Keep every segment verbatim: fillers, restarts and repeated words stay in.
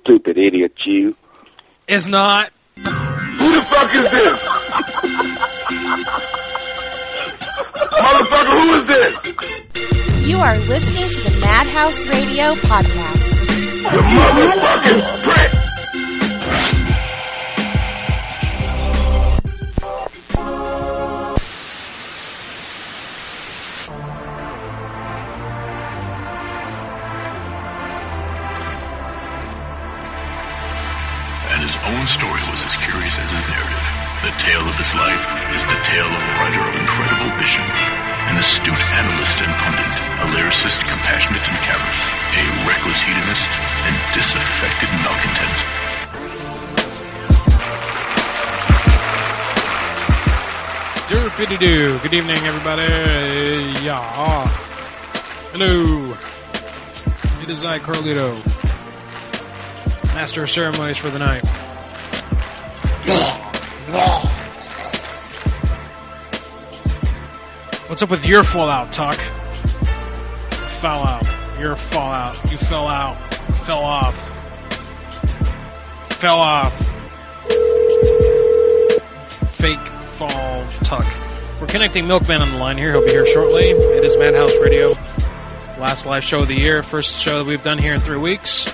stupid idiot, you. Is not. Who the fuck is this? Motherfucker, who is this? You are listening to the Madhouse Radio Podcast. The motherfucking prick! And his own story was as curious as his narrative. The tale of his life is the tale of a writer of incredible vision, an astute analyst and pundit, a lyricist compassionate and callous, a reckless hedonist and disaffected malcontent. Derpity-doo. Good evening, everybody. Yeah. Hello. It is I, Carlito, Master of Ceremonies for the night. What's up with your fallout, Tuck? Fell out. Your fallout. You fell out. Fell off. Fell off. Fake fall, Tuck. We're connecting Milkman on the line here. He'll be here shortly. It is Madhouse Radio. Last live show of the year. First show that we've done here in three weeks.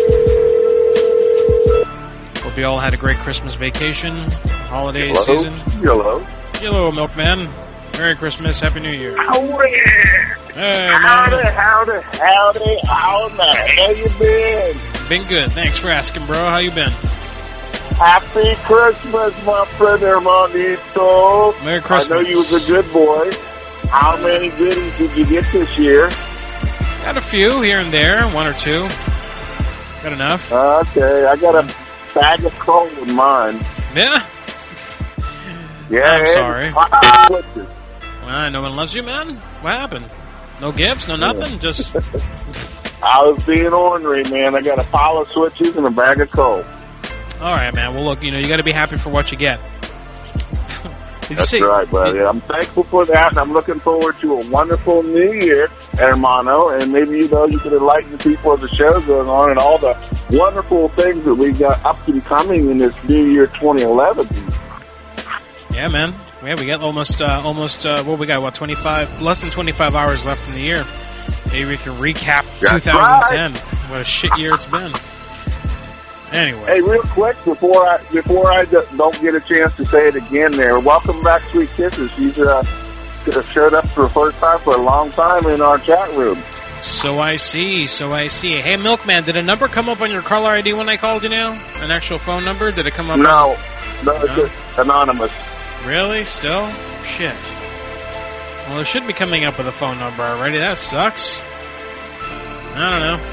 Hope you all had a great Christmas vacation, holiday Hello? season. Hello. Hello, Milkman. Merry Christmas, Happy New Year. Howdy. Hey, Howdy, man. howdy, howdy, how the hell you been? Been good. Thanks for asking, bro. How you been? Happy Christmas, my friend Hermanito. Merry Christmas. I know you was a good boy. How many goodies did you get this year? Got a few here and there, one or two. Got enough. Okay, I got a bag of coal in mine. Yeah? Yeah, I'm sorry. Five switches. Well, no one loves you, man. What happened? No gifts, no nothing? Just... I was being ornery, man. I got a pile of switches and a bag of coal. All right, man. Well, look, you know, you got to be happy for what you get. Did That's you see, right, buddy. I'm thankful for that, and I'm looking forward to a wonderful new year, hermano, and maybe, you know, you can enlighten the people of the show going on and all the wonderful things that we got up and coming in this new year twenty eleven. Yeah, man. Yeah, we got almost, uh, almost, uh, what we got, what, twenty-five, less than twenty-five hours left in the year. Maybe we can recap That's twenty ten. Right. What a shit year it's been. Anyway. Hey, real quick, before I before I d- don't get a chance to say it again there, welcome back, Sweet Kisses. She's uh, showed up for the first time for a long time in our chat room. So I see, so I see. Hey, Milkman, did a number come up on your caller I D when I called you now? An actual phone number? Did it come up? No, on... no, it's no? just anonymous. Really? Still? Shit. Well, it should be coming up with a phone number already. That sucks. I don't know.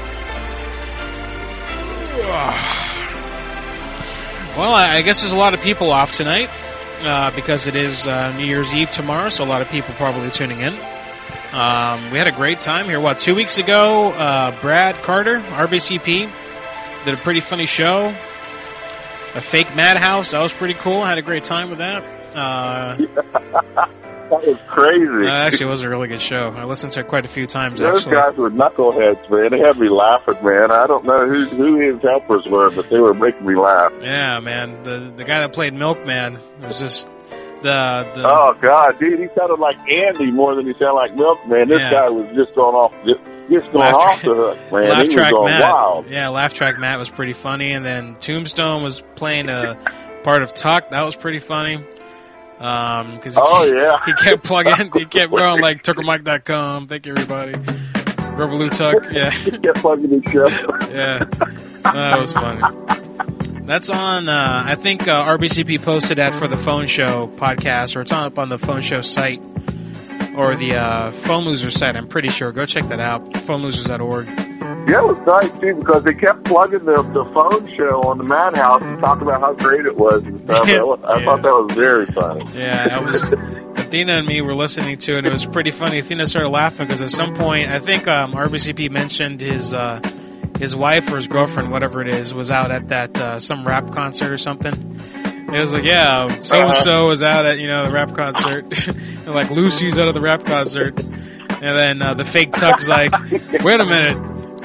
Well, I guess there's a lot of people off tonight uh, because it is uh, New Year's Eve tomorrow, so a lot of people probably tuning in. Um, we had a great time here. What, two weeks ago, uh, Brad Carter, R B C P, did a pretty funny show. A fake Madhouse. That was pretty cool. Had a great time with that. Uh, that was crazy. Uh, actually, it was a really good show. I listened to it quite a few times, Those actually. guys were knuckleheads, man. They had me laughing, man. I don't know who who his helpers were, but they were making me laugh. Yeah, man. The the guy that played Milkman was just the the. Oh God, dude, he sounded like Andy more than he sounded like Milkman. This Yeah. guy was just going off, just, just going Laugh off tra- the hook, man. Laugh he was Track going Matt. wild. Yeah, Laugh Track Matt was pretty funny, and then Tombstone was playing a part of Tuck. That was pretty funny. Um, cause he Oh kept, yeah, he kept plugging, he kept going like Tucker Mike dot com. Thank you, everybody. Revolute Tuck, yeah, he kept plugging his show. yeah, that was funny. That's on. Uh, I think uh, R B C P posted that for the Phone Show podcast, or it's on up on the Phone Show site or the uh, Phone Losers site. I'm pretty sure. Go check that out. phone losers dot org. Yeah, it was nice too because they kept plugging the the phone show on the Madhouse and talking about how great it was and stuff. I, was, I Yeah. thought that was very funny. Yeah, I was. Athena and me were listening to it, and it was pretty funny. Athena started laughing because at some point, I think um, R B C P mentioned his uh, his wife or his girlfriend, whatever it is, was out at that uh, some rap concert or something. It was like, yeah, so and so was out at you know the rap concert, and like Lucy's out of the rap concert, and then uh, the fake Tuck's like, wait a minute. Who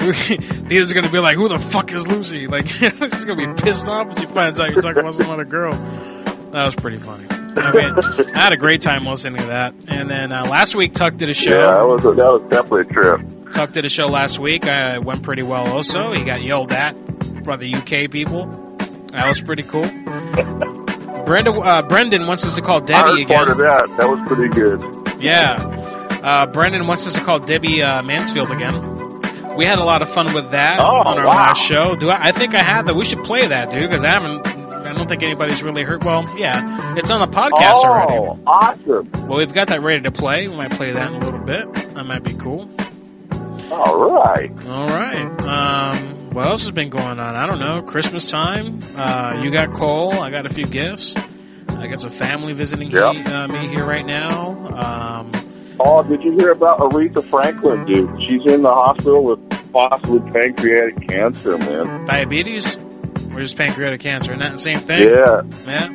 Dita's gonna be like, "Who the fuck is Lucy?" Like, she's gonna be pissed off when she finds out you're talking about some other girl. That was pretty funny. I mean, I had a great time listening to that. And then uh, last week, Tuck did a show. Yeah, that was a, that was definitely a trip. Tuck did a show last week. Uh, went pretty well. Also, he got yelled at by the U K people. That was pretty cool. Brenda, uh, Brendan wants us to call Debbie I heard again. part of that. That was pretty good. Yeah. Uh, Brendan wants us to call Debbie uh, Mansfield again. We had a lot of fun with that oh, on our wow. last show. Do I, I think I have that. We should play that, dude, because I haven't. I don't think anybody's really heard. Well, yeah, it's on the podcast oh, already. Oh, awesome! Well, we've got that ready to play. We might play that in a little bit. That might be cool. All right. All right. Um, what else has been going on? I don't know. Christmas time. Uh, you got Cole. I got a few gifts. I got some family visiting yep. he, uh, me here right now. Um, oh, did you hear about Aretha Franklin, dude? She's in the hospital with possibly pancreatic cancer, man. Diabetes? Or just pancreatic cancer? Isn't that the same thing? Yeah. Yeah?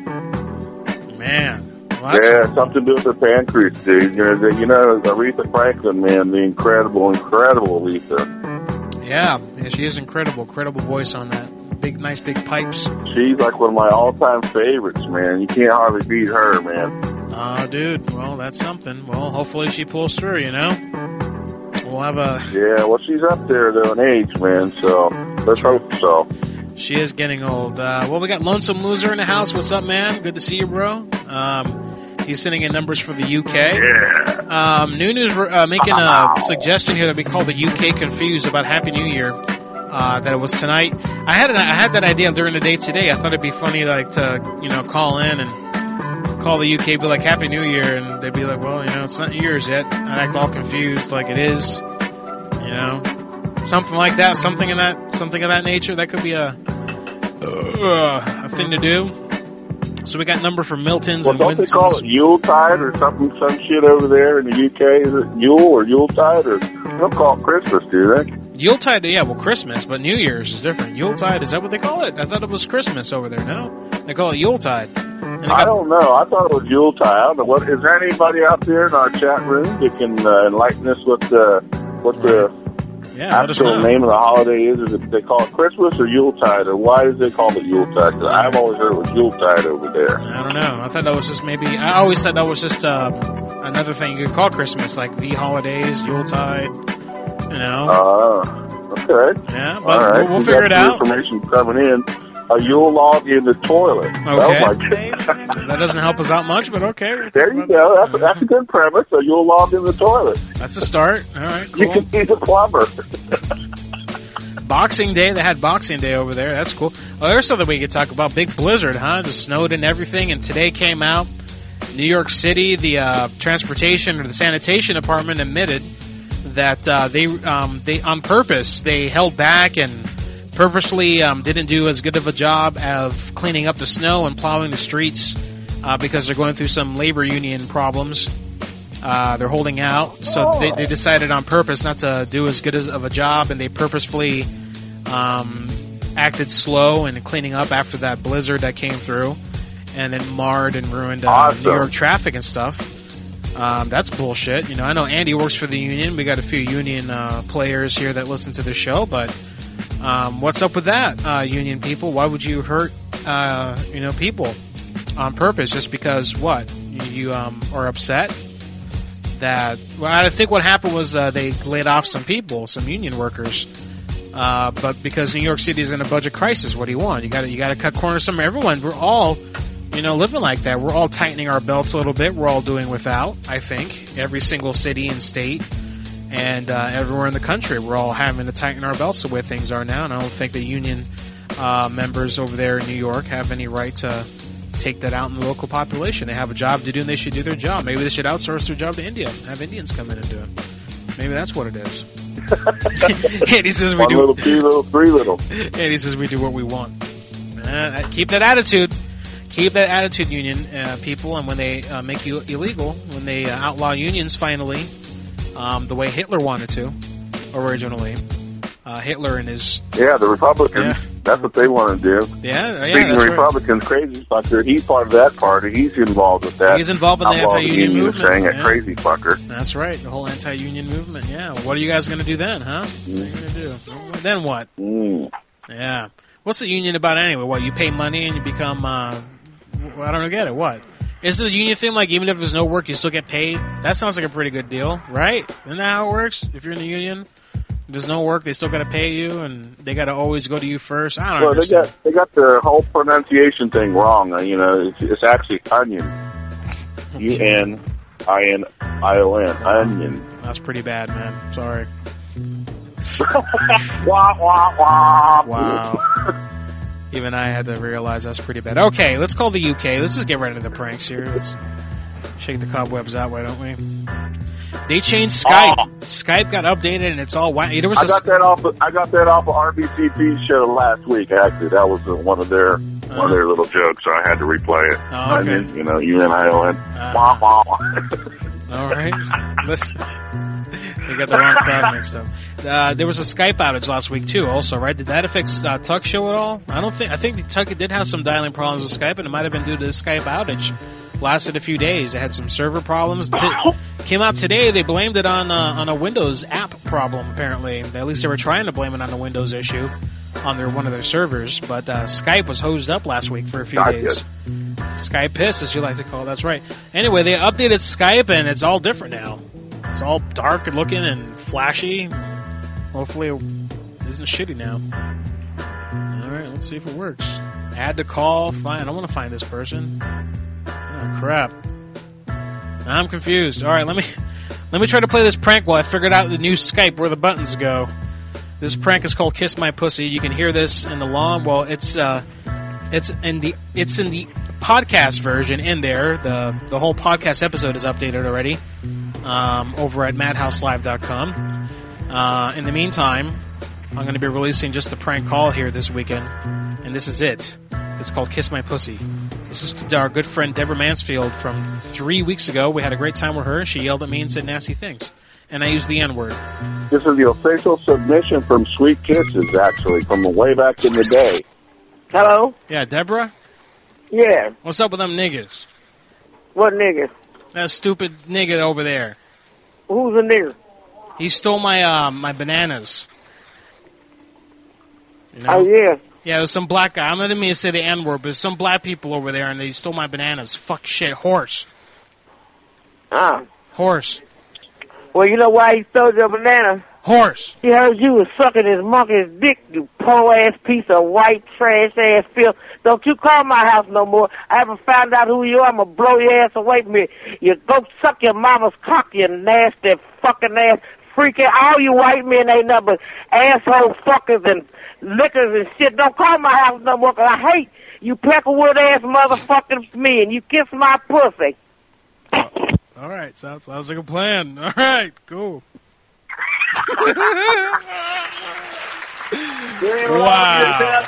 Man. Well, yeah, cool. something to do with her pancreas, dude. You know, you know, Aretha Franklin, man, the incredible, incredible Aretha. Yeah, yeah, she is incredible. Incredible voice on that. Big, nice big pipes. She's like one of my all-time favorites, man. You can't hardly beat her, man. Oh, dude. Well, that's something. Well, hopefully she pulls through, you know? We'll have a... Yeah, well, she's up there, though, in age, man, so let's hope so. She is getting old. Uh, well, we got Lonesome Loser in the house. What's up, man? Good to see you, bro. Um, he's sending in numbers for the U K. Yeah. Um, Nunu's uh, making a suggestion here that we call the U K confused about Happy New Year. Uh, that it was tonight. I had an, I had that idea during the day today. I thought it'd be funny, like to you know call in and call the U K, be like Happy New Year, and they'd be like, well, you know, it's not New Year's yet. I'd act all confused, like it is. You know, something like that, something in that, something of that nature. That could be a uh, a thing to do. So we got number for Milton's well, and don't Winston's. they call it Yuletide or something, some shit over there in the U K? Is it Yule or Yuletide? Or they don't call it Christmas, do they? Yuletide, yeah, well, Christmas, but New Year's is different. Yuletide, is that what they call it? I thought it was Christmas over there, no? They call it Yuletide. And I got, don't know. I thought it was Yuletide. I don't know. What, is there anybody out there in our chat room that can uh, enlighten us with the, what the yeah, actual name of the holiday is? Is it they call it Christmas or Yuletide? Or why do they call it Yuletide? Because I've always heard it was Yuletide over there. I don't know. I thought that was just maybe, I always thought that was just um, another thing you could call Christmas, like the holidays, Yuletide. You know? Uh, okay. Yeah, but all right. we'll, we'll we figure got it out. Information coming in. A Yule log in the toilet. Okay. Oh my God. That doesn't help us out much, but okay. There you go. That's a, that's a good premise. A Yule log in the toilet. That's a start. All right, cool. You can be the plumber. Boxing Day. They had Boxing Day over there. That's cool. Well, there's something we could talk about. Big blizzard, huh? Just snowed and everything. And today came out. New York City, the uh, transportation or the sanitation department admitted that uh, they um, they on purpose they held back and purposely um, didn't do as good of a job of cleaning up the snow and plowing the streets uh, because they're going through some labor union problems. Uh, they're holding out, so they, they decided on purpose not to do as good as of a job, and they purposefully um, acted slow in cleaning up after that blizzard that came through, and it marred and ruined uh, awesome. New York traffic and stuff. Um, that's bullshit. You know, I know Andy works for the union. We got a few union uh, players here that listen to the show, but um, what's up with that, uh, union people? Why would you hurt, uh, you know, people on purpose just because what you, you um, are upset? That well, I think what happened was uh, they laid off some people, some union workers. Uh, but because New York City is in a budget crisis, what do you want? You got you got to cut corners somewhere. Everyone, we're all, you know, living like that. We're all tightening our belts a little bit. We're all doing without. I think every single city and state and uh, everywhere in the country, we're all having to tighten our belts the way things are now. And I don't think the union uh, members over there in New York have any right to take that out in the local population. They have a job to do, and they should do their job. Maybe they should outsource their job to India and have Indians come in and do it. Maybe that's what it is. Andy says we One do. little, two little, three little. Andy says we do what we want. Uh, keep that attitude. Keep that attitude, union uh, people. And when they uh, make you illegal, when they uh, outlaw unions finally, um, the way Hitler wanted to originally, uh, Hitler and his yeah, the Republicans. Yeah, That's what they want to do. Yeah, yeah. Speaking of that's Republicans, right. crazy fucker, he's part of that party. He's involved with that. He's involved in the I'm anti-union union movement. Saying yeah. a crazy fucker. That's right, the whole anti-union movement. Yeah. What are you guys going to do then, huh? Mm. What are you going to do? Then what? Mm. Yeah. What's the union about anyway? What, you pay money and you become, uh, I don't get it. What? Is the union thing like even if there's no work, you still get paid? That sounds like a pretty good deal, right? Isn't that how it works? If you're in the union, there's no work, they still got to pay you, and they got to always go to you first. I don't well, understand. They got, they got the whole pronunciation thing wrong. Uh, you know, it's, it's actually onion. U N I N I O N. Onion. That's pretty bad, man. Sorry. Wah, wah, wah. Wow. Even I had to realize that's pretty bad. Okay, let's call the U K. Let's just get right into the pranks here. Let's shake the cobwebs out, why don't we? They changed Skype. Oh. Skype got updated, and it's all white. There was I got that off. Of, I got that off of R B C P's show last week. Actually, that was uh, one of their uh, one of their little jokes. So I had to replay it. Oh, okay. Onion, you know, U N I O N. Uh, wah, wah. All right. Listen. They got the wrong crowd mixed up. Uh, there was a Skype outage last week too. Also, right? Did that affect uh, Tuck Show at all? I don't think. I think Tuck did have some dialing problems with Skype, and it might have been due to the Skype outage. Lasted a few days. It had some server problems. T- came out today. They blamed it on uh, on a Windows app problem. Apparently, at least they were trying to blame it on a Windows issue on their one of their servers. But uh, Skype was hosed up last week for a few Not days. Good. Skype piss, as you like to call it. That's right. Anyway, they updated Skype, and it's all different now. It's all dark and looking and flashy. Hopefully it isn't shitty now. Alright, let's see if it works. Add to call. Fine. I want to find this person. Oh, crap. I'm confused. Alright, let me let me try to play this prank while I figured out the new Skype where the buttons go. This prank is called Kiss My Pussy. You can hear this in the long well it's uh it's in the it's in the podcast version in there. The the whole podcast episode is updated already. Um, over at madhouse live dot com. Uh, in the meantime, I'm going to be releasing just the prank call here this weekend, and this is it. It's called Kiss My Pussy. This is our good friend Deborah Mansfield from three weeks ago. We had a great time with her. She yelled at me and said nasty things, and I used the N-word. This is the official submission from Sweet Kisses, actually, from way back in the day. Hello? Yeah, Deborah? Yeah. What's up with them niggas? What nigga? That stupid nigga over there. Who's a nigga? He stole my uh, my bananas. You know? Oh, yeah. Yeah, there's some black guy. I'm not even going to say the N-word, but there's some black people over there, and they stole my bananas. Fuck shit. Horse. Ah. Horse. Well, you know why he stole your banana? Horse. He heard you was sucking his monkey's dick, you poor-ass piece of white trash-ass filth. Don't you call my house no more. I haven't found out who you are. I'm going to blow your ass away from me. You go suck your mama's cock, you nasty fucking ass freaking. All you white men ain't nothing but asshole fuckers and liquors and shit. Don't call my house no more, because I hate you peckerwood-ass motherfucking men. You kiss my pussy. All right, sounds, sounds like a plan. All right, cool. Wow.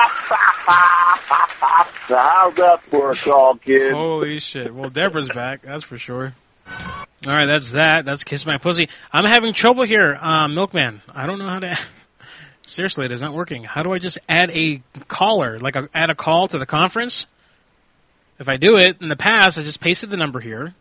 How's that for a call, kid? Holy shit. Well, Deborah's back, that's for sure. All right, that's that. That's Kiss My Pussy. I'm having trouble here, uh, Milkman. I don't know how to... Seriously, it is not working. How do I just add a caller, like a, add a call to the conference? If I do it, in the past, I just pasted the number here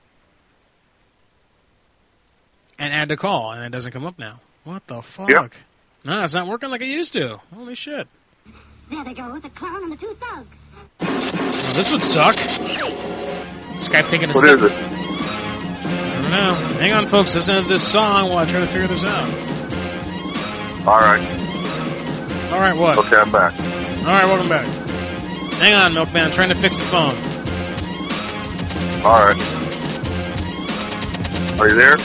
and add the call, and it doesn't come up now. What the fuck? Yep. No, it's not working like it used to. Holy shit. There they go, the clown and the two thugs. Well, this would suck. Skype taking a What step. is it? I don't know. Hang on, folks. Listen to this song while I try to figure this out. All right. All right, what? Okay, I'm back. All right, welcome back. Hang on, Milkman. I'm trying to fix the phone. All right. Are you there?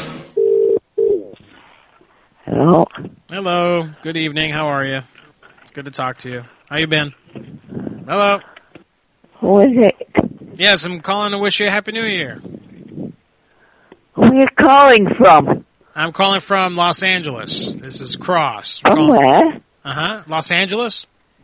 Hello? Hello. Good evening. How are you? It's good to talk to you. How you been? Hello. Who is it? Yes, I'm calling to wish you a Happy New Year. Who are you calling from? I'm calling from Los Angeles. This is Cross. We're From calling- where? Uh-huh. Los Angeles?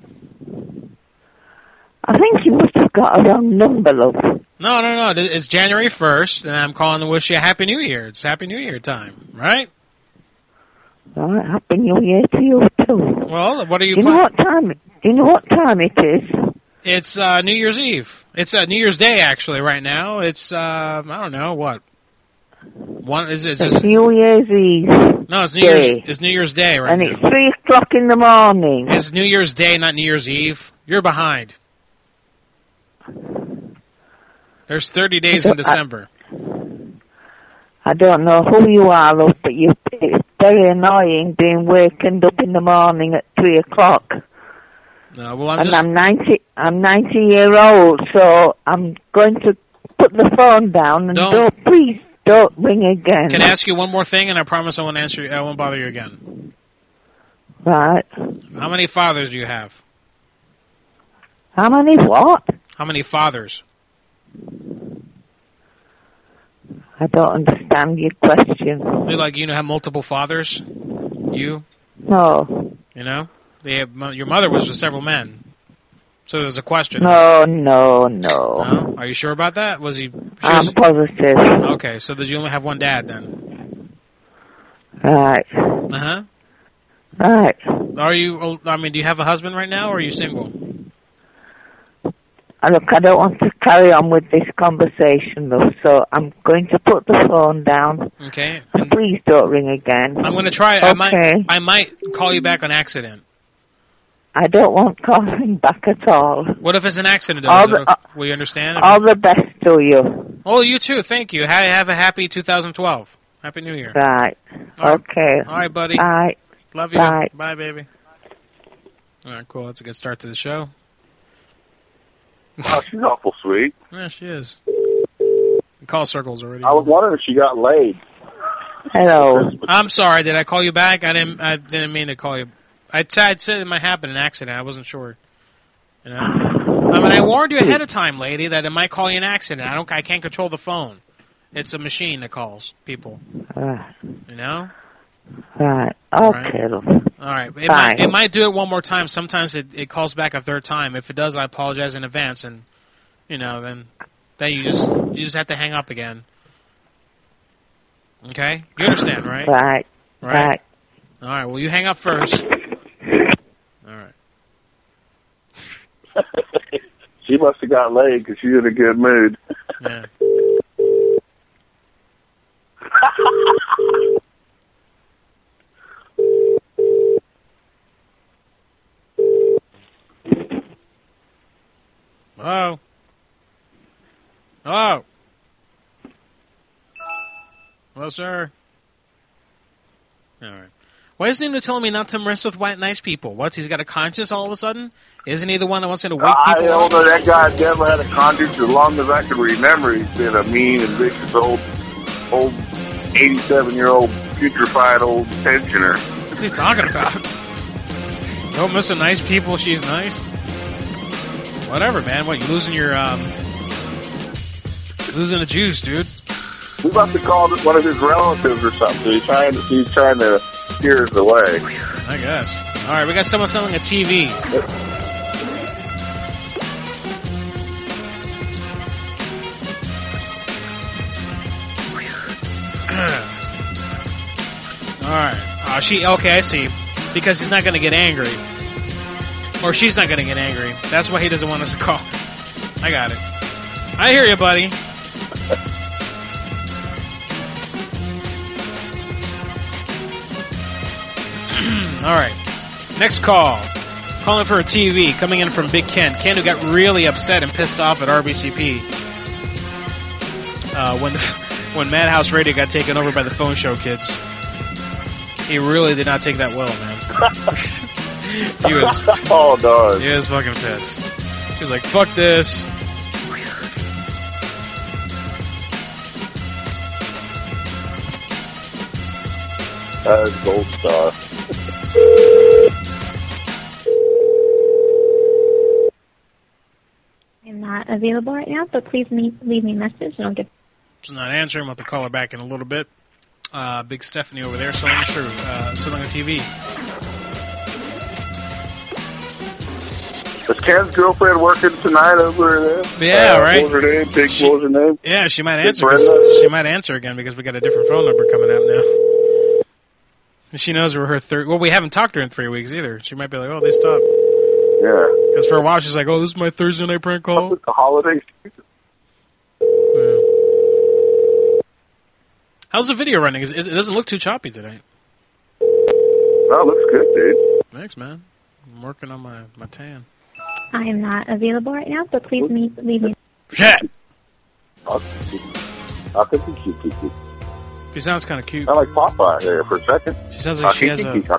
I think you must have got a wrong number, love. No, no, no. It's January first, and I'm calling to wish you a Happy New Year. It's Happy New Year time, right? All right, Happy New Year to you, to? Well, what are you? You know pla- what time? Do you know what time it is? It's uh, New Year's Eve. It's uh, New Year's Day actually. Right now, it's uh, I don't know what. One is it's, It's New Year's Eve. No, it's New Day. Year's. It's New Year's Day right and now. it's three o'clock in the morning. It's New Year's Day, not New Year's Eve. You're behind. There's thirty days in December. I, I don't know who you are, love, but you, it's very annoying being wakened up in the morning at three o'clock. No, well, I'm and just... I'm ninety. I'm ninety year old, so I'm going to put the phone down and Don't- don't please don't ring again. Can I ask you one more thing, and I promise I won't answer. I won't bother you again. Right. How many fathers do you have? How many what? How many fathers? I don't understand your question. You're like you know have multiple fathers. You. No. You know, they have, your mother was with several men. So there's a question. No, no, no. No? Are you sure about that? Was he? I'm positive. Okay, so did you only have one dad then? Right. Uh huh. Right. Are you? I mean, do you have a husband right now, or are you single? Uh, Look, I don't want to carry on with this conversation, though, so I'm going to put the phone down. Okay. And please don't ring again. I'm going to try. Okay. I might. I might call you back on accident. I don't want calling back at all. What if it's an accident? Though? All Is the, it, uh, will you understand? All the best to you. Oh, you too. Thank you. Ha- Have a happy two thousand twelve. Happy New Year. Right. All okay. Right. All right, buddy. Bye. Love you. Bye. Bye, baby. All right, cool. That's a good start to the show. Oh, she's awful sweet. Yeah, she is. The call circles already. I was wondering if she got laid. Hello. I'm sorry. Did I call you back? I didn't. I didn't mean to call you. I, t- I said it might happen an accident. I wasn't sure. You know. I mean, I warned you ahead of time, lady, that it might call you an accident. I don't. I can't control the phone. It's a machine that calls people. Right. You know. Right. Okay. All right. It might, it might do it one more time. Sometimes it, it calls back a third time. If it does, I apologize in advance, and you know, then then you just you just have to hang up again. Okay? You understand, right? Right. Right. Right. All right. Well, you hang up first. All right. She must have got laid because she's in a good mood. Yeah. Hello? Hello? Hello, sir? All right. Why isn't he telling me not to mess with white nice people? What's, he's got a conscience all of a sudden? Isn't he the one that wants to wake I people know up? that that guy never had a conscience. As long as I can remember, he's been a mean and vicious old, old eighty-seven-year-old putrefied old pensioner. What's he talking about? Don't mess with nice people, she's nice? Whatever, man. What, you losing your, um... losing the juice, dude? We must have called one of his relatives or something. He's trying to, he's trying to steer us away. I guess. All right, we got someone selling a T V. All right. Uh, she okay, I see. Because he's not going to get angry. Or she's not going to get angry. That's why he doesn't want us to call. I got it. I hear you, buddy. All right. Next call. Calling for a T V. Coming in from Big Ken. Ken who got really upset and pissed off at R B C P. Uh, when when Madhouse Radio got taken over by the phone show kids. He really did not take that well, man. he was oh, no. He was fucking pissed. He was like, fuck this. That is Gold Star. I'm not available right now, but please me, leave me a message and I'll get... She's not answering. We'll have to call her back in a little bit. Uh, Big Stephanie over there selling a shirt, uh, selling a T V. Is Ken's girlfriend working tonight over there? Yeah, uh, right. What was her name? Big, she, what was her name? Yeah, she might Big answer. Brenda? She might answer again because we got a different phone number coming up now. She knows we're her third. Well, we haven't talked to her in three weeks either. She might be like, oh, they stopped. Yeah. Because for a while she's like, oh, this is my Thursday night prank call. The holidays. Yeah. How's the video running? Is, is, it doesn't look too choppy today. Oh, it looks good, dude. Thanks, man. I'm working on my, my tan. I am not available right now, but please leave, leave me. Shit! I think he's cute, cute, cute. She sounds kind of cute. I like Popeye there for a second. She sounds like she has a... She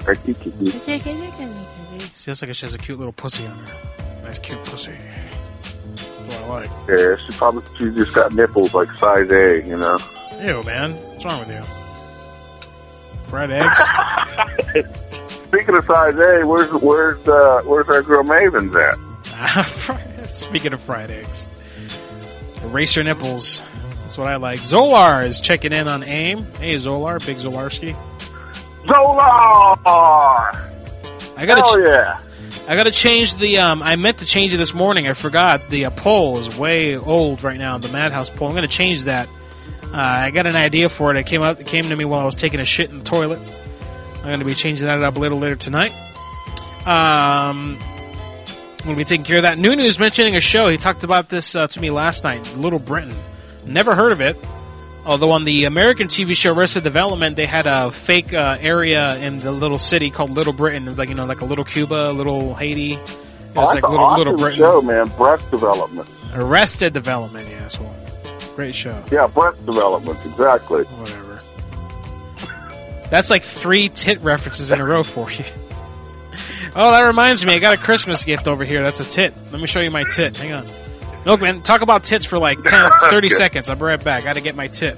sounds like she has a cute little pussy on her. Nice, cute pussy. That's what I like. Yeah, she probably she just got nipples like size A, you know. Ew, man. What's wrong with you? Fried eggs? Speaking of size A, where's where's uh, where's our girl Maven's at? Speaking of fried eggs. Erase your nipples. That's what I like. Zolar is checking in on AIM. Hey, Zolar. Big Zolarski. Zolar! I gotta Hell ch- yeah. I gotta change the, um, I meant to change it this morning. I forgot. The uh, poll is way old right now, the Madhouse poll. I'm gonna change that. Uh, I got an idea for it. It came up, it came to me while I was taking a shit in the toilet. I'm gonna be changing that up a little later tonight. Um... We'll be taking care of that. Nunu's mentioning a show. He talked about this uh, to me last night, Little Britain. Never heard of it. Although on the American T V show Arrested Development, they had a fake uh, area in the little city called Little Britain. It was like, you know, like a little Cuba, a little Haiti. It was oh, like that's little, an little awesome Britain. show, man. Breast Development. Arrested Development, yeah, asshole. Great show. Yeah, Breast Development, exactly. Whatever. That's like three tit references in a row for you. Oh, that reminds me. I got a Christmas gift over here. That's a tit. Let me show you my tit. Hang on. Milkman, talk about tits for like ten, thirty seconds. I'll be right back. I got to get my tit.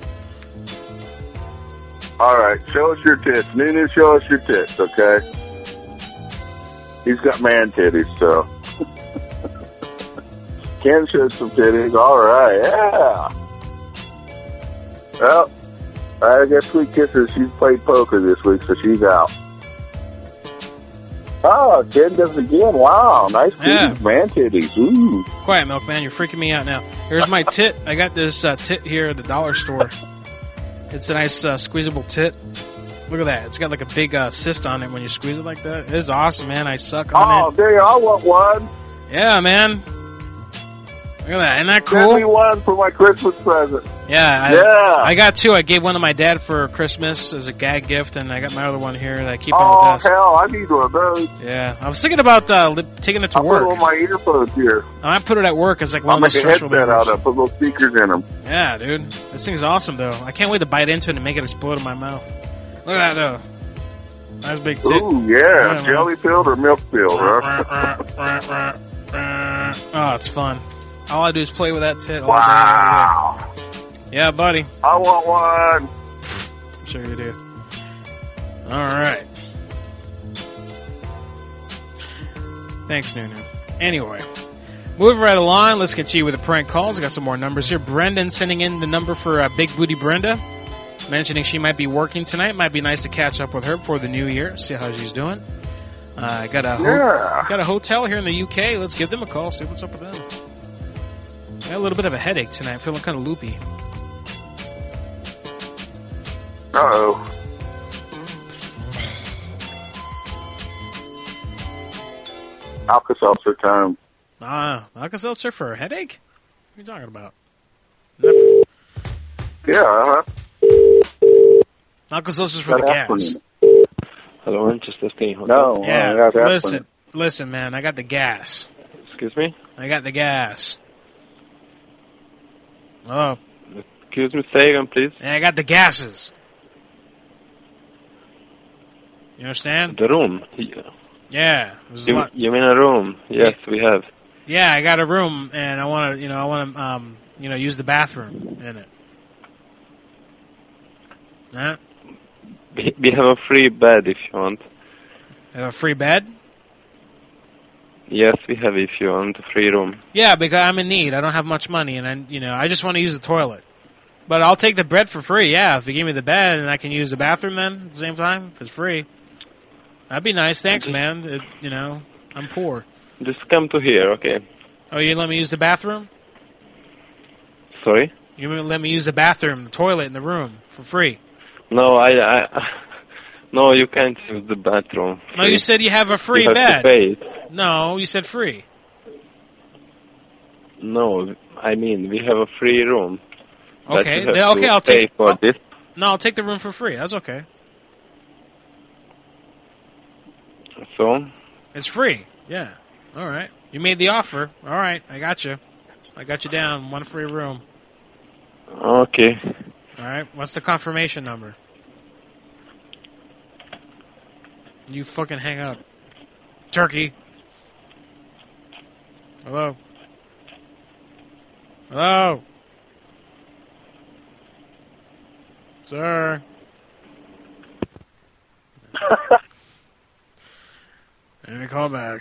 All right. Show us your tits. Nunu, show us your tits, okay? He's got man titties, so. Ken shows some titties. All right. Yeah. Well, I guess Sweet Kisses, she's played poker this week, so she's out. Oh, Ken does it again. Wow, nice Yeah. titties, man titties. Ooh. Quiet, Milkman. You're freaking me out now. Here's my tit. I got this uh, tit here at the dollar store. It's a nice uh, squeezable tit. Look at that. It's got like a big uh, cyst on it when you squeeze it like that. It is awesome, man. I suck on Oh, it. there you I want one. Yeah, man. Look at that. Isn't that Send me cool? one for my Christmas present. Yeah. I, Yeah. I got two. I gave one to my dad for Christmas as a gag gift, and I got my other one here that I keep on the Oh, desk. hell, I need one of those. Yeah. I was thinking about uh, li- taking it to I'll work. put it on my earphones here. I might put it at work as like I'll one of make those a special headset members. out of it, put little speakers in them. Yeah, dude. This thing's awesome, though. I can't wait to bite into it and make it explode in my mouth. Look at that, though. Nice big tit. Ooh, yeah. Yeah, Jelly filled or milk filled, huh? Oh, it's fun. All I do is play with that tit all Wow. day. All day. Yeah, buddy. I want one. I'm sure you do. All right. Thanks, Nunu. Anyway, moving right along, let's continue with the prank calls. I got some more numbers here. Brendan sending in the number for uh, Big Booty Brenda, mentioning she might be working tonight. Might be nice to catch up with her before the new year, see how she's doing. Uh, I got a ho- Yeah. got a hotel here in the U K. Let's give them a call, see what's up with them. I got a little bit of a headache tonight, feeling kind of loopy. Uh-oh. Alka-Seltzer time. Ah, Alka-Seltzer for a headache? What are you talking about? Nothing. Yeah, uh-huh. Alka-Seltzer's for the Got gas. aspirin. Hello, Manchester Stay No, Yeah, I got aspirin. listen, listen, man, I got the gas. Excuse me? I got the gas. Oh, Excuse me, say again, please. yeah, I got the gases. You understand? The room. Yeah. There's a You, lot- you mean a room? Yes, we have. Yeah, I got a room, and I want to, you know, I want to, um, you know, use the bathroom in it. Huh? We we have a free bed if you want. I have a free bed? Yes, we have if you want a free room. Yeah, because I'm in need. I don't have much money, and I, you know, I just want to use the toilet. But I'll take the bed for free. Yeah, if you give me the bed and I can use the bathroom then at the same time, if it's free, that'd be nice. Thanks, man. It, you know, I'm poor. Just come to here, okay? Oh, you let me use the bathroom? Sorry? You let me use the bathroom, the toilet in the room for free? No, I, I No, you can't use the bathroom. No, you said you have a free you have bed. To pay it. No, you said free. No, I mean we have a free room. Okay, But you have then- okay, to I'll pay take. for I'll- this. No, I'll take the room for free. That's okay. So It's free. Yeah. All right. You made the offer. All right. I got you. I got you down. One free room. okay. All right. What's the confirmation number? You fucking hang up. Turkey. Hello. Hello. Sir. Any call back.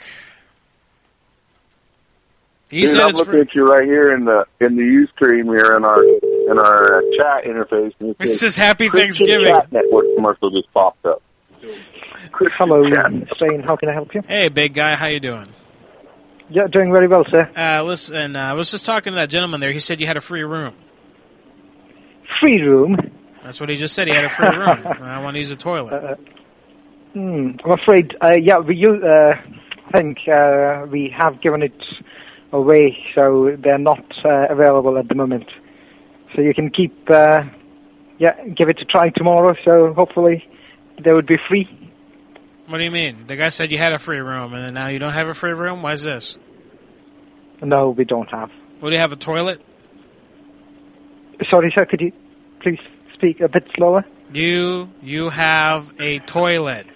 He Dude, said I'm it's looking free. at you right here in the in the Ustream here in our in our uh, chat interface. And it It says, says Happy Christian Thanksgiving. Chat Network commercial just popped up. Christian Hello, Chat. Shane. How can I help you? Hey, big guy. How you doing? Yeah, doing very well, sir. Uh, listen, uh, I was just talking to that gentleman there. He said you had a free room. Free room? That's what he just said. He had a free room. I want to use the toilet. Uh, hmm, I'm afraid, uh, yeah, we use, uh, I think uh, we have given it away, so they're not uh, available at the moment. So you can keep, uh, yeah, give it a try tomorrow, so hopefully they would be free. What do you mean? The guy said you had a free room, and then now you don't have a free room? Why is this? No, we don't have. What, do you have a toilet? Sorry, sir, could you please speak a bit slower? You, you have a toilet.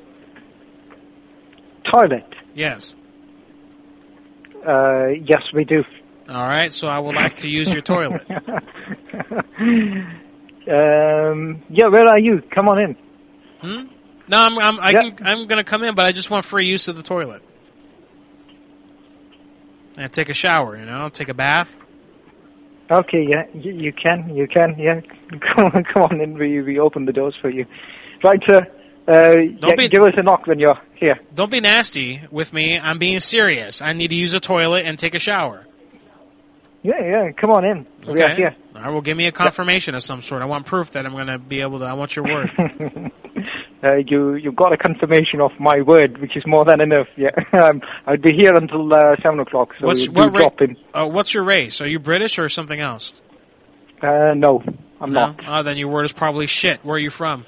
Toilet? Yes. Uh, yes, we do. All right, so I would like to use your toilet. um, yeah, where are you? Come on in. Hmm? No, I'm I'm I Yeah. can, I'm gonna come in, but I just want free use of the toilet. And take a shower, you know, take a bath. Okay, yeah, you, you can, you can, yeah. Come on, come on in. We we open the doors for you. Right, sir. Uh, yeah, be- give us a knock when you're here. Don't be nasty with me. I'm being serious. I need to use a toilet and take a shower. Yeah, yeah. Come on in. We are Okay. here. All right, well, give me a confirmation of some sort. I want proof that I'm going to be able to. I want your word. uh, you you got a confirmation of my word, which is more than enough. Yeah, um, I'll be here until uh, seven o'clock. So What's do what ra- drop in. uh, What's your race? Are you British or something else? Uh, no, I'm no? not. Oh, then your word is probably shit. Where are you from?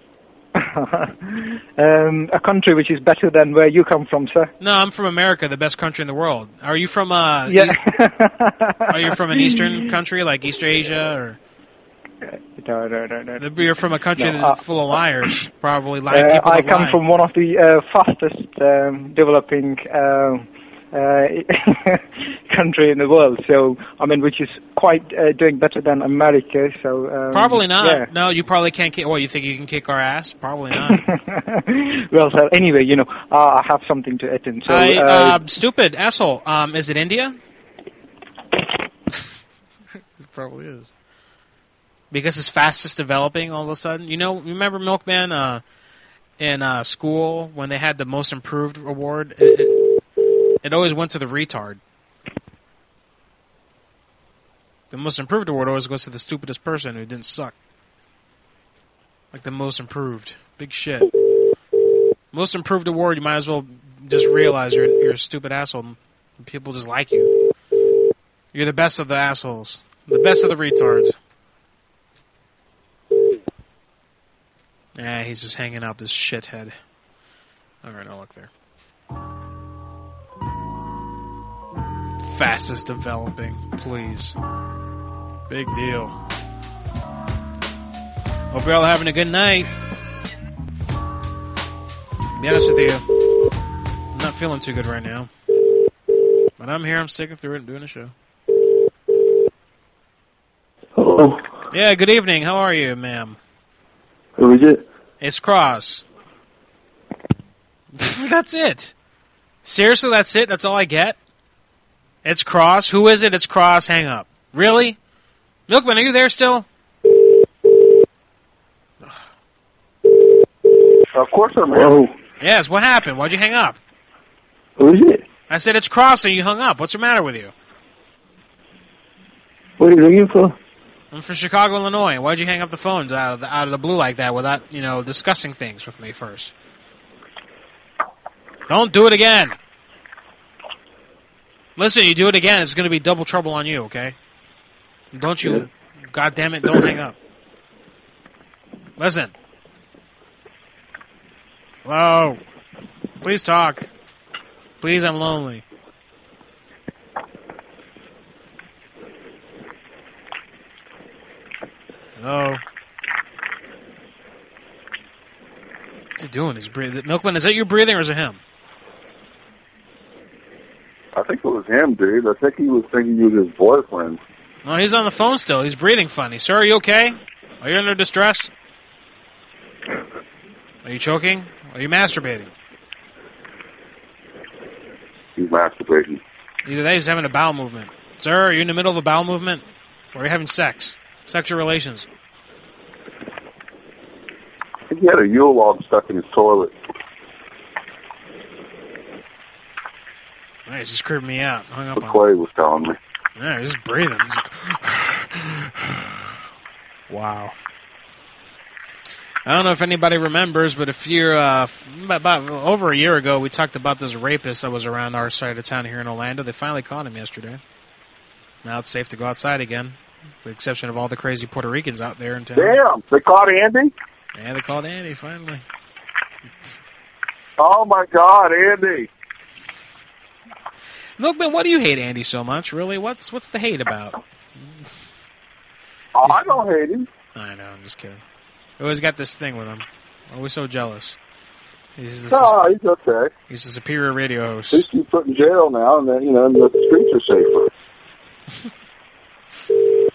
um, a country which is better than where you come from, sir. No, I'm from America, the best country in the world. Are you from uh? Yeah. E- are you from an Eastern country like East Asia or? No, no, no, no. You're from a country No, that's uh, full of liars, probably lying Uh, people. I that come lie. from one of the uh, fastest um, developing uh, uh, country in the world. So, I mean, which is quite uh, doing better than America. So um, Probably not. Yeah. No, you probably can't kick. What, you think you can kick our ass? Probably not. Well, so anyway, you know, uh, I have something to attend. So, I, uh, uh, stupid asshole. Um, is it India? It probably is. Because it's fastest developing all of a sudden. You know, remember Milkman uh, in uh, school when they had the most improved award? It, it, it always went to the retard. The most improved award always goes to the stupidest person who didn't suck. Like the most improved. Big shit. Most improved award, you might as well just realize you're, you're a stupid asshole. People just like you. You're the best of the assholes. The best of the retards. Yeah, he's just hanging out this shithead. Alright, I'll look there. Fastest developing, please. Big deal. Hope you're all having a good night. To be honest with you, I'm not feeling too good right now. But I'm here, I'm sticking through it and doing a show. Hello. Yeah, good evening. How are you, ma'am? Who is it? It's Cross. That's it. Seriously, that's it? That's all I get? It's Cross. Who is it? It's Cross. Hang up. Really? Milkman, are you there still? Of course I'm here. Hello. Yes, what happened? Why'd you hang up? Who is it? I said it's Cross and you hung up. What's the matter with you? What are you looking for? I'm from Chicago, Illinois. Why'd you hang up the phone out of the, out of the blue like that without, you know, discussing things with me first? Don't do it again. Listen, you do it again, it's going to be double trouble on you, okay? Don't you, yeah. God damn it, don't hang up. Listen. Hello. Please talk. Please, I'm lonely. Hello. What's he doing? He's breathing. Milkman, is that you breathing or is it him? I think it was him, dude. I think he was thinking you was his boyfriend. No, he's on the phone still. He's breathing funny. Sir, are you okay? Are you under distress? Are you choking? Are you masturbating? He's masturbating. Either that or he's having a bowel movement. Sir, are you in the middle of a bowel movement? Or are you having sex? Sexual relations? I think he had a Yule log stuck in his toilet. Right, he's just creeping me out. Hung up What on Clay was telling me. Yeah, he's just breathing. He's like, wow. I don't know if anybody remembers, but a few, uh, about over a year ago, we talked about this rapist that was around our side of town here in Orlando. They finally caught him yesterday. Now it's safe to go outside again, with the exception of all the crazy Puerto Ricans out there in town. Damn, they caught Andy? Yeah, they caught Andy, finally. Oh, my God, Andy. Milkman, why do you hate Andy so much, really? What's what's the hate about? Oh, I don't hate him. I know, I'm just kidding. I always got this thing with him. Always so jealous. He's this, no, he's okay. He's a superior radio host. At least he's put in jail now, and then, you know, the streets are safer.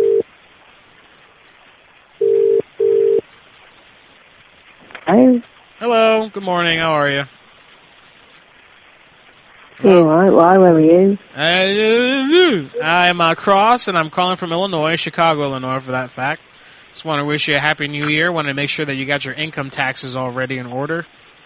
Hello. Hello. Good morning. How are you? All right. Why? Where are you? Uh, I'm uh, Cross, and I'm calling from Illinois, Chicago, Illinois, for that fact. Just want to wish you a happy new year. Want to make sure that you got your income taxes already in order.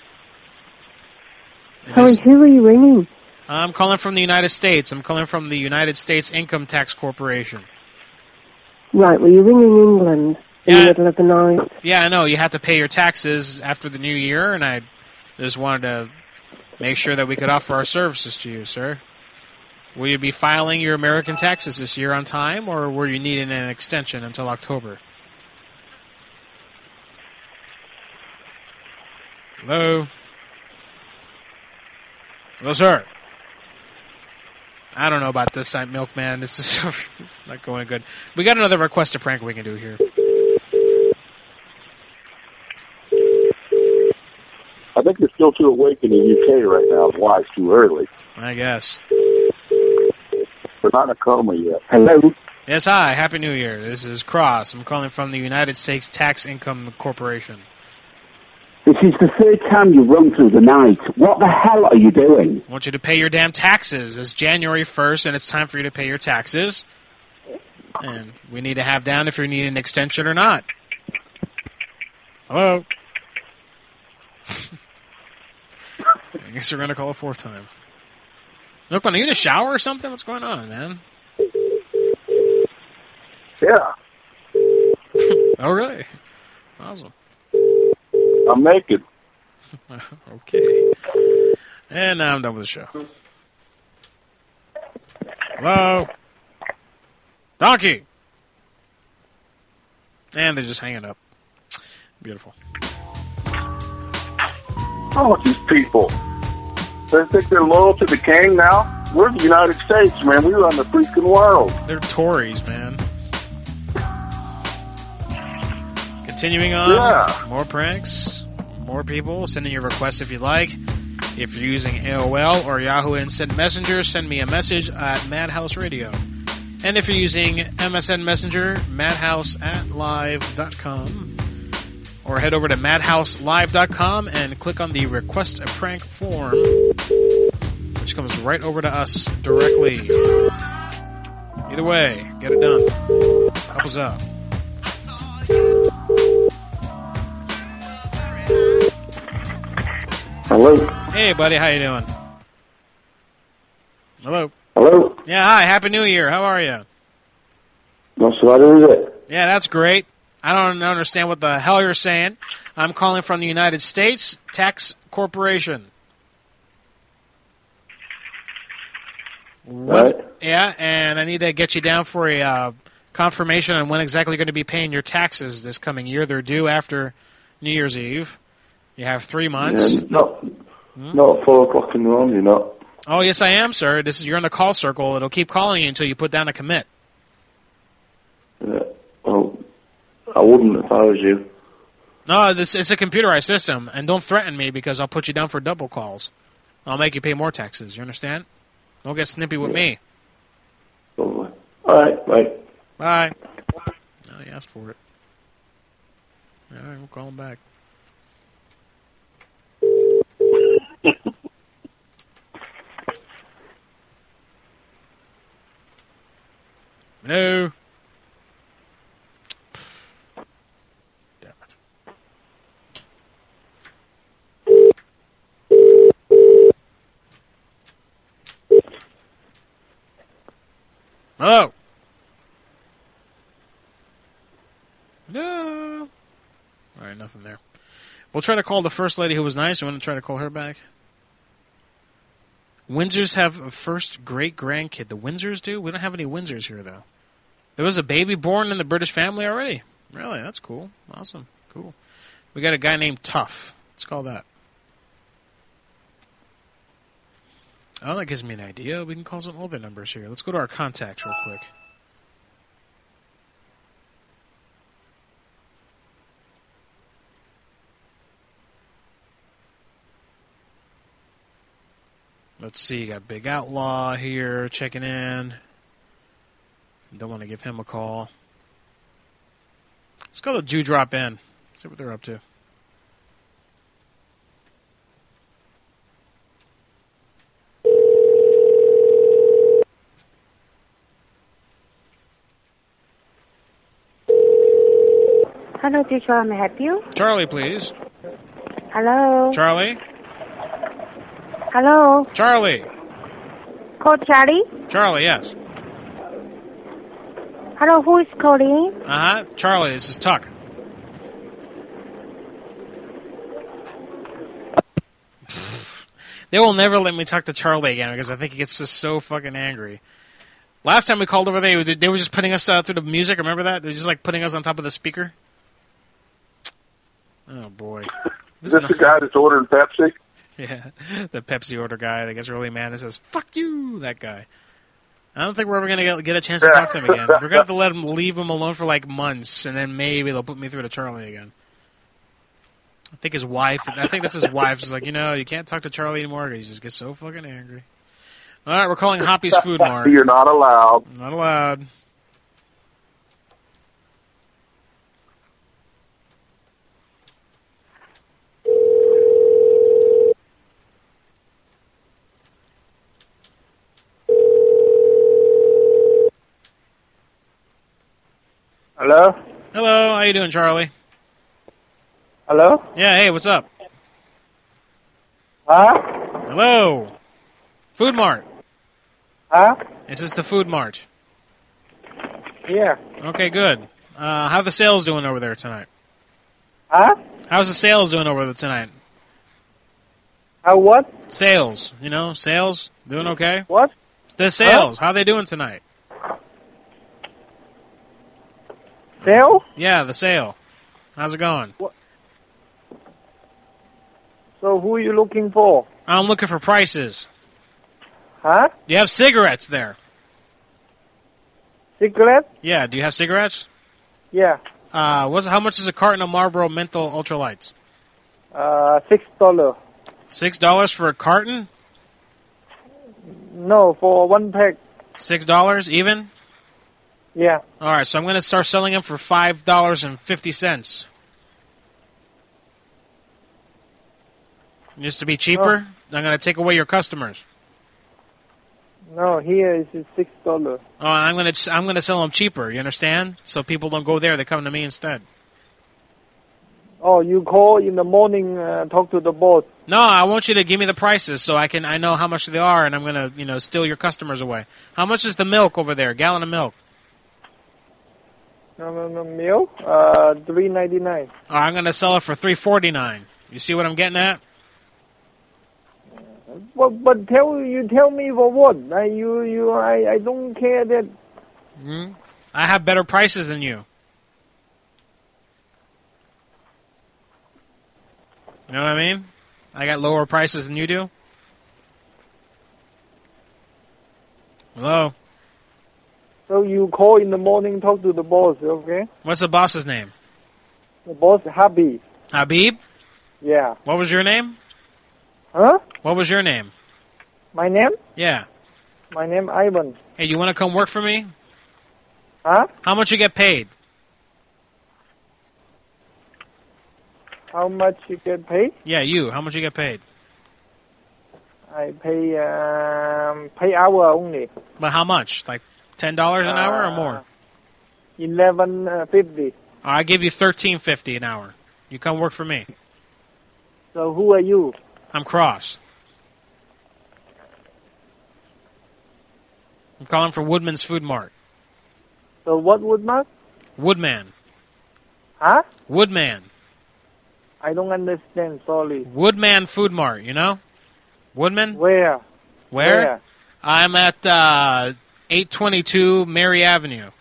Sorry, who are you ringing? I'm calling from the United States. I'm calling from the United States Income Tax Corporation. Right, well, you're ringing England in yeah. the middle of the night. Yeah, I know. You have to pay your taxes after the new year, and I just wanted to make sure that we could offer our services to you, sir. Will you be filing your American taxes this year on time, or were you needing an extension until October? Hello? Hello, sir? I don't know about this side, Milkman. This is it's not going good. We got another request to prank we can do here. I think you're still too awake in the U K right now. Why? It's too early. I guess. We're not in a coma yet. Hello? Yes, hi. Happy New Year. This is Cross. I'm calling from the United States Tax Income Corporation. This is the third time you've run through the night. What the hell are you doing? I want you to pay your damn taxes. It's January first, and it's time for you to pay your taxes. And we need to have down if you need an extension or not. Hello? I guess we're going to call a fourth time. Look, are you in the shower or something? What's going on, man? Yeah. Oh, really? Awesome. I'm naked. Okay. And now I'm done with the show. Hello? Donkey! And they're just hanging up. Beautiful. Oh, these people. They think they're loyal to the king now? We're the United States, man. We run the freaking world. They're Tories, man. Continuing on, yeah. More pranks, more people. Send in your requests if you like. If you're using A O L or Yahoo Instant Messenger, send me a message at Madhouse Radio. And if you're using M S N Messenger, madhouse at live dot com. Or head over to madhouse live dot com and click on the Request a Prank form, which comes right over to us directly. Either way, get it done. Help us out. Hello? Hey, buddy, how you doing? Hello? Hello? Yeah, hi, Happy New Year. How are you? What's the matter with it? Yeah, that's great. I don't understand what the hell you're saying. I'm calling from the United States Tax Corporation. Right. When, yeah, and I need to get you down for a uh, confirmation on when exactly you're going to be paying your taxes this coming year. They're due after New Year's Eve. You have three months. Yeah, not, hmm? not at four o'clock in the morning, you're not. Oh, yes, I am, sir. This is you're in the call circle. It'll keep calling you until you put down a commit. Yeah. Well, I wouldn't if I was you. No, this it's a computerized system, and don't threaten me because I'll put you down for double calls. I'll make you pay more taxes. You understand? Don't get snippy with me. All right, right. Bye. No, he asked for it. All right, we'll call him back. No. Damn it. Hello. No. All right, nothing there. We'll try to call the first lady who was nice. You want to try to call her back? Windsors have a first great-grandkid. The Windsors do? We don't have any Windsors here, though. There was a baby born in the British family already? Really? That's cool. Awesome. Cool. We got a guy named Tough. Let's call that. Oh, that gives me an idea. We can call some other numbers here. Let's go to our contacts real quick. Let's see, you got Big Outlaw here checking in. Don't want to give him a call. Let's go to Jew Drop In. See what they're up to. Hello, teacher. May I help you? Charlie, please. Hello. Charlie? Hello. Charlie. Call Charlie. Charlie, yes. Hello, who is calling? Uh-huh. Charlie, this is Tuck. They will never let me talk to Charlie again because I think he gets just so fucking angry. Last time we called over there, they were just putting us uh, through the music. Remember that? They were just like putting us on top of the speaker. Oh, boy. Is this the guy that's ordering Pepsi? Yeah, the Pepsi order guy that gets really mad and says, fuck you, that guy. I don't think we're ever going to get a chance to talk to him again. We're going to have to let him leave him alone for like months, and then maybe they'll put me through to Charlie again. I think his wife, I think that's his wife, she's like, you know, you can't talk to Charlie anymore because he just gets so fucking angry. All right, we're calling Hoppy's Food Mart. You're not allowed. Not allowed. Hello? Hello, how you doing, Charlie? Hello? Yeah, hey, what's up? Huh? Hello? Food Mart. Huh? This is the Food Mart. Yeah. Okay, good. Uh, how are the sales doing over there tonight? Huh? How's the sales doing over there tonight? How what? Sales. You know, sales? Doing okay? What? The sales. Huh? How are they doing tonight? Sale? Yeah, the sale. How's it going? What? So who are you looking for? I'm looking for prices. Huh? Do you have cigarettes there? Cigarette? Yeah, do you have cigarettes? Yeah. Uh, what's how much is a carton of Marlboro Menthol Ultralights? Uh, six dollar. Six dollars for a carton? No, for one pack. Six dollars even? Yeah. All right, so I'm going to start selling them for five dollars and fifty cents. Just to be cheaper, Oh. I'm going to take away your customers. No, here is six dollar. Oh, I'm going to I'm going to sell them cheaper. You understand? So people don't go there; they come to me instead. Oh, you call in the morning, uh, talk to the boss. No, I want you to give me the prices so I can I know how much they are, and I'm going to you know steal your customers away. How much is the milk over there? A gallon of milk. No, no, no, milk. Uh, three ninety nine. Oh, I'm going to sell it for three forty-nine. You see what I'm getting at? But but tell you tell me for what? I you you I I don't care that. Hmm? I have better prices than you. You know what I mean? I got lower prices than you do. Hello? So you call in the morning, talk to the boss, okay? What's the boss's name? The boss, Habib. Habib? Yeah. What was your name? Huh? What was your name? My name? Yeah. My name Ivan. Hey, you want to come work for me? Huh? How much you get paid? How much you get paid? Yeah, you. How much you get paid? I pay um pay hour only. But how much? Like ten dollars an hour or more? Eleven uh, fifty. I give you thirteen fifty an hour. You come work for me. So who are you? I'm Cross. I'm calling for Woodman's Food Mart. So what Woodman? Woodman. Huh? Woodman. I don't understand. Sorry. Woodman Food Mart. You know? Woodman. Where? Where? Where? I'm at uh, eight twenty-two Mary Avenue.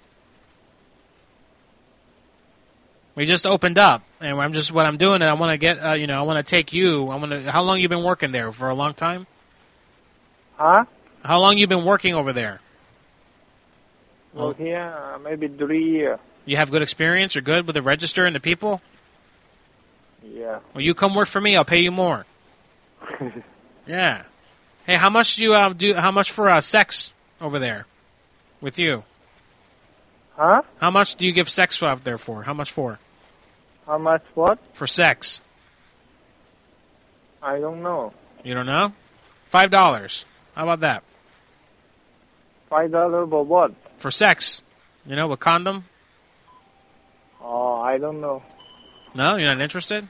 We just opened up, and I'm just what I'm doing. I want to get, uh, you know, I want to take you. I want to. How long you been working there? For a long time? Huh? How long you been working over there? Well, here uh, maybe three years. You have good experience. You're good with the register and the people. Yeah. Well, you come work for me. I'll pay you more. Yeah. Hey, how much do you uh, do? How much for uh, sex over there with you? Huh? How much do you give sex out there for? How much for? How much what? For sex. I don't know. You don't know? Five dollars. How about that? Five dollars for what? For sex. You know, with condom. Oh, I don't know. No, you're not interested.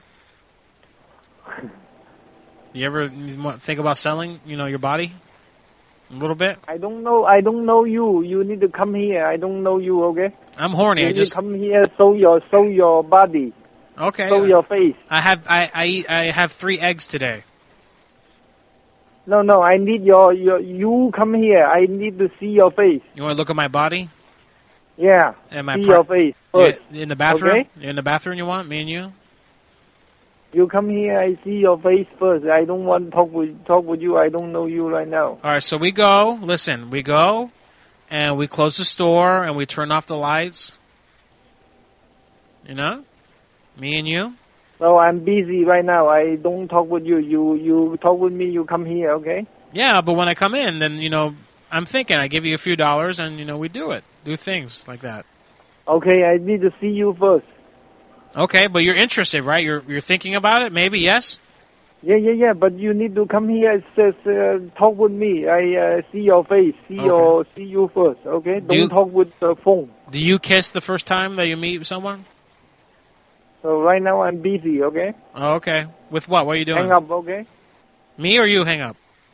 You ever think about selling, you know, your body a little bit? I don't know. I don't know you. You need to come here. I don't know you. Okay. I'm horny. You I need just to come here. Show your show your body. Okay. Show your face. I have I I eat I have three eggs today. No, no. I need your your. You come here. I need to see your face. You want to look at my body? Yeah. And my see pri- your face first. You, in the bathroom? Okay? In the bathroom you want? Me and you? You come here, I see your face first. I don't want to talk with talk with you. I don't know you right now. All right, so we go. Listen, we go, and we close the store, and we turn off the lights. You know, me and you. So I'm busy right now. I don't talk with you. You you talk with me. You come here, okay? Yeah, but when I come in, then you know, I'm thinking I give you a few dollars, and you know, we do it, do things like that. Okay, I need to see you first. Okay, but you're interested, right? You're you're thinking about it, maybe, yes? Yeah, yeah, yeah. But you need to come here. Just uh, talk with me. I uh, see your face. See Okay. your see you first. Okay. Don't you- talk with the phone. Do you kiss the first time that you meet someone? So right now I'm busy. Okay. Oh, okay. With what? What are you doing? Hang up. Okay. Me or you hang up?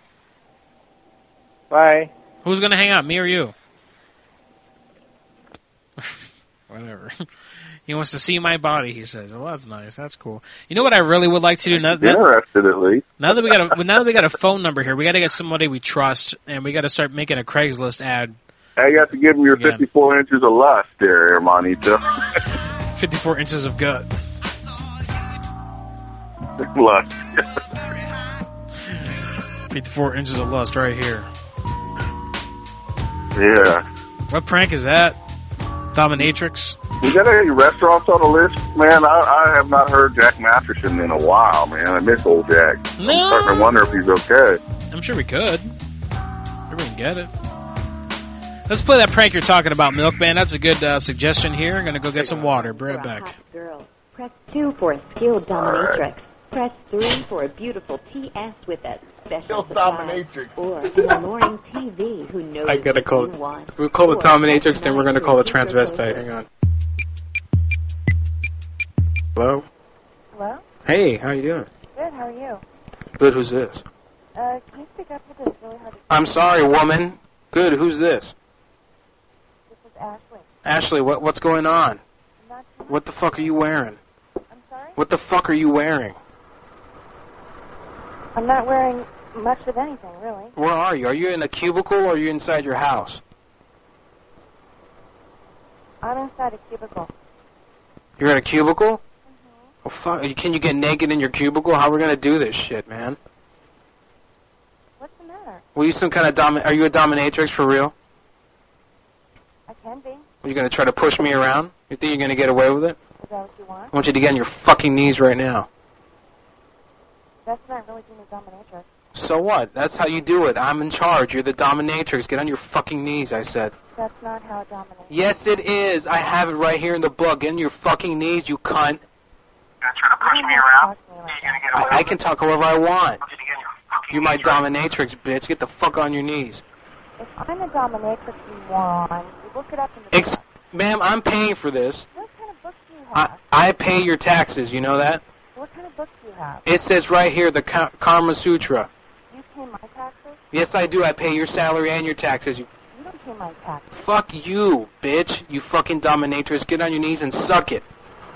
Bye. Who's going to hang up, me or you? Whatever. He wants to see my body, he says. Well, that's nice. That's cool. You know what I really would like to do? Now, now, Interested at least. now that we got a now that we got a phone number here, we got to get somebody we trust, and we got to start making a Craigslist ad. I got to give him your Again. fifty-four inches of lust there, Hermanito. fifty-four inches of gut. Lust. fifty-four inches of lust right here. Yeah. What prank is that? Dominatrix? We got any restaurants on the list? Man, I, I have not heard Jack Masterson in a while, man. I miss old Jack. No. I'm starting to wonder if he's okay. I'm sure we could. Sure we can get it. Let's play that prank you're talking about, Milkman. That's a good uh, suggestion here. I'm going to go get some water. Be right back. Girl. Press two for a skilled dominatrix. Press three for a beautiful T S with a special surprise. Or an alluring T V who knows I gotta what call you it. want. We'll call it Or dominatrix, then we're gonna call it a nice transvestite. Hang on. Hello? Hello? Hey, how you doing? Good, how are you? Good, who's this? Uh, can you speak up with this? It's really hard to... I'm sorry, woman. Good, who's this? This is Ashley. Ashley, what what's going on? What the fuck are you wearing? I'm sorry? What the fuck are you wearing? I'm not wearing much of anything, really. Where are you? Are you in a cubicle or are you inside your house? I'm inside a cubicle. You're in a cubicle? Mm-hmm. Well, fuck, can you get naked in your cubicle? How are we gonna do this shit, man? What's the matter? Were you some kind of domin? Are you a dominatrix for real? I can be. Are you gonna try to push me around? You think you're gonna get away with it? Is that what you want? I want you to get on your fucking knees right now. That's not really being a dominatrix. So what? That's how you do it. I'm in charge. You're the dominatrix. Get on your fucking knees, I said. That's not how it dominates. Yes, it is. I have it right here in the book. Get on your fucking knees, you cunt. You're trying to push me around? I, I can talk however I want. You're my dominatrix, bitch. Get the fuck on your knees. If I'm a dominatrix, you moron, you look it up in the Ex- book. Ma'am, I'm paying for this. What kind of books do you have? I, I pay your taxes. You know that? What kind of books do you have? It says right here, the Ka- Karma Sutra. You pay my taxes? Yes, I do. I pay your salary and your taxes. You You don't pay my taxes. Fuck you, bitch. You fucking dominatrix. Get on your knees and suck it.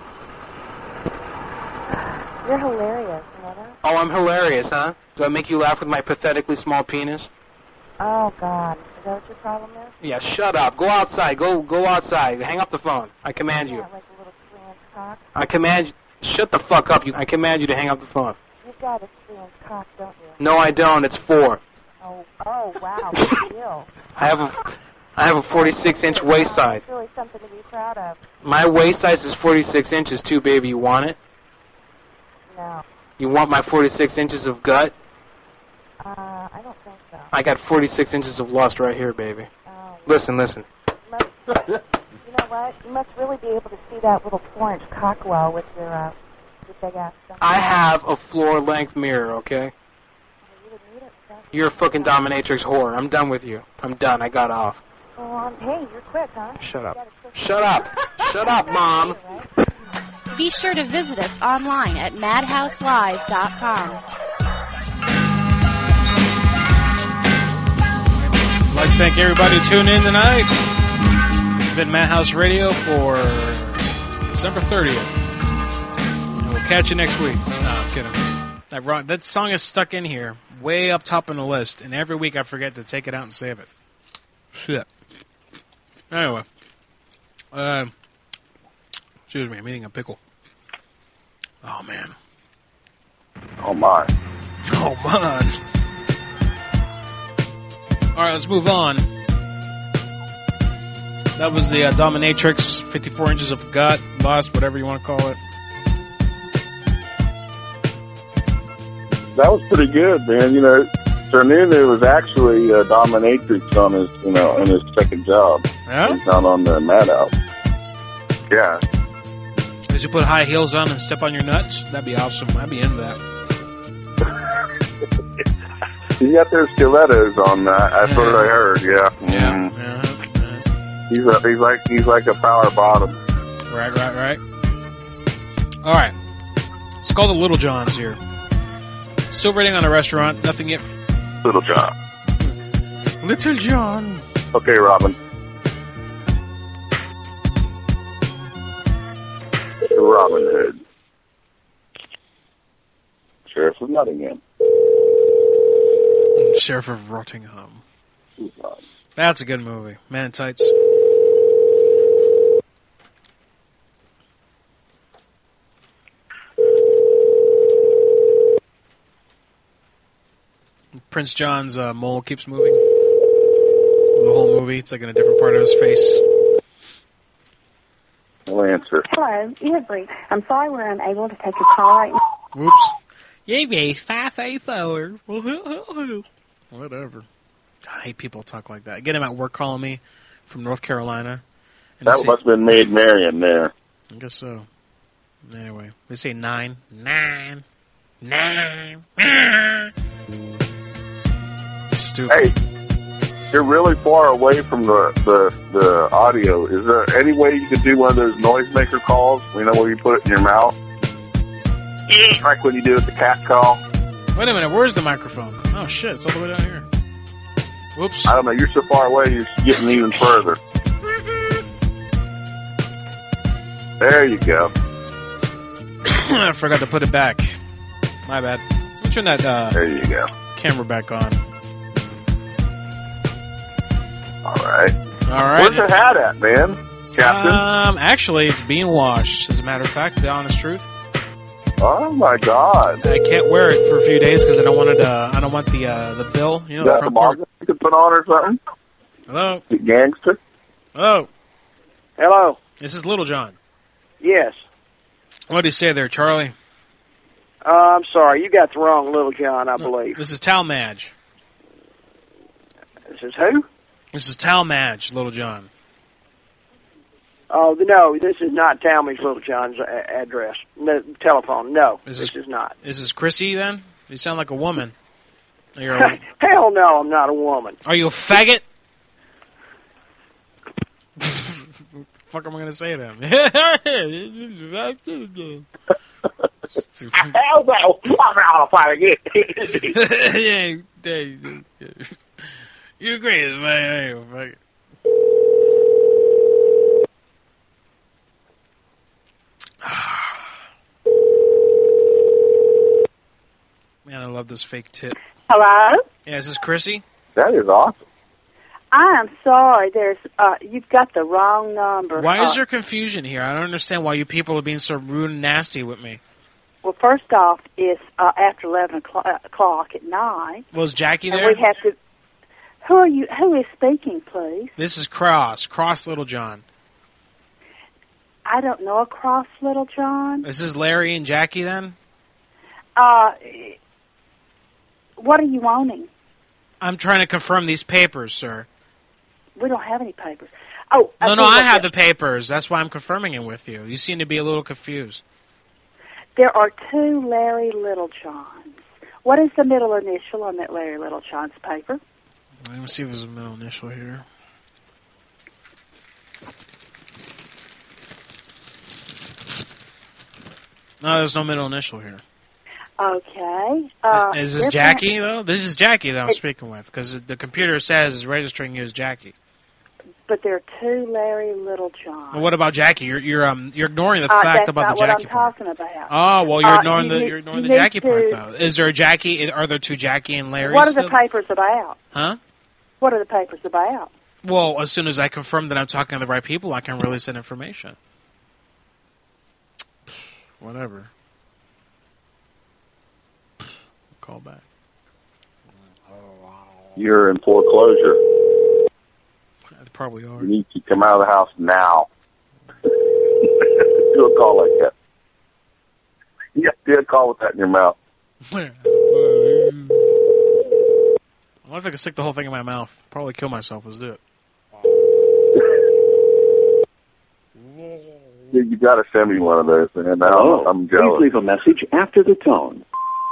You're hilarious, you know that? Oh, I'm hilarious, huh? Do I make you laugh with my pathetically small penis? Oh, God. Is that what your problem is? Yeah, shut up. Go outside. Go go outside. Hang up the phone. I command you. Yeah, like a little three-inch cock. I command you. Shut the fuck up. You. I command you to hang up the phone. You've got a three-inch cock, don't you? No, I don't. It's four. Oh, oh, wow. Big deal. I have a, I have a forty-six inch waist size. It's really something to be proud of. My waist size is forty-six inches too, baby. You want it? No. You want my forty-six inches of gut? Uh, I don't think so. I got forty-six inches of lust right here, baby. Oh. Listen, listen. You, must, you know what? You must really be able to see that little four-inch cock well with your, uh, your big-ass stomach. I have a floor-length mirror, okay? You would need it, so. You're a fucking dominatrix whore. I'm done with you. I'm done. I got off. Well, um, hey, you're quick, huh? Shut up. Shut up. Shut up, Mom. Be sure to visit us online at madhouse live dot com. I'd like to thank everybody who tuned in tonight. It's been Madhouse Radio for December thirtieth. And we'll catch you next week. No, I'm kidding. That, wrong, that song is stuck in here, way up top on the list, and every week I forget to take it out and save it. Shit. Anyway. Uh, excuse me, I'm eating a pickle. Oh, man. Oh, my. Oh, man. All right, let's move on. That was the uh, Dominatrix, fifty-four inches of gut, lust, whatever you want to call it. That was pretty good, man. You know, Cernunno was actually a dominatrix on his, you know, on his second job. Yeah? He's not on the Madhouse. Yeah. Did you put high heels on and step on your nuts? That'd be awesome. I'd be into that. He got those stilettos on that. That's yeah. what I heard. Yeah. Yeah. Mm. yeah. yeah. He's a, he's like he's like a power bottom. Right, right, right. All right. It's called the Little Johns here. Still rating on a restaurant. Nothing yet. Little John. Little John. Okay, Robin. Robin Hood. Sheriff of Nottingham. Sheriff of Rottingham. That's a good movie. Man in Tights. Prince John's uh, mole keeps moving. The whole movie, it's like in a different part of his face. No answer. Hello, you have reached. I'm sorry we're unable to take your call right now. Whoops. You raised five eight four. Whatever. I hate people talk like that. Get him at work calling me from North Carolina. And That say, must have been Maid Marian there. I guess so. Anyway, they say nine. Nine. Nine. Stupid. Hey, you're really far away from the, the, the audio. Is there any way you could do one of those noisemaker calls? You know, where you put it in your mouth? Like when you do it the cat call. Wait a minute, where's the microphone? Oh shit, it's all the way down here. Whoops. I don't know, you're so far away, you're getting even further. There you go. I forgot to put it back. My bad. Let me turn that uh, there you go. camera back on. All right. All right. Where's your hat at, man, Captain? Um, actually, it's being washed. As a matter of fact, the honest truth. Oh my God! I can't wear it for a few days because I don't want it. Uh, I don't want the uh, the bill. You know, you the got front some part. you could put on or something? Hello. You gangster. Hello. Hello. This is Little John. Yes. What do you say there, Charlie? Uh, I'm sorry, you got the wrong Little John, I no, believe. This is Talmadge. This is who? This is Talmadge, Little John. Oh, no, this is not Talmadge Little John's a- address. No, telephone, no, Is this this, is not. Is this Chrissy, then? You sound like a woman. You're a, Hell no, I'm not a woman. are you a faggot? Fuck am I going to say to him? Hell no! I'm out of fight again. You're crazy, man. Fuck. Man, I love this fake tit. Hello? Yeah, is this Chrissy? That is awesome. I am sorry. There's uh, you've got the wrong number. Why is uh, there confusion here? I don't understand why you people are being so rude and nasty with me. Well, first off, it's uh, after eleven o'clock at night. Was Jackie and there? we have to. Who are you? Who is speaking, please? This is Cross. Cross Little John. I don't know a Cross Little John. This is Larry and Jackie, then? Uh, what are you wanting? I'm trying to confirm these papers, sir. We don't have any papers. Oh, No, I no, I have the. the papers. That's why I'm confirming it with you. You seem to be a little confused. There are two Larry Little Johns. What is the middle initial on that Larry Little John's paper? Let me see if there's a middle initial here. No, there's no middle initial here. Okay. Uh, is this Jackie, though? This is Jackie that I'm speaking with, because the computer says it's registering you as Jackie. But there are two Larry Little Johns. Well, what about Jackie? You're you're um you're ignoring the uh, fact that's about not the Jackie what I'm part. talking about. Oh, well, you're Uh, ignoring you the need- you're ignoring you the need Jackie to- part, though. Is there a Jackie? Are there two Jackie and Larry? What are still? the papers about? Huh? What are the papers about? Well, as soon as I confirm that I'm talking to the right people, I can release that information. Whatever. Call back. You're in foreclosure. They probably are. You need to come out of the house now. Do a call like that. Yeah, do a call with that in your mouth. I wonder if I can stick the whole thing in my mouth. Probably kill myself. Let's do it. You got to send me one of those, man. I'm, Oh, I'm please jealous. leave a message after the tone.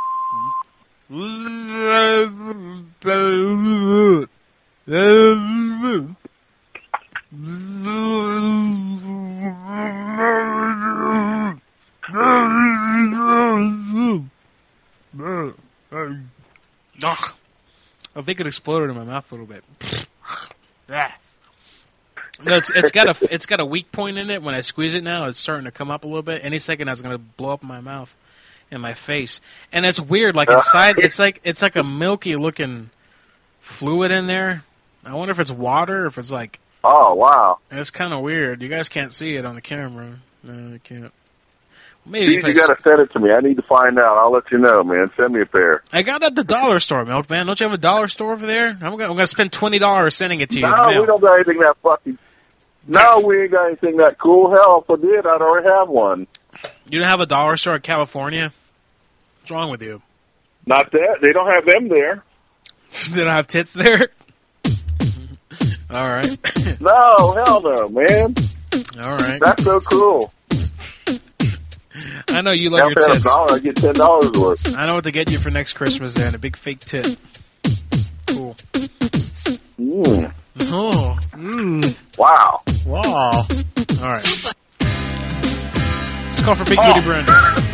Ugh. I think it exploded in my mouth a little bit. Ah. No, it's, it's got a it's got a weak point in it. When I squeeze it now, it's starting to come up a little bit. Any second, that's gonna blow up in my mouth, in my face. And it's weird. Like inside, it's like it's like a milky looking fluid in there. I wonder if it's water, or if it's like. Oh wow! It's kind of weird. You guys can't see it on the camera. No, you can't. Maybe You, if you I got to send it to me. I need to find out. I'll let you know, man. Send me a pair. I got it at the dollar store, Milkman. Don't you have a dollar store over there? I'm gonna, I'm gonna spend twenty dollars sending it to you. No, in the mail. we don't got anything that fucking. No, we ain't got anything that cool. Hell, if I did, I'd already have one. You don't have a dollar store in California? What's wrong with you? Not that. They don't have them there. They don't have tits there? All right. No, hell no, man. All right. That's so cool. I know you Now love if your I have a tits. dollar, I get ten dollars worth. I know what to get you for next Christmas then, a big fake tit. Cool. Mm. Oh. Mm. Wow. Wow. All right. Let's call for Big Oh. Booty Brenda.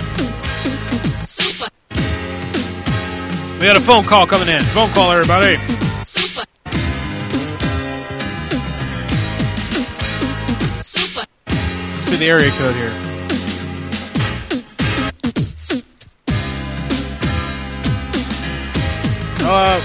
We got a phone call coming in. Phone call, everybody. see the area code here. Uh,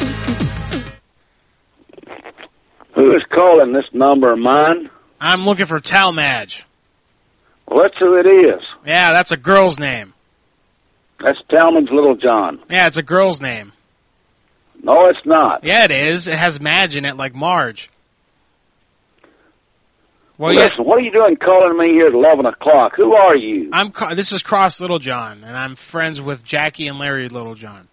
Who is calling this number of mine? I'm looking for Talmadge. Well, that's who it is. Yeah, that's a girl's name. That's Talmadge Little John. Yeah, it's a girl's name. No, it's not. Yeah, it is. It has Madge in it, like Marge. Well, Listen, yeah. what are you doing calling me here at eleven o'clock? Who are you? I'm. This is Cross Littlejohn, and I'm friends with Jackie and Larry Littlejohn.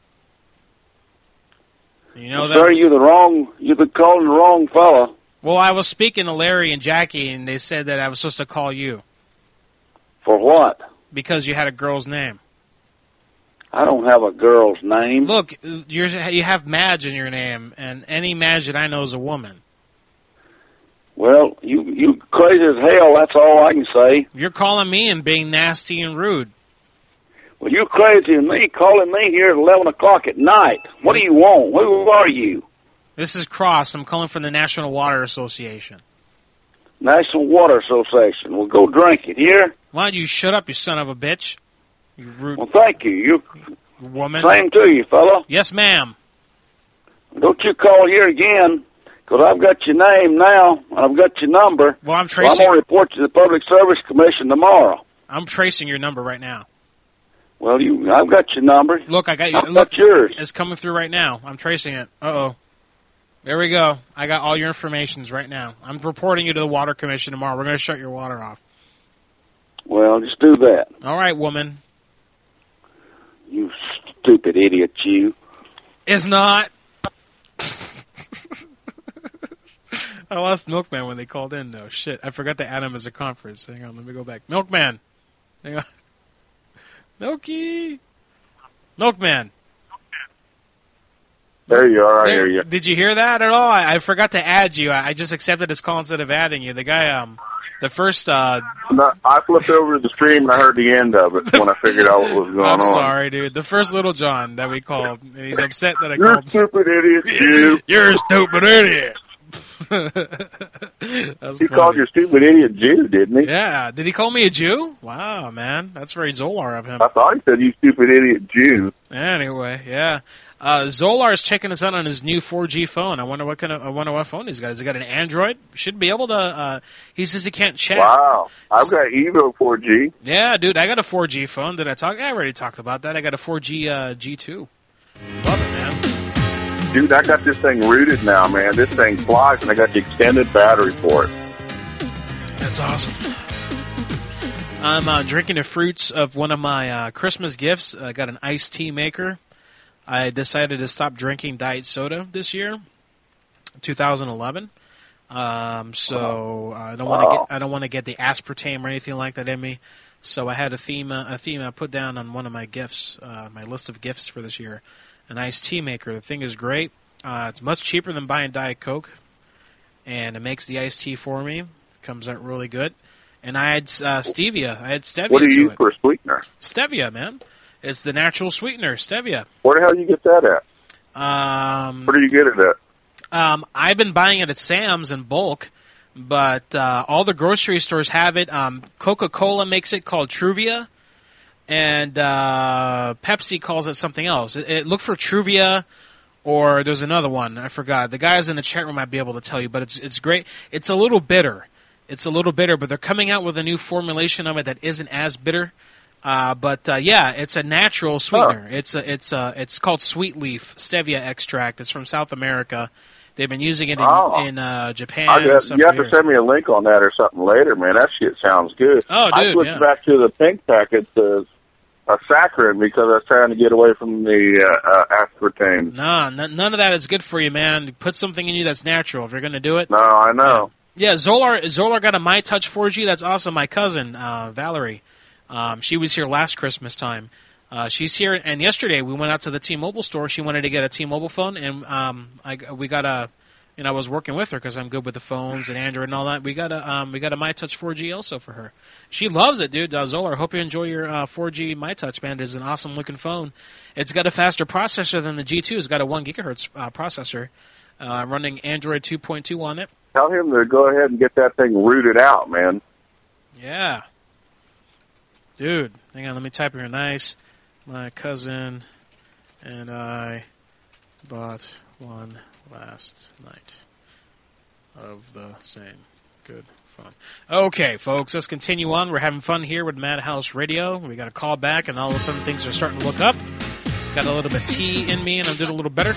You know well, that? Sir, you're the wrong. You've been calling the wrong fella. Well, I was speaking to Larry and Jackie, and they said that I was supposed to call you. For what? Because you had a girl's name. I don't have a girl's name. Look, you're, you have Madge in your name, and any Madge that I know is a woman. Well, you you crazy as hell, that's all I can say. You're calling me and being nasty and rude. Well, you're crazy than me, calling me here at eleven o'clock at night. What do you want? Who are you? This is Cross. I'm calling from the National Water Association. National Water Association. Well, go drink it, here? Why don't you shut up, you son of a bitch? You rude well, thank you. You woman. Same to you, fella. Yes, ma'am. Don't you call here again, because I've got your name now, and I've got your number. Well, I'm tracing. So I'm going to report to the Public Service Commission tomorrow. I'm tracing your number right now. Well, you, I've got your number. Look, I got you. I've Look, got yours. It's coming through right now. I'm tracing it. Uh-oh. There we go. I got all your informations right now. I'm reporting you to the Water Commission tomorrow. We're going to shut your water off. Well, just do that. All right, woman. You stupid idiot, you. It's not. I lost Milkman when they called in, though. Shit, I forgot to add him as a conference. Hang on, let me go back. Milkman. Hang on. Milky. Milkman. There you are. I There, hear you. Did you hear that at all? I, I forgot to add you. I, I just accepted this call instead of adding you. The guy, um, the first, uh... No, I flipped over to the stream and I heard the end of it when I figured out what was going I'm on. sorry, dude. The first Little John that we called, and he's upset that I You're called. a stupid idiot, Jew. You're a stupid idiot. That's he funny. called you a stupid idiot Jew, didn't he? Yeah. Did he call me a Jew? Wow, man. That's very Zolar of him. I thought he said you stupid idiot Jew. Anyway, yeah. Uh, Zolar is checking us out on his new four G phone. I wonder what kind of, I wonder what phone he's got. Has he got an Android? Should be able to, uh, he says he can't chat. Wow. I've got Evo four G. Yeah, dude, I got a four G phone. Did I talk? I already talked about that. I got a four G, uh, G two. Love it, man. Dude, I got this thing rooted now, man. This thing flies, and I got the extended battery for it. That's awesome. I'm uh, drinking the fruits of one of my uh, Christmas gifts. I got an iced tea maker. I decided to stop drinking diet soda this year, twenty eleven. Um, so uh, I don't want to Wow. get I don't want to get the aspartame or anything like that in me. So I had a theme uh, a theme I put down on one of my gifts, uh, my list of gifts for this year. An iced tea maker. The thing is great. Uh, it's much cheaper than buying Diet Coke, and it makes the iced tea for me. It comes out really good. And I had uh, stevia. I had stevia. What do you to use it. for a sweetener? Stevia, man. It's the natural sweetener, stevia. Where the hell do you get that at? Um, Where do you get it at? um, I've been buying it at Sam's in bulk, but uh, all the grocery stores have it. Um, Coca-Cola makes it called Truvia, and uh, Pepsi calls it something else. It, it, look for Truvia, or there's another one. I forgot. The guys in the chat room might be able to tell you, but it's it's great. It's a little bitter. It's a little bitter, but they're coming out with a new formulation of it that isn't as bitter. Uh, but uh, yeah, it's a natural sweetener. Oh. It's a, it's a, it's called Sweet Leaf Stevia extract. It's from South America. They've been using it in, oh. in uh, Japan. I guess, and you have for to send me a link on that or something later, man. That shit sounds good. Oh, dude, I switched yeah. back to the pink packet, the a saccharin, because I was trying to get away from the uh, uh, aspartame. No, n- none of that is good for you, man. Put something in you that's natural if you're going to do it. No, I know. Yeah, Zolar Zolar got a My Touch four G. That's awesome. My cousin, uh, Valerie, um, she was here last Christmas time. Uh, she's here, and yesterday we went out to the T-Mobile store. She wanted to get a T-Mobile phone, and um, I, we got a, and I was working with her because I'm good with the phones and Android and all that. We got a, um, we got a My Touch four G also for her. She loves it, dude. Uh, Zolar, hope you enjoy your uh, four G My Touch, man. It's an awesome looking phone. It's got a faster processor than the G two. It's got a one gigahertz uh, processor, uh, running Android two point two on it. Tell him to go ahead and get that thing rooted out, man. Yeah. Dude, hang on, let me type here. Nice. My cousin and I bought one last night of the same. Good fun. Okay, folks, let's continue on. We're having fun here with Madhouse Radio. We got a call back, and all of a sudden things are starting to look up. Got a little bit of tea in me, and I'm doing a little better.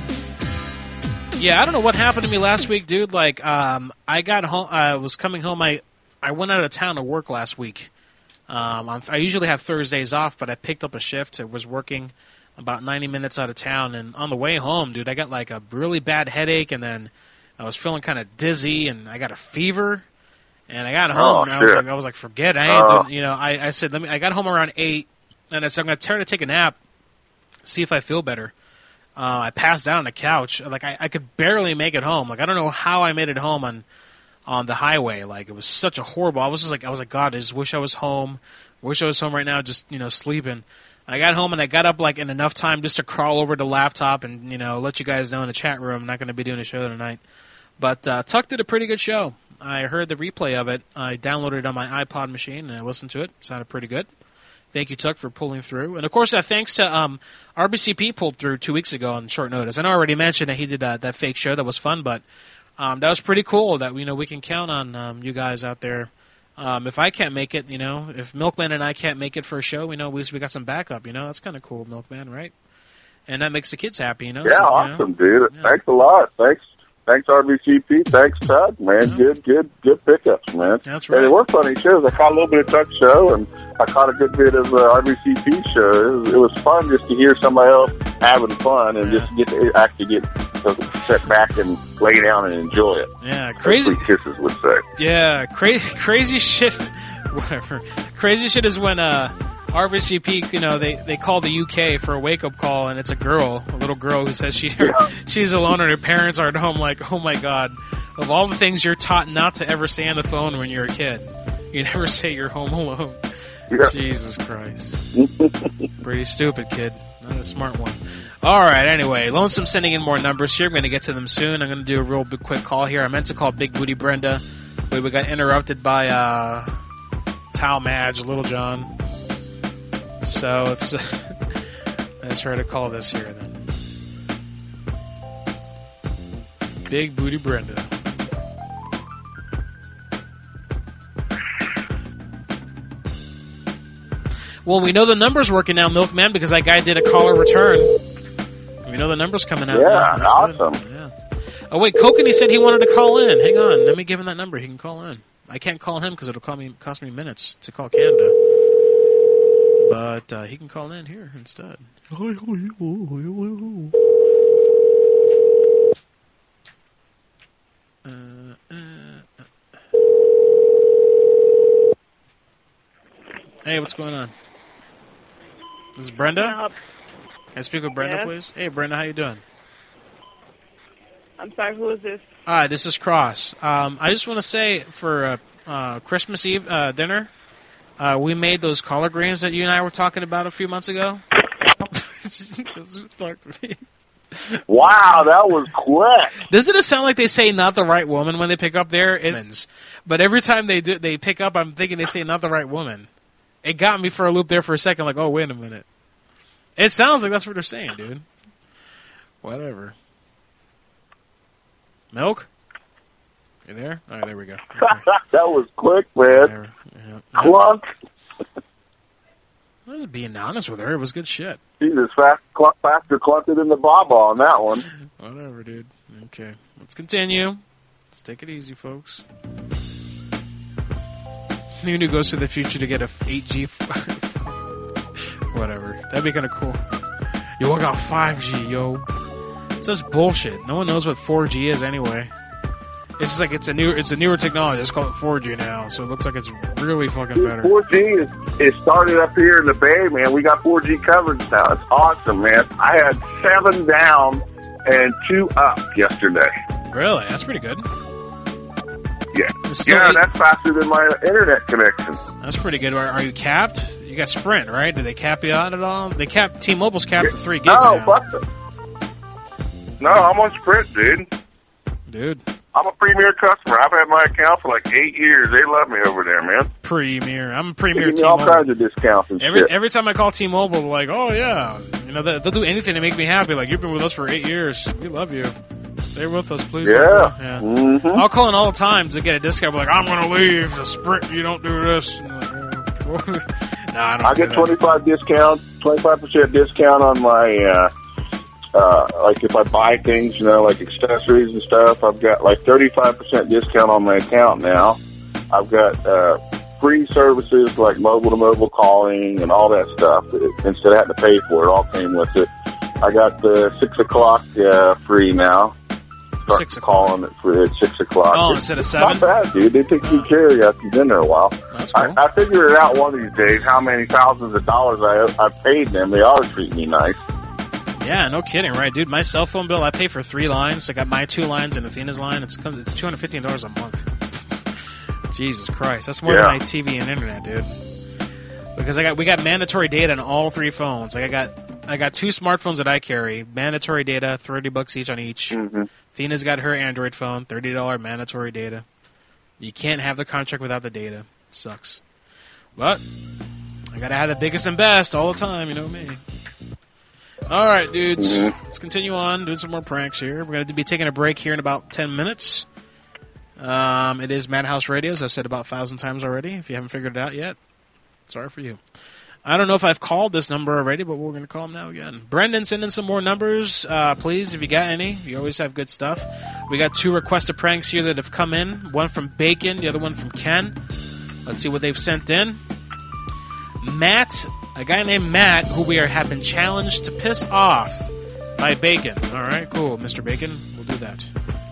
Yeah, I don't know what happened to me last week, dude. Like, um, I got home. I was coming home. I I went out of town to work last week. Um, I'm, I usually have Thursdays off, but I picked up a shift. I was working about ninety minutes out of town, and on the way home, dude, I got like a really bad headache, and then I was feeling kind of dizzy, and I got a fever. And I got home, Oh, and I was shit. like, I was like, forget it. I ain't Oh. doing, you know, I, I said, let me. I got home around eight, and I said, I'm gonna try to take a nap, see if I feel better. Uh, I passed out on the couch. Like I, I could barely make it home. Like I don't know how I made it home on, on the highway. Like it was such a horrible. I was just like, I was like, God, I just wish I was home. Wish I was home right now, just you know, sleeping. I got home and I got up like in enough time just to crawl over the laptop and you know let you guys know in the chat room. I'm not going to be doing a show tonight, but uh, Tuck did a pretty good show. I heard the replay of it. I downloaded it on my iPod machine and I listened to it. It sounded pretty good. Thank you, Tuck, for pulling through. And, of course, uh, thanks to um, R B C P pulled through two weeks ago on short notice. I know I already mentioned that he did uh, that fake show. That was fun, but um, that was pretty cool that you know we can count on um, you guys out there. Um, if I can't make it, you know, if Milkman and I can't make it for a show, we know at least we got some backup, you know. That's kind of cool, Milkman, right? And that makes the kids happy, you know. Yeah, so, awesome, you know, dude. Thanks a lot. Thanks. Thanks, R B C P. Thanks, Todd. Man, good, good, good pickups, man. That's right. And they were funny shows. I caught a little bit of Tuck's show, and I caught a good bit of uh, R B C P show. It was, it was fun just to hear somebody else having fun and just get to actually get to sit back and lay down and enjoy it. Yeah, crazy. That's what Kisses would say. Yeah, crazy, crazy shit. Whatever. Crazy shit is when uh, R B C P, you know, they, they call the U K for a wake-up call, and it's a girl, a little girl who says she she's alone and her parents are at home. Like, oh my God, of all the things you're taught not to ever say on the phone when you're a kid, you never say you're home alone. Yeah. Jesus Christ. Pretty stupid, kid. Not a smart one. All right, anyway, Lonesome sending in more numbers here. I'm going to get to them soon. I'm going to do a real big quick call here. I meant to call Big Booty Brenda, but we got interrupted by uh, Tal Madge, Little John. So let's, let's try to call this here then. Big Booty Brenda. Well, we know the number's working now, Milkman, because that guy did a caller return. We know the number's coming out. Yeah, now. That's awesome. Good. Yeah. Oh, wait, Kokanee said he wanted to call in. Hang on. Let me give him that number. He can call in. I can't call him because it'll call me, cost me minutes to call Canada. But uh, he can call in here instead. Uh, uh, uh. Hey, what's going on? This is Brenda? Can I speak with Brenda, Yes. please? Hey, Brenda, how you doing? I'm sorry, who is this? Hi, this is Cross. Um, I just want to say for uh, uh, Christmas Eve uh, dinner, uh, we made those collard greens that you and I were talking about a few months ago. Talk to me. Wow, that was quick. Doesn't it sound like they say "not the right woman" when they pick up there? It's, but every time they do, they pick up, I'm thinking they say "not the right woman." It got me for a loop there for a second. Like, oh, wait a minute. It sounds like that's what they're saying, dude. Whatever. Milk? You there? All right, there we go. That was quick, man. Yeah. Clunk. I was being honest with her. It was good shit. Jesus, fast, clunk, faster clunked than the Baba on that one. Whatever, dude. Okay, let's continue. Let's take it easy, folks. Nunu goes to the future to get a eight G. Whatever. That'd be kind of cool. Yo, I got five G, yo. It's just bullshit. No one knows what four G is anyway. It's just like it's a new, it's a newer technology. Let's call it four G now. So it looks like it's really fucking better. four G is, is started up here in the Bay, man. We got four G coverage now. It's awesome, man. I had seven down and two up yesterday. Really? That's pretty good. Yeah. still Yeah, eight- that's faster than my internet connection. That's pretty good. Are, are you capped? You got Sprint, right? Do they cap you out at all? They cap T-Mobile's capped at three gigs No, now. fuck them. No, I'm on Sprint, dude. Dude, I'm a Premier customer. I've had my account for like eight years. They love me over there, man. Premier. I'm a They Premier give me all T-Mobile. kinds of discounts and Every shit. every time I call T-Mobile, they're like, oh yeah, you know, they- they'll do anything to make me happy. Like, you've been with us for eight years. We love you. Stay with us, please. Yeah. Yeah. Mm-hmm. I'll call in all the time to get a discount. Like, I'm gonna leave the Sprint. You don't do this. And like, oh. No, I don't. I do get that. twenty-five discount, twenty-five percent discount on my, uh, uh, like if I buy things, you know, like accessories and stuff. I've got like thirty-five percent discount on my account now. I've got, uh, free services like mobile to mobile calling and all that stuff. It, instead of having to pay for it, all came with it. I got the six o'clock, uh, free now. Start Six calling it free at six o'clock. Oh, It's instead of seven? Not bad, dude. They take good care of you after you've been there a while. That's cool. I, I figured it out one of these days how many thousands of dollars I I paid them. They ought to treat me nice. Yeah, no kidding, right, dude? My cell phone bill, I pay for three lines. I got my two lines and Athena's line. It's comes it's two hundred fifteen dollars a month. Jesus Christ, that's more Yeah. than my T V and internet, dude. Because I got we got mandatory data on all three phones. Like I got I got two smartphones that I carry, mandatory data, thirty bucks each on each. Mm-hmm. Athena's got her Android phone, thirty dollar mandatory data. You can't have the contract without the data. It sucks. But I gotta have the biggest and best all the time, you know me. All right, dudes. Mm-hmm. Let's continue on doing some more pranks here. We're going to be taking a break here in about ten minutes. Um, it is Madhouse Radio, as I've said about a thousand times already. If you haven't figured it out yet, sorry for you. I don't know if I've called this number already, but we're going to call him now again. Brendan, send in some more numbers, uh, please, if you got any. You always have good stuff. We got two requested pranks here that have come in. One from Bacon, the other one from Ken. Let's see what they've sent in. Matt, a guy named Matt, who we are have been challenged to piss off by Bacon. All right, cool, Mister Bacon, we'll do that.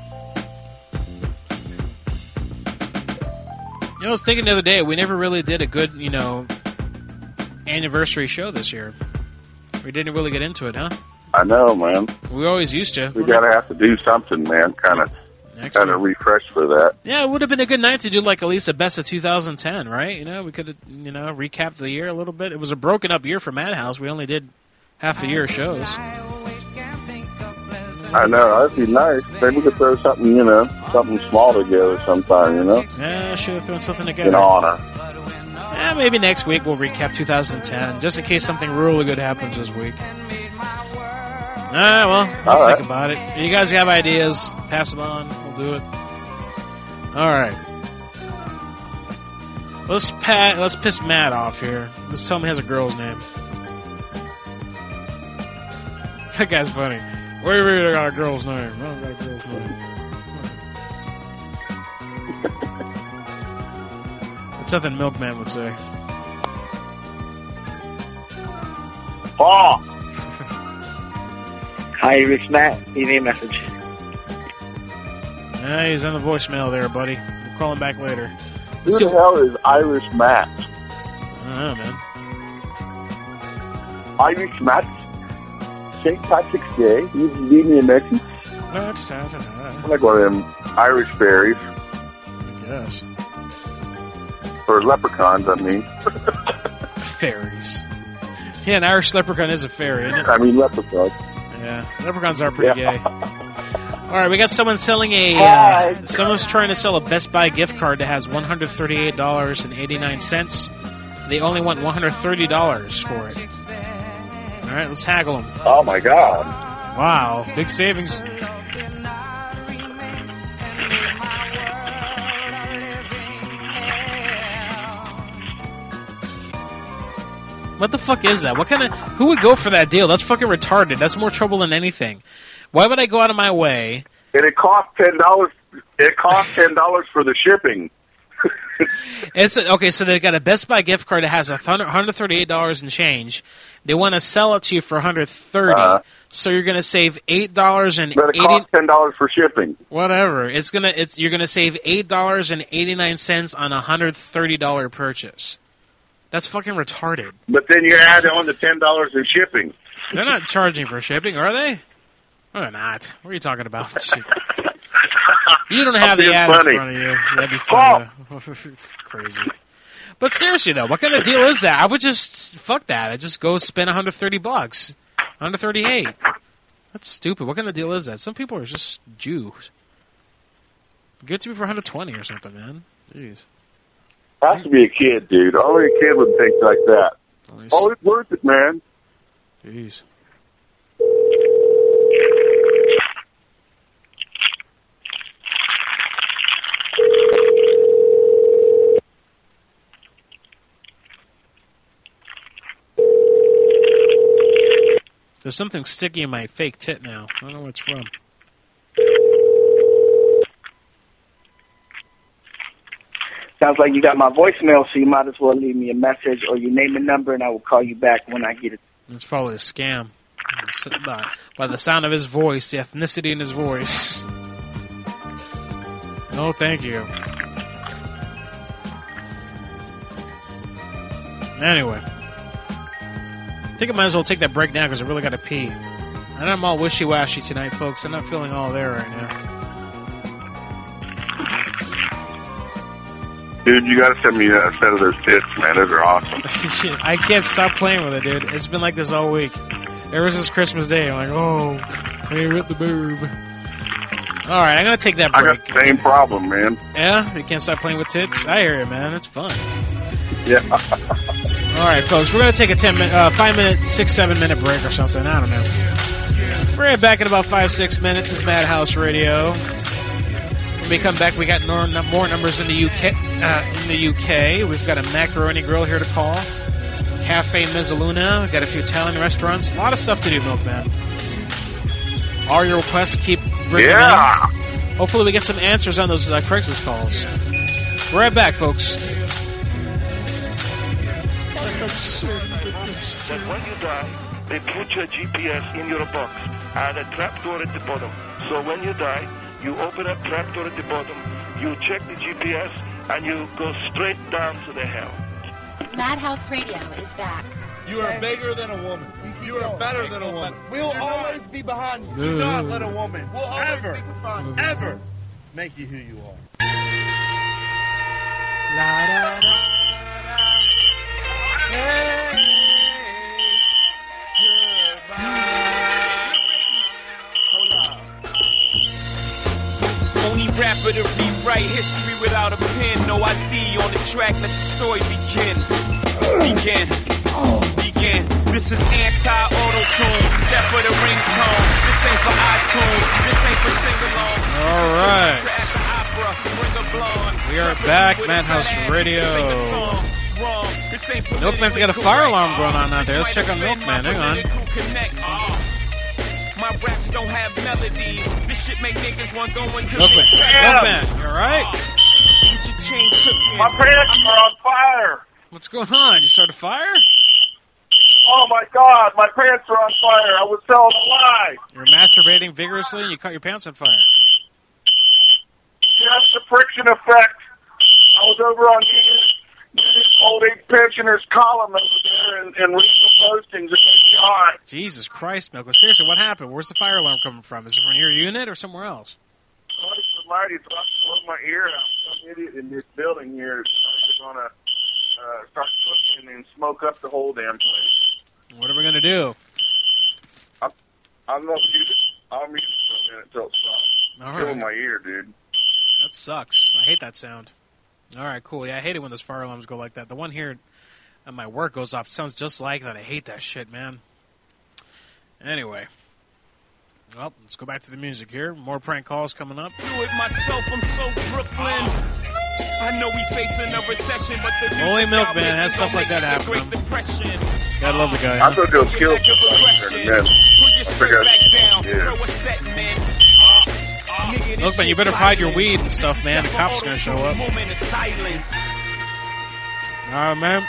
You know, I was thinking the other day, we never really did a good, you know, anniversary show this year. We didn't really get into it, huh? I know, man. We always used to. We gotta have to do something, man. Kind of, kind of refresh for that. Yeah, it would have been a good night to do like at least a best of two thousand ten, right? You know, we could have, you know, recapped the year a little bit. It was a broken up year for Madhouse. We only did half a year of shows. I know, that'd be nice. Maybe we could throw something, you know, something small together sometime, you know, Yeah, should have thrown something in together. honor. Yeah, maybe next week we'll recap two thousand ten, just in case something really good happens this week. Ah, well, we'll All think right. about it. If you guys have ideas, pass them on. We'll do it. All right. Let's pat. Let's piss Matt off here. Let's tell him he has a girl's name. That guy's funny. What do you mean I got a girl's name? I don't got a girl's name. That's something Milkman would say. Paul. Hi, it's Matt. Leave me a message. Yeah, he's on the voicemail there, buddy. We'll call him back later. Who the hell is Irish Matt? I don't know, man. Irish Matt? Saint Patrick's Day. You leave me a message. I'm like one of them Irish fairies. I guess. Or leprechauns, I mean. Fairies. Yeah, an Irish leprechaun is a fairy, isn't it? I mean leprechauns. Yeah, leprechauns are pretty Yeah. gay. All right, we got someone selling a. Uh, someone's trying to sell a Best Buy gift card that has one hundred thirty-eight dollars and eighty-nine cents. They only want one hundred thirty dollars for it. All right, let's haggle them. Oh my God! Wow, big savings. What the fuck is that? What kind of who would go for that deal? That's fucking retarded. That's more trouble than anything. Why would I go out of my way? And it cost ten dollars. It cost ten dollars for the shipping. It's okay. So they've got a Best Buy gift card that has a one hundred thirty-eight dollars and change. They want to sell it to you for one hundred thirty dollars. Uh, so you're going to save eight dollars and but it costs ten dollars for shipping. Whatever. It's gonna. It's you're going to save eight dollars and eighty-nine cents on a one hundred thirty dollars purchase. That's fucking retarded. But then you add on the ten dollars in shipping. They're not charging for shipping, are they? No, they're not. What are you talking about? You don't have the ad funny. in front of you. That'd be funny. Oh. It's crazy. But seriously, though, what kind of deal is that? I would just, fuck that. I'd just go spend one hundred thirty bucks. one hundred thirty-eight. one hundred thirty-eight. That's stupid. What kind of deal is that? Some people are just Jews. You don't have the ad in front of you. That'd be funny. But seriously, though, what kind of deal is that? I would just fuck that. I just go spend one hundred thirty bucks. one hundred thirty-eight. That's stupid. What kind of deal is that? Some people are just Jews. Give it to me for one hundred twenty or something, man. Jeez. Has to be a kid, dude. Only a kid would think like that. Oh, it's worth it, man. Jeez. There's something sticky in my fake tit now. I don't know what it's from. Sounds like you got my voicemail, so you might as well leave me a message or your name and number, and I will call you back when I get it. It's probably a scam. By, by the sound of his voice, the ethnicity in his voice. No, thank you. Anyway. I think I might as well take that break now because I really got to pee. And I'm all wishy-washy tonight, folks. I'm not feeling all there right now. Dude, you gotta send me a set of those tits, man. Those are awesome. I can't stop playing with it, dude. It's been like this all week. Ever since Christmas Day, I'm like, oh, hey, rip the boob. Alright, I'm gonna take that break. I got the same problem, man. Yeah? You can't stop playing with tits? I hear it, man. It's fun. Yeah. Alright, folks, we're gonna take a ten minute, uh, five minute, six, seven minute break or something. I don't know. We're right back in about five, six minutes. It's Madhouse Radio. When we come back, we got more, more numbers in the U K. Uh, in the U K, we've got a macaroni grill here to call. Cafe Mezzaluna. We've got a few Italian restaurants. A lot of stuff to do, Milkman. All your requests keep bringing yeah. in. Hopefully we get some answers on those uh, Craigslist calls. We're right back, folks. That when you die, they put your G P S in your box and a trapdoor at the bottom. So when you die, you open up trapdoor at the bottom, you check the G P S, and you go straight down to the hell. Madhouse Radio is back. You are bigger than a woman. You are better than a woman. We'll always be behind you. Do not let a woman we'll ever, ever make you who you are. La, da, da, da. Hey, goodbye. Hold up. Only rapper to rewrite history without a pen. No I D on the track, let the story begin. Begin. Begin. This is anti-auto-tune. Death for the ringtone. This ain't for iTunes. This ain't for sing-along. All right. We are back, Madhouse Radio. Milkman's got a fire alarm going on out there. Let's check on Milkman. Hang on. My raps don't have melodies. This shit make niggas want going to Milkman. Milkman, you alright? My pants are on fire. What's going on? You started a fire? Oh my God, my pants are on fire. I was telling a lie. You're masturbating vigorously and you caught your pants on fire. Just the friction effect. I was over on old age pensioners column over there and, and reading the postings at H B I. Jesus Christ, Milko. Seriously, what happened? Where's the fire alarm coming from? Is it from your unit or somewhere else? Somebody blow my ear out. Some idiot in this building here is going to uh, start pushing and smoke up the whole damn place. What are we going to do? I'm, I'm going to mute it. I'll mute it for a minute until it stops. All right. Killing my ear, dude. That sucks. I hate that sound. All right, cool. Yeah, I hate it when those fire alarms go like that. The one here at my work goes off. It sounds just like that. I hate that shit, man. Anyway. Well, let's go back to the music here. More prank calls coming up. Do it myself. I'm so Brooklyn. I know we facing a recession, but the Only Milkman has stuff like that happen. Gotta love the guy. I'm going to go kill somebody in a minute. I figured, yeah. Milkman, you better hide your weed and stuff, man. The cops are going to show up. Alright, man.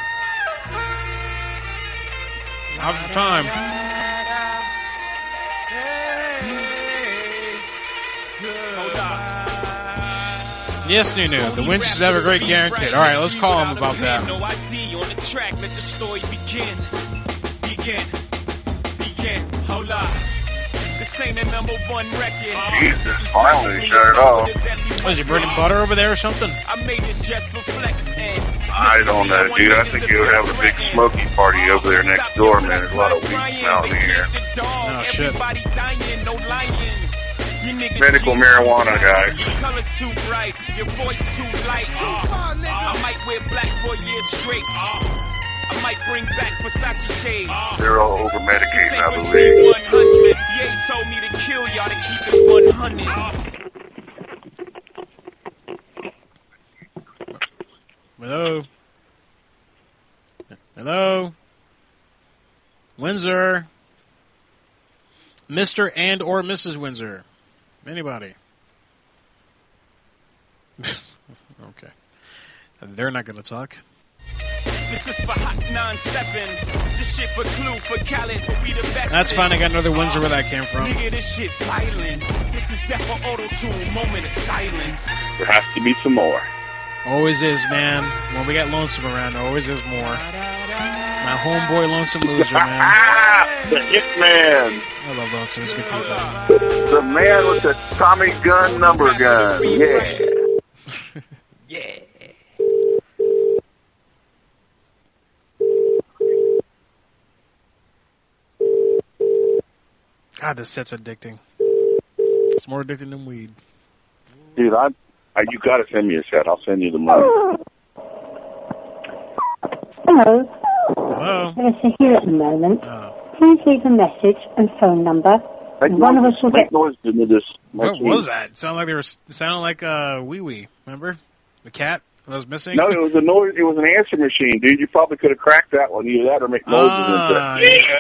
Now's the time. Yes, Nunu. The winch is have a great guarantee. Alright, let's call him about that. No I D on the track, let the story begin. Begin. Begin. Hold up. This ain't a number one record. Jesus, finally shut it off. Was he burning butter over there or something? I made this just for flex and I don't know, dude. I think you would have a big smoky party over there next door, man. There's a lot of weed smell in the air. Oh, shit. You niggas medical jeans marijuana, too guys. Your colors too bright, your voice too light. Uh, I might wear black for a year straight. I might bring back Versace shades. They're all over medicating, I one believe. hundred. Ye told me to kill y'all to keep it one hundred. Hello? Hello? Windsor? Mister and or Missus Windsor? Anybody? Okay. They're not going to talk. This is for Hot nine seven. This shit for Clue, for Khaled, but we the best. That's fine. I got another Windsor where that came from. Nigga, this shit violent. This is death for auto-tune, moment of silence. There has to be some more. Always is, man. When we got Lonesome around, there always is more. My homeboy Lonesome Loser, man. Ah, the Hitman. I love Lonesome. He's good people. The man with the Tommy gun number gun. Yeah. Yeah. God, this set's addicting. It's more addicting than weed. Dude, I, I you got to send me a set. I'll send you the money. Hello. Hello. Melissa here at the moment. Oh. Please leave a message and phone number. Make And one of noise, us will make get... noise into this. What was that? It sounded like they were. It sounded like uh, Wee Wee. Remember the cat that was missing? No, it was a noise. It was an answer machine, dude. You probably could have cracked that one. Either that or make noises Ah, into it.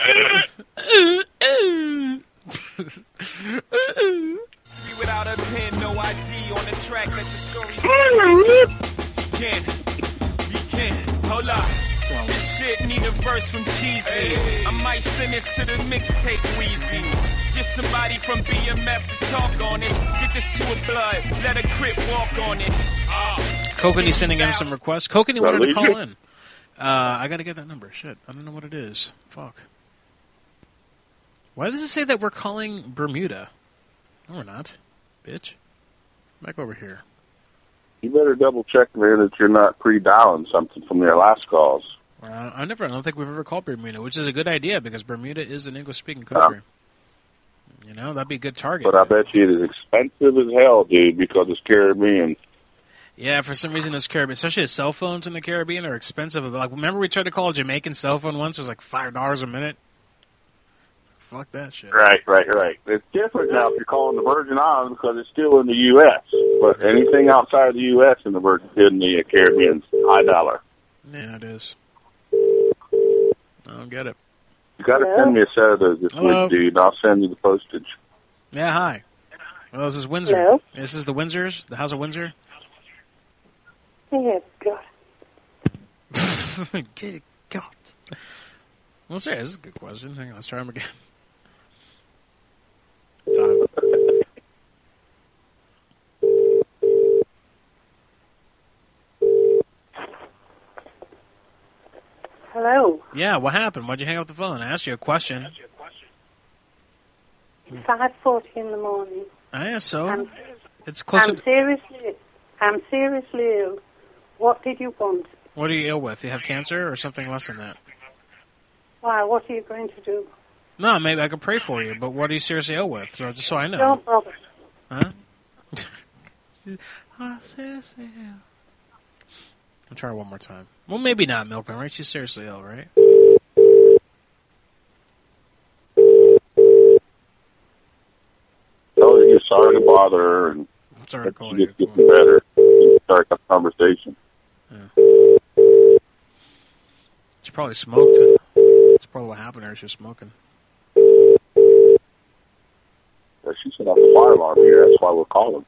We without a pen, no I D on the track, let the story begin. Begin. Hold up. This shit need a verse from Cheesy. I might send this to the mixtape Wheezy. Get somebody from B M F to talk on it. Get this to a blood, let a crip walk on it. Uh, Kokanee sending him some requests. Kokanee wanted to Release call it. in. Uh, I got to get that number. Shit, I don't know what it is. Fuck. Why does it say that we're calling Bermuda? No, we're not. Bitch. Back over here. You better double check there that you're not pre-dialing something from their last calls. Uh, I never. I don't think we've ever called Bermuda, which is a good idea because Bermuda is an English-speaking country. You know, that'd be a good target. But I bet you it is expensive as hell, dude, because it's Caribbean. Yeah, for some reason, those Caribbean, especially the cell phones in the Caribbean, are expensive. Like, remember we tried to call a Jamaican cell phone once? It was like five dollars a minute. Fuck that shit. Right, right, right. It's different now if you're calling the Virgin Islands because it's still in the U S But anything outside of the U S in the Virgin in the Caribbean's high dollar. Yeah, it is. I don't get it. You got to Hello? send me a set of those this Hello? week, dude. I'll send you the postage. Yeah, hi. Well, this is Windsor. Hello? This is the Windsors, the House of Windsor. Yeah, God. Good God. Well, sorry, this is a good question. Hang on, let's try them again. Time. Hello. Yeah, what happened? Why'd you hang up the phone? I asked you a question. It's five forty in the morning. I asked so. I'm, It's closer. I'm To, seriously, I'm seriously ill. What did you want? what are you ill with? You have cancer or something less than that? Why? What are you going to do? No, maybe I could pray for you, but what are you seriously ill with? So, just so I know. Don't bother. Huh? Oh, seriously ill. I'll try one more time. Well, maybe not, Milkman, right? She's seriously ill, right? Tell her you're sorry to bother her and sorry that to call she you. gets getting better. You start a conversation. She probably smoked. That's probably what happened to her. She was smoking. Yeah, she set off the fire alarm here. That's why we're calling.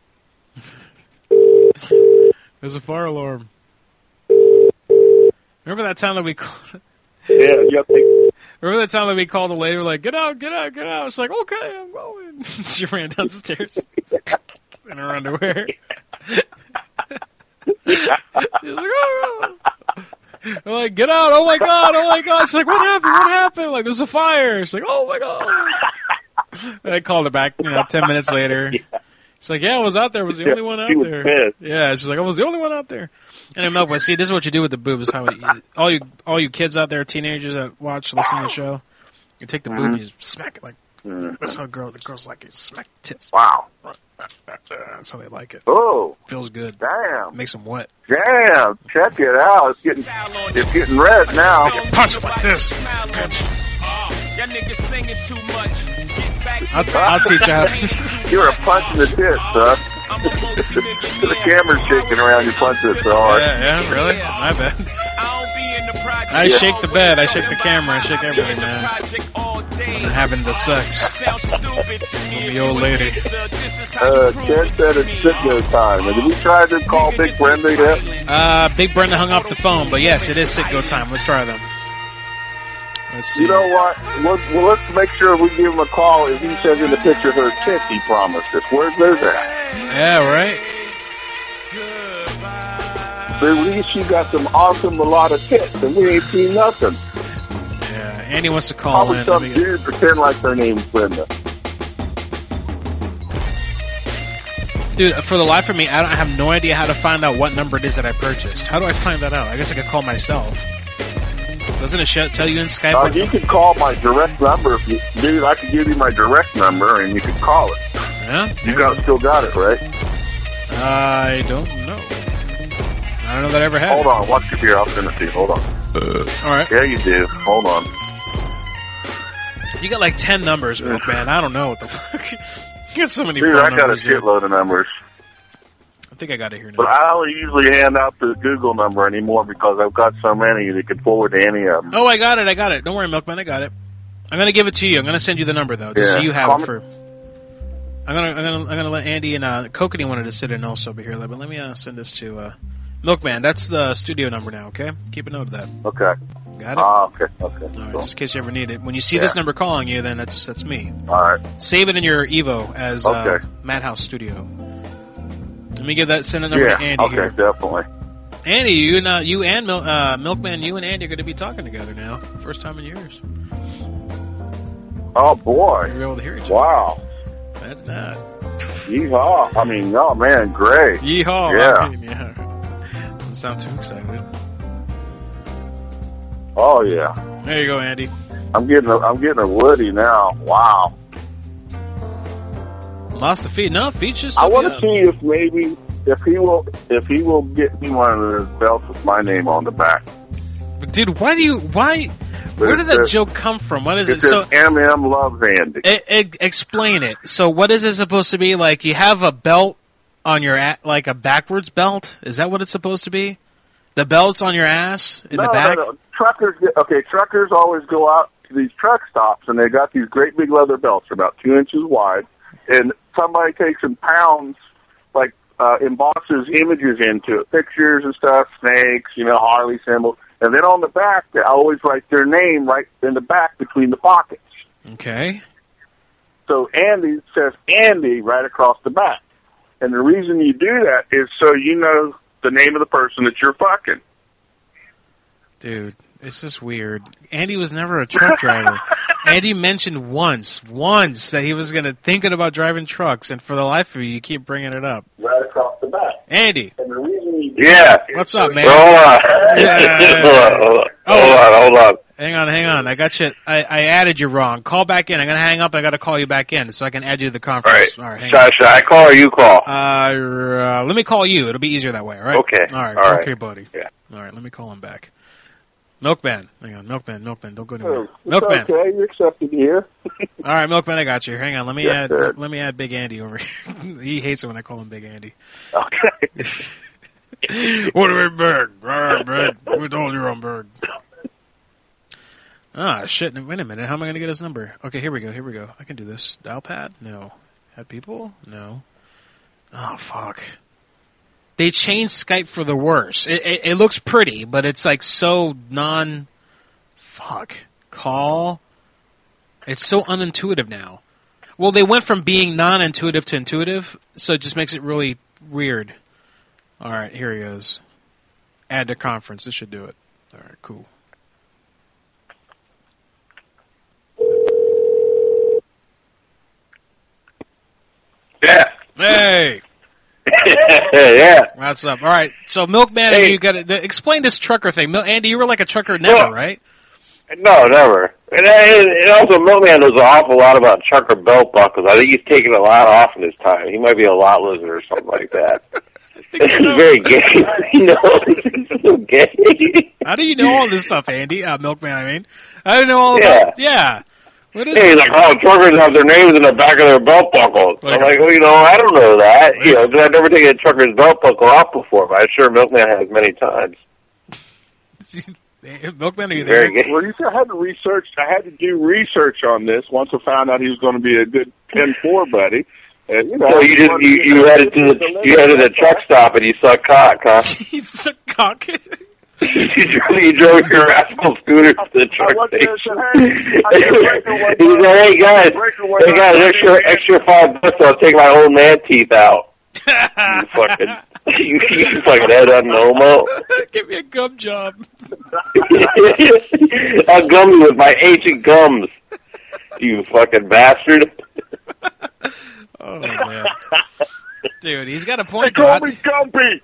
There's a fire alarm. Remember that time that we called? Yeah, you have to take... Remember that time that we called the lady? We're like, get out, get out, get out. She's like, okay, I'm going. She ran downstairs in her underwear. She's like, oh. We're like, get out, oh my god, oh my god. She's like, what happened, what happened? Like, there's a fire. She's like, oh my god. And I called her back, you know, ten minutes later. She's like, yeah, I was out there. I was the only one out She was there. pissed. Yeah, she's like, I was the only one out there. And then Milkwood, see, this is what you do with the boob. Is how you, all you all you kids out there, teenagers that watch, listen to the show, you take the boob and you just smack it like Mm-hmm. That's how girl, the girls like it. Smack tits. Wow. That's how they like it. Oh. Feels good. Damn. Makes them wet. Damn. Check it out. It's getting, it's getting red now. You punch like this. Y'all niggas singing too much. Get back to I'll, I'll teach you how. You're a punch in the tits, son. The camera's shaking around. You punch it so hard. Yeah, yeah, really? My bad. I Yeah. shake the bed. I shake the camera. I shake everything, man. I'm having the sex. The old lady. Uh, Ken said it's sit-go time. Did we try to call Big Brenda yet? Uh, Big Brenda hung up the phone, but yes, it is sit-go time. Let's try them. Let's see. You know what? Let's, well, let's make sure we give him a call if he says in the picture her tits he promised us. Where's those at? Yeah, right? But at least she got some awesome mulatto tits, and we ain't seen nothing. Yeah, Andy wants to call Probably in. some Let me- dude pretend like their name's Brenda. Dude, for the life of me, I, don't, I have no idea how to find out what number it is that I purchased. How do I find that out? I guess I could call myself. Doesn't it show, tell you in Skype? Uh, you could call my direct number. If you, dude, I could give you my direct number, and you could call it. Yeah? You got still got it, right? I don't know. I don't know that I ever had. Hold on. Watch your beer. I'll send it to you. Hold on. Uh, all right. Yeah, you do. Hold on. You got like ten numbers, man. I don't know what the fuck. You got so many Dude, phone I got a numbers, dude. shitload of numbers. I think I got it here now. But I don't usually hand out the Google number anymore because I've got so many that could forward to any of them. Oh, I got it. I got it. Don't worry, Milkman. I got it. I'm gonna give it to you. I'm gonna send you the number though, just Yeah. so you have Call it me- for. I'm gonna, I'm gonna, I'm gonna let Andy and uh, Kokanee wanted to sit in also over here, but let me uh, send this to uh, Milkman. That's the studio number now. Okay, keep a note of that. Okay. Got it. Ah, okay, okay. All right, just in case you ever need it. When you see Yeah. this number calling you, then that's that's me. All right. Save it in your Evo as uh, Okay. Madhouse Studio. Let me give that send a number Yeah, to Andy okay, here. definitely. Andy, you and uh, you and Mil- uh, Milkman, you and Andy are going to be talking together now. First time in years. Oh, boy. You're able to hear each other. Wow. That's that. Yeehaw. I mean, oh, man, great. Yeehaw. Yeah. I mean, yeah. Don't sound too excited. Oh, yeah. There you go, Andy. I'm getting a, I'm getting a Woody now. Wow. Lost the feed. No, feed just. I want to see if maybe, if he will, if he will get me one of those belts with my name on the back. Dude, why do you, why, But where it did that says- joke come from? What is it? It says So, M M loves Andy. e- e- explain it. So what is it supposed to be? Like you have a belt on your, a- like a backwards belt? Is that what it's supposed to be? The belt's on your ass in no, the back? no, no. Truckers, get, okay, truckers always go out to these truck stops and they got these great big leather belts, about two inches wide, and somebody takes and pounds, like, uh, embosses images into it, pictures and stuff, snakes, you know, Harley symbol, and then on the back, they always write their name right in the back between the pockets. Okay. So Andy says Andy right across the back. And the reason you do that is so you know the name of the person that you're fucking. Dude, it's just weird. Andy was never a truck driver. Andy mentioned once, once, that he was going to thinking about driving trucks, and for the life of you, you keep bringing it up. Right across the back. Andy. And the reason you Yeah. What's up, man? Hold on. Yeah. hold on, hold on. Oh. Hold on, hold on. Hang on, hang on. I got you. I, I added you wrong. Call back in. I'm going to hang up. I got to call you back in so I can add you to the All conference. right. All right, hang Should, on. I- should I call or you call? Uh, uh, let me call you. It'll be easier that way, all right? Okay. All right. All right. Okay, buddy. Yeah. All right, let me call him back. Milkman. Hang on. Milkman, Milkman. Don't go anywhere. Oh, it's Milkman. okay, you're accepted here. All right, Milkman, I got you. Hang on. Let me Yes, add sir. let me add Big Andy over here. He hates it when I call him Big Andy. Okay. What do we Berg? Berg, Berg. We told you on Berg. Ah, shit. Wait a minute. How am I going to get his number? Okay, here we go. Here we go. I can do this. Dial pad? No. Add people? No. Oh, fuck. They changed Skype for the worse. It, it, it looks pretty, but it's like so non... Fuck. Call? It's so unintuitive now. Well, they went from being non-intuitive to intuitive, so it just makes it really weird. All right, here he goes. Add to conference. This should do it. All right, cool. Yeah. Hey. Yeah. What's up? All right. So, Milkman, Hey. you got to explain this trucker thing. Mil- Andy, you were like a trucker never, Well, right? No, never. And, and, and also, Milkman knows an awful lot about trucker belt buckles. I think he's taken a lot off in his time. He might be a lot lizard or something like that. This is very gay. You know, it's so gay. How do you know all this stuff, Andy? Uh, Milkman, I mean. I didn't know all Yeah. about... Yeah. What is Hey, he's it? like, oh, truckers have their names in the back of their belt buckles. Like- I'm like, well, you know, I don't know that. You know, 'cause I've never taken a trucker's belt buckle off before, but I'm sure Milkman has many times. Milkman, are you there? Very gay. Well, you see, I had to research. I had to do research on this once I found out he was going to be a good ten four buddy. And, you know, So you just you, you headed to the you headed to the truck stop and you sucked cock, huh? You suck cock. you, drove, you drove your rascal scooter to the truck station. He said, "Hey guys, hey guys, extra extra five bucks. I'll take my old man teeth out." you fucking you, you fucking head on Nomo. Give me a gum job. I'll gum you with my ancient gums. You fucking bastard. Oh man, dude, he's got a point. They call God. me Gumpy.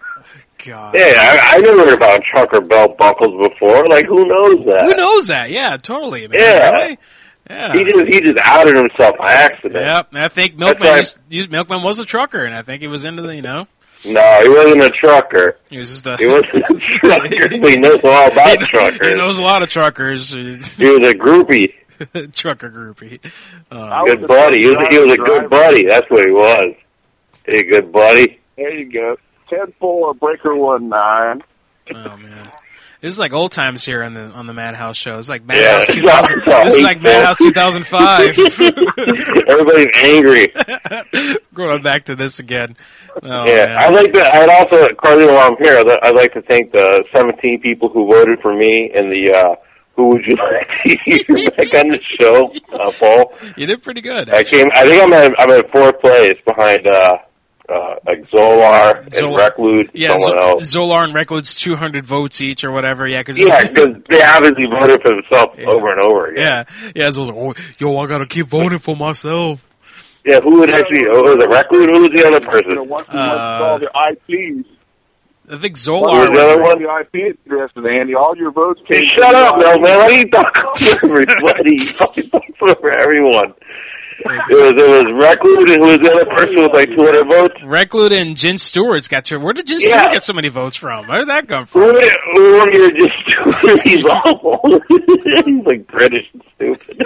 God. Yeah, I, I never heard about trucker belt buckles before. Like, who knows that? Who knows that? Yeah, totally. Man. Yeah. Really? Yeah. He just he just outed himself by accident. Yep. I think Milkman right. used, used, Milkman was a trucker, and I think he was into the, you know. No, he wasn't a trucker. He was just a. He wasn't a trucker. He knows all about truckers. He knows a lot of truckers. He was a groupie. Trucker groupie. Uh, Good buddy. He was, he was a good buddy. That's what he was. Hey, good buddy. There you go. ten four, breaker one nine. Oh man, this is like old times here on the on the Madhouse show. It's like Yeah, Madhouse two thousand. This is like Madhouse two thousand five. Everybody's angry. Going back to this again. Oh, yeah, man. I'd like to. I'd also, Carly, while I'm here, I'd I'd like to thank the seventeen people who voted for me in the. Uh, who would you like to hear back on the show, uh, Paul? You did pretty good. I came. I think I'm at. I'm at fourth place behind. Uh, Uh, like Zolar and Zol- Reclude, Yeah, someone Zo- else. Zolar and Reclude's two hundred votes each or whatever. Yeah, because Yeah, because they obviously voted for themselves Yeah. over and over again. yeah, yeah. Zolar's like, oh, yo, I gotta keep voting for myself. Yeah, who would actually? Oh, was it Reclude? Who was the other person? Once you Uh, all the I Ps. I think Once Zolar you the other all one? the I P addresses, Andy, all your votes Hey, came. shut from up, the no I P. man. Why do you talk over everybody? You fucking talk over everyone. It was it was Reclude, and who was the other person with like two hundred votes? Reclude and Jen Stewart's got two. Where did Jen Yeah. Stewart get so many votes from? Where did that come Who from? were who were you just? He's awful. He's like British and stupid.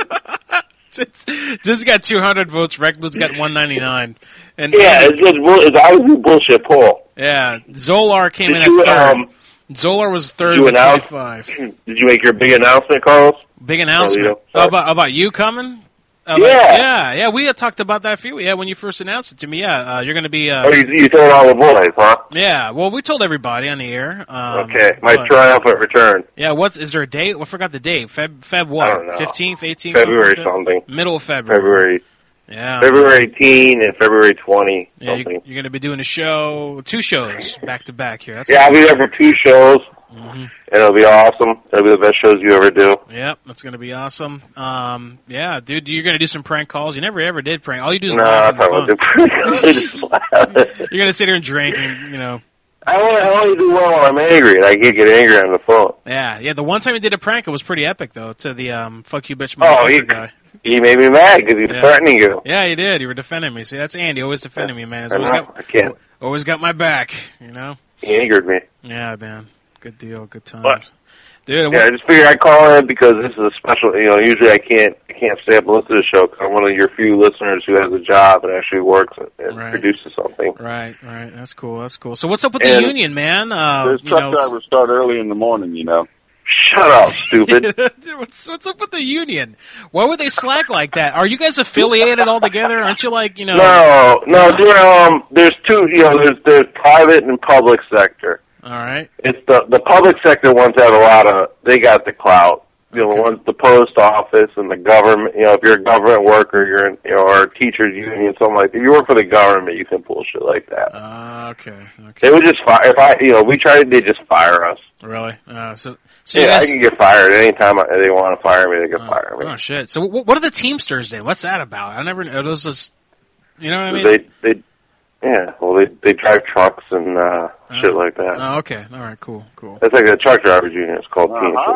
Jen's, Jen's got two hundred votes. Reclude's got one ninety-nine. And Yeah, it's just bull- it's obviously bullshit poll. yeah, Zolar came Did in you, at third. um, Zolar was third you with announce- twenty-five. Did you make your big announcement, Carlos? Big announcement. Carlito, Oh, sorry. about about you coming? About- Yeah. yeah, yeah. We had talked about that a few. Yeah, when you first announced it to me. Yeah, uh, you're going to be. Uh, Oh, you, you told all the boys, huh? yeah. Well, we told everybody on the air. Um, Okay, my but- triumphant return. Yeah. What's is there a date? I forgot the date. Feb Feb I what? don't know. Fifteenth, eighteenth, February something. Middle of February. February. Yeah. February eighteenth and February twentieth. Yeah, something. you, you're going to be doing a show, two shows back to back here. That's Yeah, I'll be there for two shows, hmm and it'll be awesome. It'll be the best shows you ever do. Yep, that's going to be awesome. Um, yeah, dude, you're going to do some prank calls. You never ever did prank. All you do is Nah, laugh I on the probably phone. won't do. You're going to sit here and drink and, you know. I only, I only do well when I'm angry, and I can't get angry on the phone. Yeah, yeah. The one time you did a prank, it was pretty epic, though, to the um, fuck you, bitch, Oh, motherfucker he, guy. he made me mad because he was Yeah. threatening you. Yeah, you did. You were defending me. See, that's Andy, always defending me, man. He's I always know, got, I can't. always got my back, you know? He angered me. Yeah, man. Good deal, good times. What? Dude, Yeah, I just figured I'd call in because this is a special. You know, usually I can't, I can't stay up and listen to the show because I'm one of your few listeners who has a job and actually works and Right. produces something. right, right. That's cool, that's cool. So what's up with And the union, man? Uh, Those you truck know, drivers start early in the morning, you know. Shut up, stupid. what's, what's up with the union? Why would they slack like that? Are you guys affiliated all together? Aren't you like, you know? No, no, there, um, there's two, you know, there's, there's private and public sector. All right. It's the, the public sector ones have a lot of, they got the clout. You know, the ones, the post office and the government, you know, if you're a government worker, you're in, you know, or a teacher's union, something like that. You work for the government, you can pull shit like that. Uh, okay, okay. They would just fire, if I, you know, we tried, they just fire us. Really? Uh, so, so you Yeah, guys, I can get fired anytime I, they want to fire me, they can fire me. oh shit. So what, what are the Teamsters then? What's that about? I never know. Those just, you know what I mean? They, they, yeah, well, they, they drive trucks and, uh, shit like that. Oh, okay. All right, cool, cool. It's like a truck driver's union. It's called Teamsters. Uh-huh.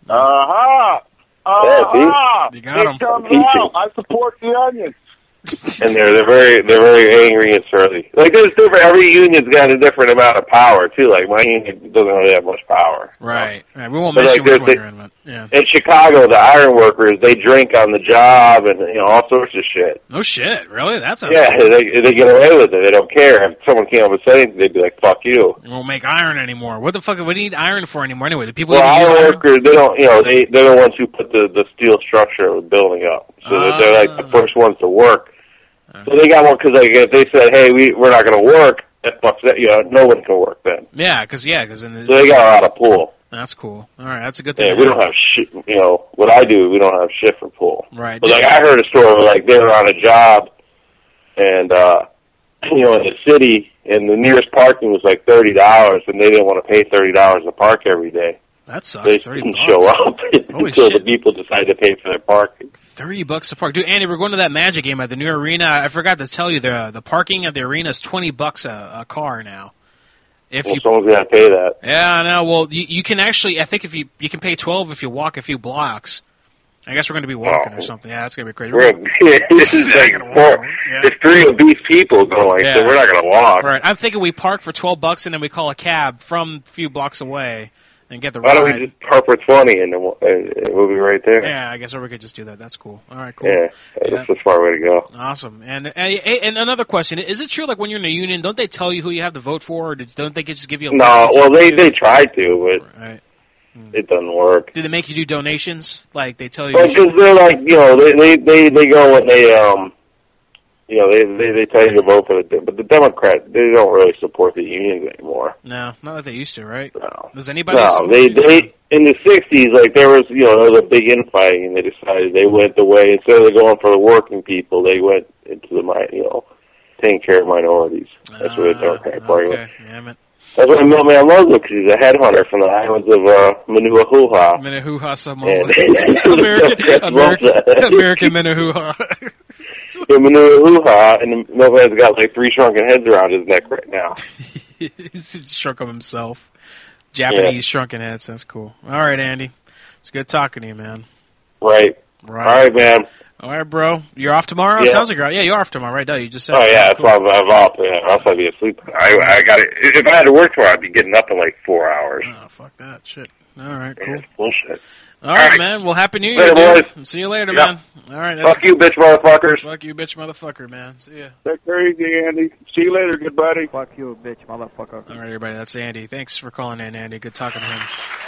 Uh-huh. Uh-huh. You got 'em. It comes out. I support the onions. And they're they're very they're very angry and surly. Like there's different. Every union's got a different amount of power too. Like my union doesn't really have much power. Right. Right. We won't But, mention like, which one they- you're in, but yeah. In Chicago, the iron workers they drink on the job and you know all sorts of shit. No shit. Really? That sounds Yeah, cool. they they get away with it. They don't care. If someone came up and said anything, they'd be like, "Fuck you." We won't make iron anymore. What the fuck? What do you need iron for anymore? Anyway, do people Well, even use iron iron? workers they don't you know they they're the ones who put the the steel structure of the building up. So they're, they're like the first ones to work. So they got one because like if they said, "Hey, we we're not going to work," that fucks that. You know, no one can work then. Yeah, because yeah, because in the, So they got a lot of pool. That's cool. All right, that's a good thing. Yeah, to we have. don't have shit. You know what I do? We don't have shit for pool. Right. But like I heard a story where like they were on a job, and uh, you know in the city, and the nearest parking was like thirty dollars, and they didn't want to pay thirty dollars to park every day. That sucks. They thirty didn't bucks. show up Holy until shit. the people decided to pay for their parking. Thirty bucks to park, dude. Andy, we're going to that Magic game at the new arena. I forgot to tell you the the parking at the arena is twenty bucks a, a car now. If Well, you someone's got to pay that. yeah, I know. Well, you, you can actually. I think if you you can pay twelve if you walk a few blocks. I guess we're going to be walking Oh. or something. Yeah, that's going to be crazy. We're, this is like four, there's three obese people going, Yeah. so we're not going to walk. Right. I'm thinking we park for twelve bucks and then we call a cab from a few blocks away and get the Why don't ride. we just park for twenty and then we'll, and we'll be right there? Yeah, I guess or we could just do that. That's cool. All right, cool. Yeah, that's a smart way to go. Awesome. And, and and another question: is it true, like when you're in a union, don't they tell you who you have to vote for, or don't they just give you a No, list? well, they they try to, but Right. it doesn't work. Do they make you do donations? Like they tell you? Well, because they're like, you know, they they they, they go and they um, you know, they, they they tell you to vote for the, but the Democrats they don't really support the unions anymore. No, not like they used to, right? No. Does anybody? No, support they you? they in the sixties, like there was, you know, there was a big infighting, and they decided they went the way instead of going for the working people, they went into the mi- you know, taking care of minorities. That's what the Democratic Party was. Okay, damn it. That's why Milkman loves him, because he's a headhunter from the islands of uh, Manuahuha. Menahuha Samoa. And- American, American, That's American Menahuha. So Manuahuha, and Milkman's got like three shrunken heads around his neck right now. He's shrunk of himself. Japanese Yeah. shrunken heads. That's cool. All right, Andy. It's good talking to you, man. Right. Right. All right, man. All right, bro. You're off tomorrow? Yeah. Sounds like you're yeah, you're off tomorrow, right? Duh, you just said. Oh yeah, that's Cool. why I'm, I'm off. Yeah, else I'd be asleep. I I got it. If I had to work tomorrow, I'd be getting up in like four hours. Oh, fuck that shit. All right, cool. Yeah, bullshit. All right, man. Well, happy New Year, Later, dude. boys. See you later, Yeah. man. All right. That's Fuck you, bitch motherfuckers. Fuck you, bitch motherfucker, man. See ya. Take care easy, Andy. See you later, good buddy. Fuck you, bitch, motherfucker. All right, everybody. That's Andy. Thanks for calling in, Andy. Good talking to him.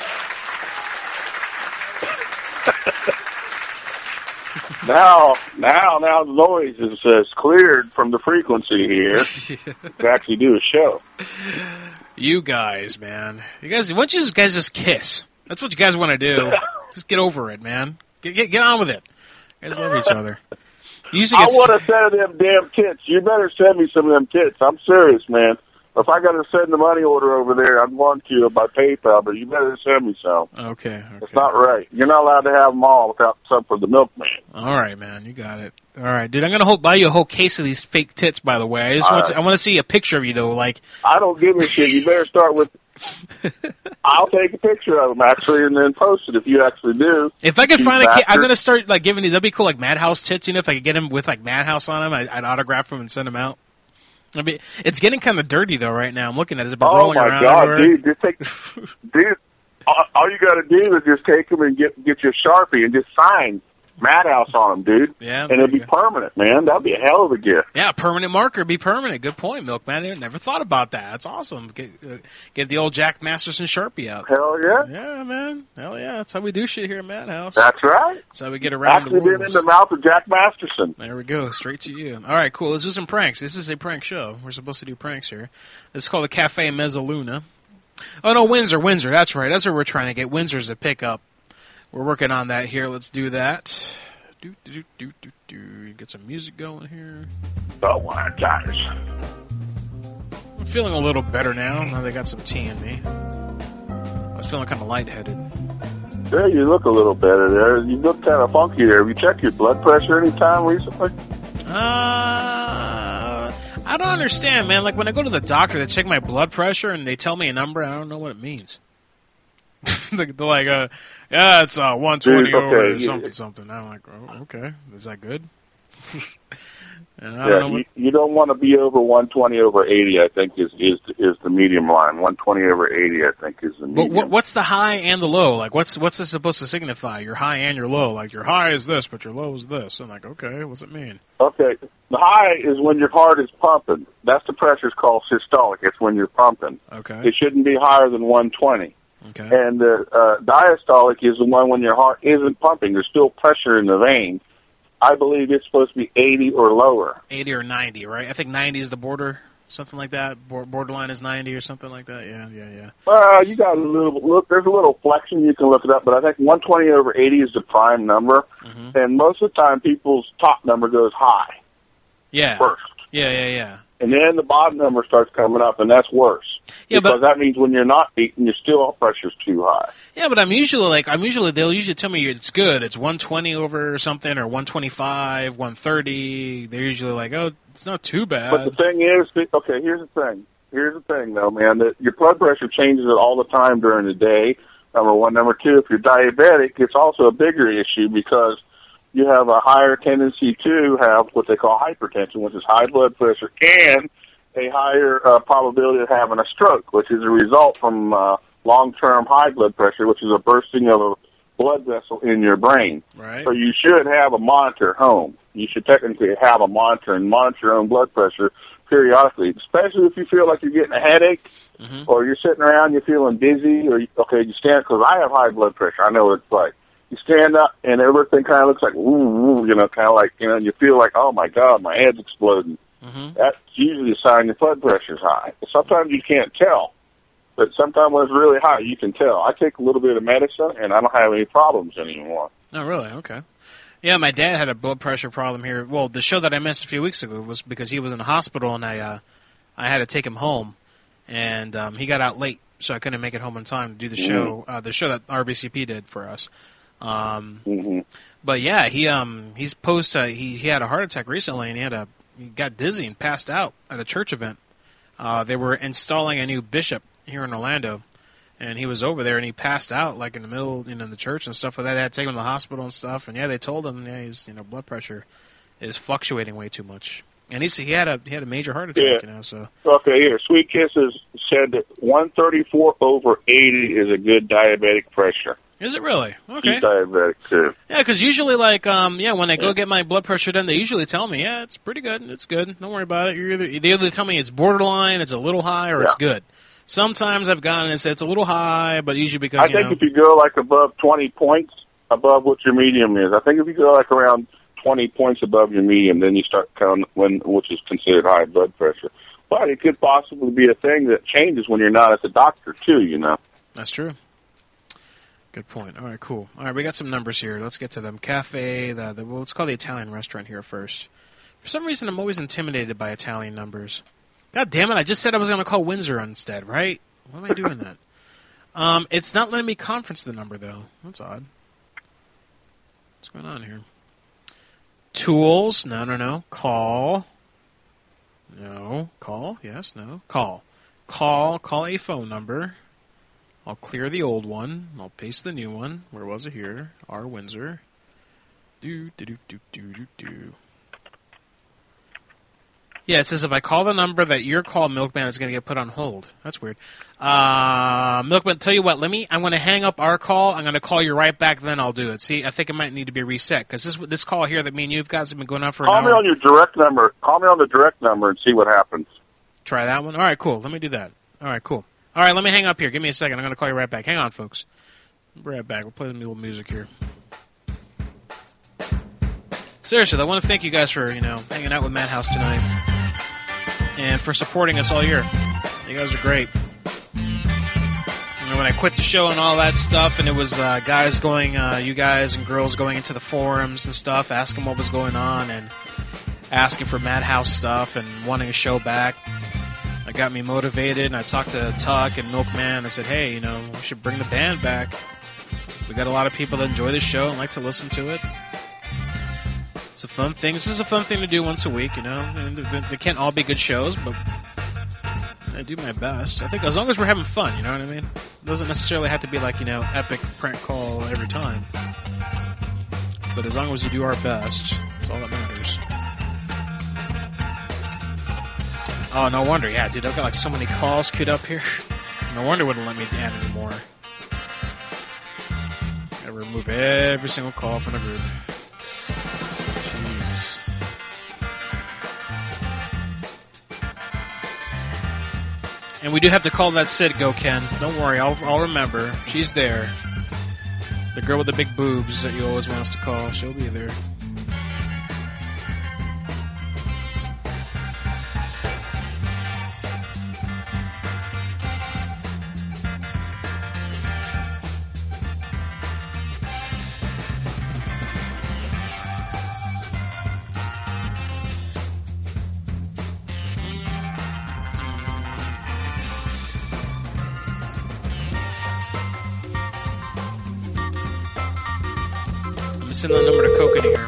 Now, now, now the noise is, is cleared from the frequency here to actually do a show. You guys, man. You guys, why don't you guys just kiss? That's what you guys want to do. Just get over it, man. Get get, get on with it. You guys love each other. You used to I get want a set of them damn tits. You better send me some of them tits. I'm serious, man. If I got to send the money order over there, I'd want to by PayPal, but you better send me some. Okay, okay. It's not right. You're not allowed to have them all without some for the milkman. All right, man. You got it. All right, dude. I'm gonna hold, buy you a whole case of these fake tits. By the way, I just All want right. to, I want to see a picture of you though. Like, I don't give a shit. You better start with. I'll take a picture of them actually, and then post it if you actually do. if I could You find a, ca- I'm bastard. gonna start like giving these. That'd be cool, like Madhouse tits. You know, if I could get them with like Madhouse on them, I, I'd autograph them and send them out. I mean, it's getting kind of dirty though right now. I'm looking at it. It's been Oh rolling my around god, everywhere. dude! Just take, dude. All, all you got to do is just take them and get get your Sharpie and just sign Madhouse on them, dude. Yeah, and it'll be permanent, man. That'd be a hell of a gift. Yeah, permanent marker, be permanent. Good point, Milkman. I never thought about that. That's awesome. Get, uh, get the old Jack Masterson Sharpie out. Hell yeah. Yeah, man. Hell yeah. That's how we do shit here at Madhouse. That's right. That's how we get around Actually, the been rules. in the mouth of Jack Masterson. There we go, straight to you. All right, cool. Let's do some pranks. This is a prank show. We're supposed to do pranks here. This is called the Cafe Mezzaluna. Oh no, Windsor, Windsor. That's right. That's what we're trying to get. Windsor's a pickup. We're working on that here. Let's do that. Do do do do do. Get some music going here. Oh my gosh. I'm feeling a little better now. Now they got some tea in me. I was feeling kind of lightheaded. Yeah, you look a little better there. You look kind of funky there. Have you checked your blood pressure any time recently? Uh, I don't understand, man. Like when I go to the doctor to check my blood pressure and they tell me a number, I don't know what it means. They're like, uh, yeah, it's uh, one twenty Dude, okay, over you- something, something. I'm like, oh, okay. Is that good? And I Yeah, don't know you, what, you don't want to be over one twenty over eighty. I think is is is the medium line. one twenty over eighty, I think, is the but medium. what, what's the high and the low? Like, what's what's this supposed to signify? Your high and your low. Like, your high is this, but your low is this. I'm like, okay, what's it mean? Okay, the high is when your heart is pumping. That's the pressure is called systolic. It's when you're pumping. Okay. It shouldn't be higher than one twenty. Okay. And the uh, diastolic is the one when your heart isn't pumping. There's still pressure in the vein. I believe it's supposed to be eighty or lower. eighty or ninety, right? I think ninety is the border, something like that. Bor- borderline is ninety or something like that. Yeah, yeah, yeah. Well, you got a little look. There's a little flexion. You can look it up, but I think one twenty over eighty is the prime number. Mm-hmm. And most of the time, people's top number goes high Yeah. first, Yeah, yeah, yeah. and then the bottom number starts coming up, and that's worse. Yeah, because but- that means when you're not beating, your still pressure's too high. Yeah, but I'm usually like I'm usually they'll usually tell me it's good. It's one twenty over something or one twenty-five, one thirty. They're usually like, oh, it's not too bad. But the thing is, okay, here's the thing. Here's the thing, though, man. That your blood pressure changes it all the time during the day. Number one, number two. If you're diabetic, it's also a bigger issue because you have a higher tendency to have what they call hypertension, which is high blood pressure, and a higher uh, probability of having a stroke, which is a result from uh, long-term high blood pressure, which is a bursting of a blood vessel in your brain. Right. So you should have a monitor at home. You should technically have a monitor and monitor your own blood pressure periodically, especially if you feel like you're getting a headache Mm-hmm. or you're sitting around, you're feeling dizzy, or, you, okay, you stand, because I have high blood pressure. I know what it's like. You stand up, and everything kind of looks like, woo, woo, you know, kind of like, you know, and you feel like, oh, my God, my head's exploding. Mm-hmm. That's usually a sign your blood pressure's high. Sometimes you can't tell, but sometimes when it's really high, you can tell. I take a little bit of medicine, and I don't have any problems anymore. Oh, really? Okay. Yeah, my dad had a blood pressure problem here. Well, the show that I missed a few weeks ago was because he was in the hospital, and I uh, I had to take him home, and um, he got out late, so I couldn't make it home in time to do the show, uh, the show that R B C P did for us. Um, mm-hmm. But yeah, he um he's post uh, he he had a heart attack recently, and he had a he got dizzy and passed out at a church event. Uh, they were installing a new bishop here in Orlando, and he was over there, and he passed out like in the middle, you know, in the church and stuff like that. They had to take him to the hospital and stuff, and yeah, they told him, yeah, his you know blood pressure is fluctuating way too much, and he's he had a he had a major heart attack, Yeah. you know. So Okay, here, Sweet Kisses said that one thirty-four over eighty is a good diabetic pressure. is it really okay? She's diabetic, too. Yeah, because usually, like, um, yeah, when I go get my blood pressure done, they usually tell me, yeah, it's pretty good, it's good, don't worry about it. You're either they either tell me it's borderline, it's a little high, or it's good. Sometimes I've gone and said it's a little high, but usually because I you think know, if you go like above twenty points above what your medium is, I think if you go like around twenty points above your medium, then you start counting when, which is considered high blood pressure. But it could possibly be a thing that changes when you're not at the doctor too, you know. that's true. Good point. All right, cool. All right, we got some numbers here. Let's get to them. Cafe, the, the well, let's call the Italian restaurant here first. For some reason, I'm always intimidated by Italian numbers. God damn it! I just said I was going to call Windsor instead, right? Why am I doing that? Um, it's not letting me conference the number though. That's odd. What's going on here? Tools? No, no, no. Call. No. Call? Yes. No. Call. Call. Call a phone number. I'll clear the old one. I'll paste the new one. Where was it here? R Windsor. Do do do do do do do. Yeah, it says if I call the number that your call, Milkman, is going to get put on hold. That's weird. Uh, Milkman, tell you what, let me. I'm going to hang up our call. I'm going to call you right back. Then I'll do it. See, I think it might need to be reset because this this call here that me and you guys have been going on for Call an me hour. on your direct number. Call me on the direct number and see what happens. Try that one. All right, cool. Let me do that. All right, cool. All right, let me hang up here. Give me a second. I'm going to call you right back. Hang on, folks. I'll be right back. We'll play some little music here. Seriously, I want to thank you guys for, you know, hanging out with Madhouse tonight and for supporting us all year. You guys are great. You know, when I quit the show and all that stuff, and it was uh, guys going, uh, you guys and girls going into the forums and stuff, asking what was going on and asking for Madhouse stuff and wanting a show back. It got me motivated, and I talked to Tuck and Milkman. I said, hey, you know, we should bring the band back. We got a lot of people that enjoy this show and like to listen to it. It's a fun thing. This is a fun thing to do once a week, you know. And they, they can't all be good shows, but I do my best. I think as long as we're having fun, you know what I mean? It doesn't necessarily have to be like, you know, epic prank call every time. But as long as we do our best, that's all that matters. Oh, no wonder. Yeah, dude, I've got like so many calls queued up here. No wonder it wouldn't let me add anymore. Gotta remove every single call from the group. Jesus. And we do have to call that Sid Go, Ken. Don't worry, I'll, I'll remember. She's there. The girl with the big boobs that you always want us to call. She'll be there. Send that number to Coconut here.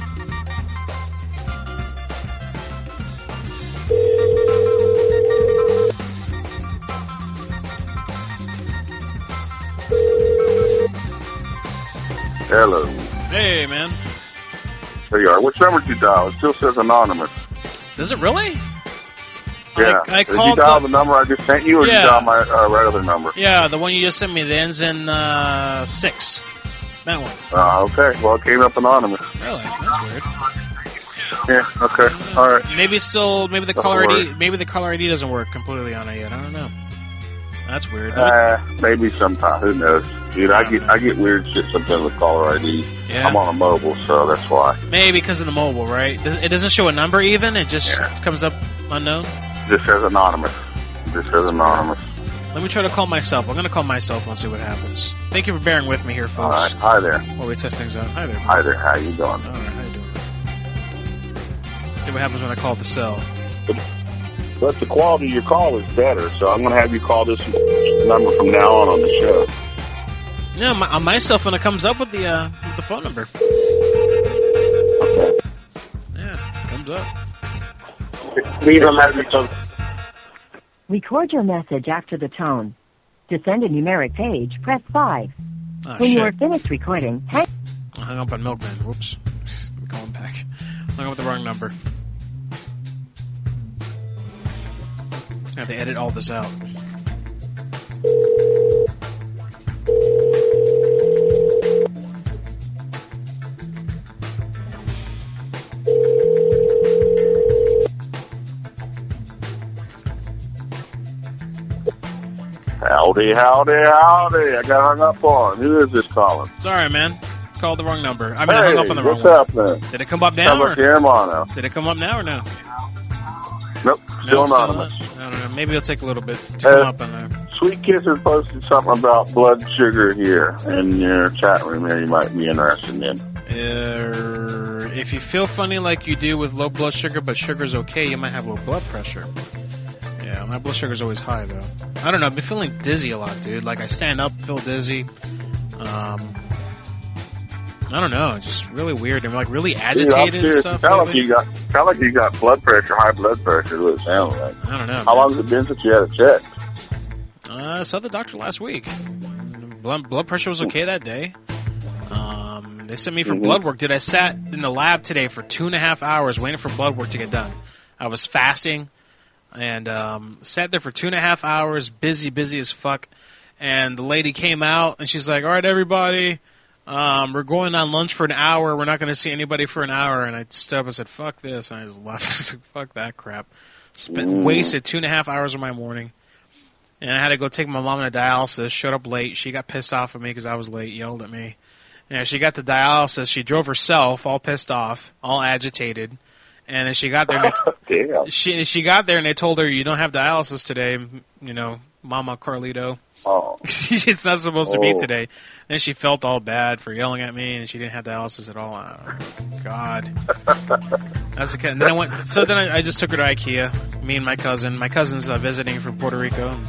Hello. Hey, man. There you are. Which number did you dial? It still says anonymous. Does it really? Yeah. I, I did you dial the, the number I just sent you, or yeah. did you dial my uh, regular number? Yeah, the one you just sent me that ends in uh, six. That one. Uh, okay. Well, it came up anonymous. Really? That's weird. Yeah. Okay. All right. Maybe still, maybe the Don't caller worry. I D, maybe the caller I D doesn't work completely on it yet. I don't know. That's weird. Uh, maybe sometime. Who knows, dude? I get I get weird shit sometimes with caller I D. Yeah. I'm on a mobile, so that's why. Maybe because of the mobile, right? It doesn't show a number even. It just yeah. comes up unknown. Just says anonymous. Just says anonymous. Let me try to call myself. I'm going to call myself and see what happens. Thank you for bearing with me here, folks. All right. Hi there. While we test things out. Hi there. Hi there. How you doing? All right. How you doing? See what happens when I call the cell. But, but the quality of your call is better, so I'm going to have you call this number from now on on the show. No, my, on my cell phone it comes up with the uh, with the phone number. Okay. Yeah, it comes up. Leave a message on. Record your message after the tone. To send a numeric page, press five. Oh, when shit. you are finished recording, hang... I hung up on Milkman. Whoops. Let me call him back. Hung up with the wrong number. I have to edit all this out. Howdy, howdy, howdy. I got hung up on. Who is this calling? Sorry, man. Called the wrong number. I mean, hey, I hung up on the wrong what's one. happening? Did it come up now? Sounds like you're mono. Did it come up now or no? Nope, still no, anonymous. Still not. I don't know. Maybe it'll take a little bit to come Uh, up on there. Sweet Kisser posted something about blood sugar here in your chat room here you might be interested in. Uh, if you feel funny like you do with low blood sugar, but sugar's okay, you might have low blood pressure. Yeah, my blood sugar's always high, though. I don't know, I've been feeling dizzy a lot, dude. Like, I stand up, feel dizzy. Um, I don't know, just really weird. I'm, like, really agitated Dude, and stuff. Sound like you got, sound like you got blood pressure, high blood pressure, is what it sounds like. I don't know. How man. long has it been since you had it checked? Uh, I saw the doctor last week. Blood, blood pressure was okay that day. Um, they sent me for Mm-hmm. blood work. Dude, I sat in the lab today for two and a half hours waiting for blood work to get done. I was fasting and um, sat there for two and a half hours, busy, busy as fuck. And the lady came out and she's like, "All right, everybody, um, we're going on lunch for an hour. We're not going to see anybody for an hour." And I stood up and said, "Fuck this," and I just left. I was like, fuck that crap. Spent Mm. wasted two and a half hours of my morning. And I had to go take my mom to dialysis. Showed up late. She got pissed off at me because I was late. Yelled at me. And she got to dialysis. She drove herself, all pissed off, all agitated. And then she got there. And Damn. she she got there and they told her, "You don't have dialysis today, you know, Mama Carlito." Oh. It's not supposed to be Oh. today. Then she felt all bad for yelling at me, and she didn't have dialysis at all. Oh, God. That's the kind. And then I went. So then I, I just took her to IKEA. Me and my cousin. My cousin's uh, visiting from Puerto Rico. Uh,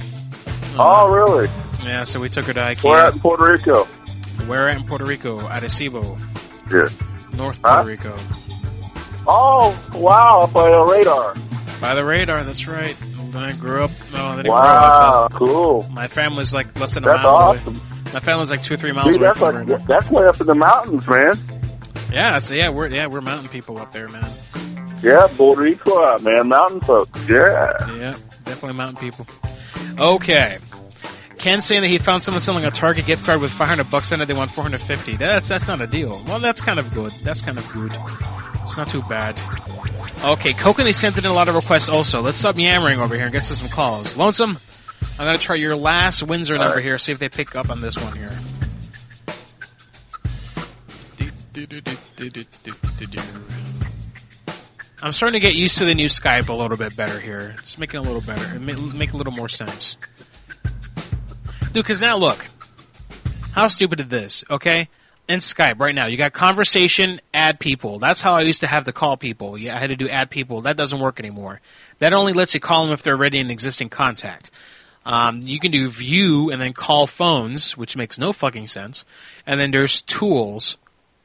Oh, really? Yeah. So we took her to IKEA. Where at in Puerto Rico? Where at in Puerto Rico? Arecibo, Good. North Huh? Puerto Rico. Oh, wow, up by the radar. By the radar. That's right. I grew up. No, they didn't Wow, grow up. cool. My family's like less than a That's mile awesome. away. My family's like two or three miles Dude, away that's from like the river. that's way up in the mountains, man. Yeah, that's yeah. We're yeah we're mountain people up there, man. Yeah, Puerto Rico out, man. Mountain folks. Yeah. Yeah, definitely mountain people. Okay. Ken's saying that he found someone selling a Target gift card with five hundred bucks in it. They want four hundred fifty. That's that's not a deal. Well, that's kind of good. That's kind of good. It's not too bad. Okay, Kokanee sent in a lot of requests also. Let's stop yammering over here and get to some calls. Lonesome, I'm going to try your last Windsor All number right. here, see if they pick up on this one here. I'm starting to get used to the new Skype a little bit better here. It's making a little better. It make, make a little more sense. Dude, because now look. How stupid is this, okay? In Skype right now, you got conversation, add people. That's how I used to have to call people. Yeah, I had to do add people. That doesn't work anymore. That only lets you call them if they're already in existing contact. Um, you can do view and then call phones, which makes no fucking sense. And then there's tools.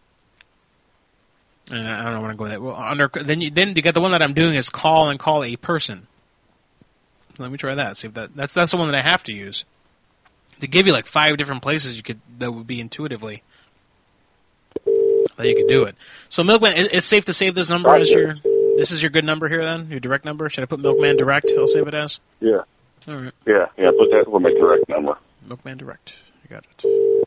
And I don't want to go that well. Under then you then you get the one that I'm doing is call and call a person. Let me try that. See if that that's that's the one that I have to use. They give you like five different places you could that would be intuitively that you could do it. So Milkman, it, it's safe to save this number as your. This is your good number here then, your direct number. Should I put Milkman Direct? I'll save it as. Yeah. All right. Yeah, yeah, put that for my direct number. Milkman Direct. You got it.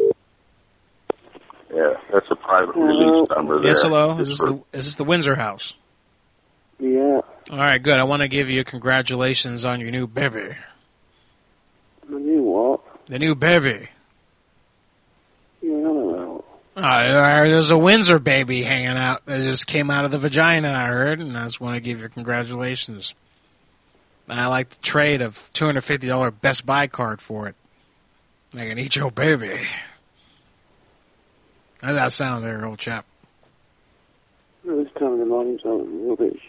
Yeah, that's a private release number there. Yes, hello. Is Just this for- the is this the Windsor house? Yeah. All right, good. I want to give you congratulations on your new baby. The new what? The new baby. Yeah, I don't know. Uh, there's a Windsor baby hanging out that just came out of the vagina, I heard, and I just want to give you congratulations. I like the trade of two hundred fifty dollars Best Buy card for it. I can eat your baby. How's that sound there, old chap? This time in the morning, something rubbish.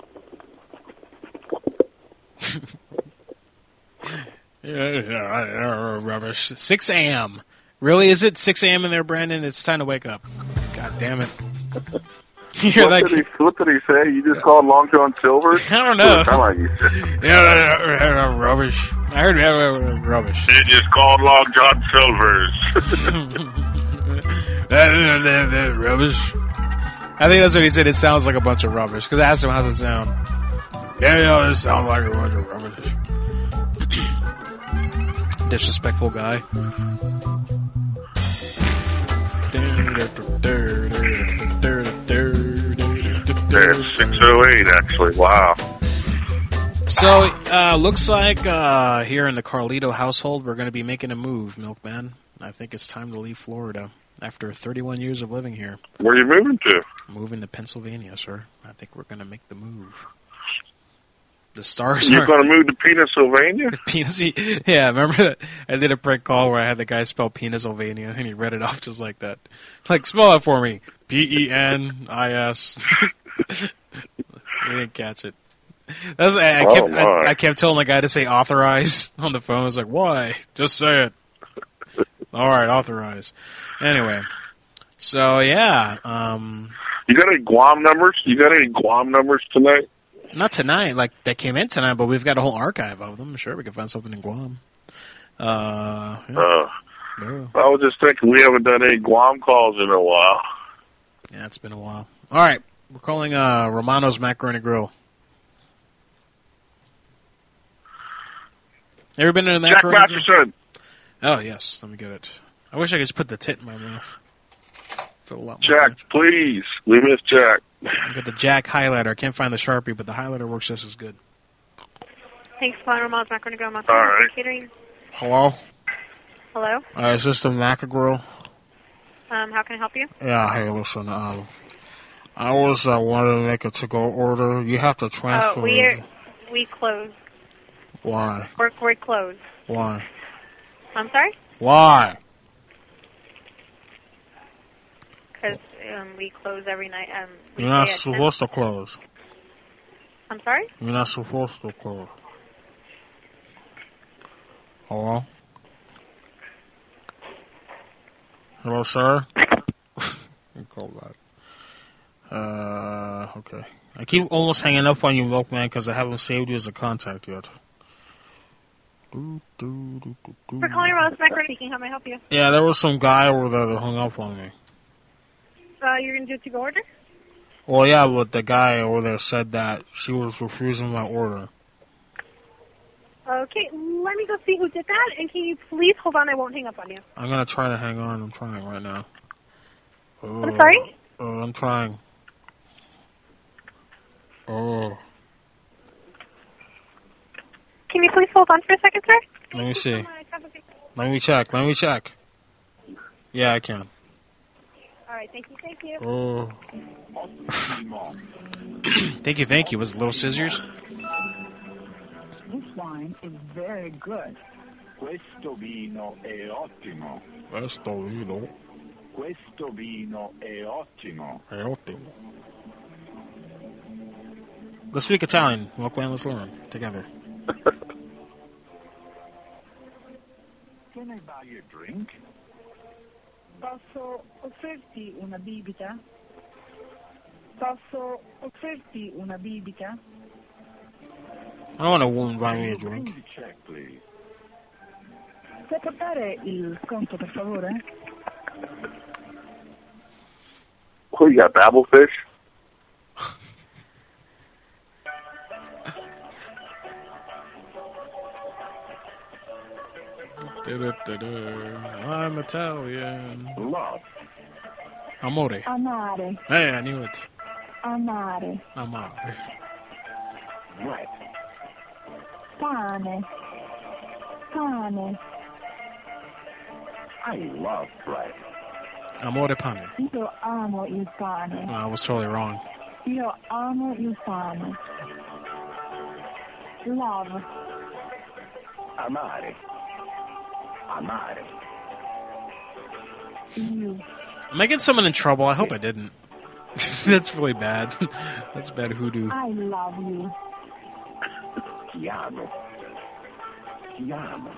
Yeah, rubbish. six a.m. Really? Is it six a.m. in there, Brandon? It's time to wake up. God damn it. You're what, like, did he, what did he say? You just called Long John Silver? I don't know. Sound like you said. Yeah, rubbish. I heard uh, rubbish. They just called Long John Silver's. Rubbish. I think that's what he said. It sounds like a bunch of rubbish. Because I asked him, how's it sound? Yeah, yeah, it sounds like a bunch of rubbish. Disrespectful guy. There's six oh eight, actually. Wow. So, uh, looks like uh, here in the Carlito household, we're going to be making a move, Milkman. I think it's time to leave Florida after thirty-one years of living here. Where are you moving to? Moving to Pennsylvania, sir. I think we're going to make the move. The stars You're are... going to move to Pennsylvania? Penis, yeah, remember that? I did a prank call where I had the guy spell Pennsylvania, and he read it off just like that. Like, spell it for me. P E N I S. We didn't catch it. That's, I, I, kept, Oh, I, my. I kept telling the guy to say authorize on the phone. I was like, why? Just say it. All right, authorize. Anyway, so yeah. Um, You got any Guam numbers? You got any Guam numbers tonight? not tonight, like they came in tonight, but we've got a whole archive of them. Sure, we can find something in Guam. Uh, yeah. Uh, Yeah. I was just thinking we haven't done any Guam calls in a while. Yeah, it's been a while. All right, we're calling uh, Romano's Macaroni Grill. Ever been to a Jack macaroni grill? Masterson. Oh yes, let me get it. I wish I could just put the tit in my mouth. Feel a lot more Jack, natural. please. We miss Jack. I got the Jack highlighter. I can't find the Sharpie, but the highlighter works just as good. Thanks for calling Ramal's Macaroni Grill. All right. Catering. Hello? Hello. Uh, is this the Maca Grill? Um, how can I help you? Yeah, hey, listen, um, I was uh, wanting to make a to-go order. You have to transfer. Uh, we are, we close. Why? We're, we're closed. Why? I'm sorry? Why? Because um, we close every night. Um, we You're not stay at ten. supposed to close. I'm sorry? You're not supposed to close. Hello? Hello, sir? You call that. Uh, okay. I keep almost hanging up on you, Milkman, because I haven't saved you as a contact yet. For calling Rose Macro speaking, how may I help you? Yeah, there was some guy over there that hung up on me. Uh, you're going to do a to-go order? Well, yeah, but the guy over there said that she was refusing my order. Okay, let me go see who did that, and can you please hold on? I won't hang up on you. I'm gonna try to hang on. I'm trying right now. Oh, I'm sorry? Oh, I'm trying. Oh. Can you please hold on for a second, sir? Let me see. Let me check. Let me check. Yeah, I can. All right, thank you, thank you. Oh. Thank you, thank you. Was it Little Scissors? This wine is very good. Questo vino è ottimo. Questo vino. Questo vino è ottimo. È ottimo. Let's speak Italian. Milkman, let's learn together. Can I buy you a drink? Posso offerti una bibita? Posso offerti una bibita? I want a woman buy me a drink. Check, please. Puoi portare il conto, per favore? Oh, you got babblefish? I'm Italian. Love. Amore. Amare. Hey, I knew it. Amare. Amare. Bread. Pane. Pane. I love bread. Amore pane. Io amo il pane. No, I was totally wrong. Io amo il pane. Love. Amare. Amare. You. Am I getting someone in trouble? I hope I didn't. That's really bad. That's bad hoodoo. I love you. Ti amo. Ti amo.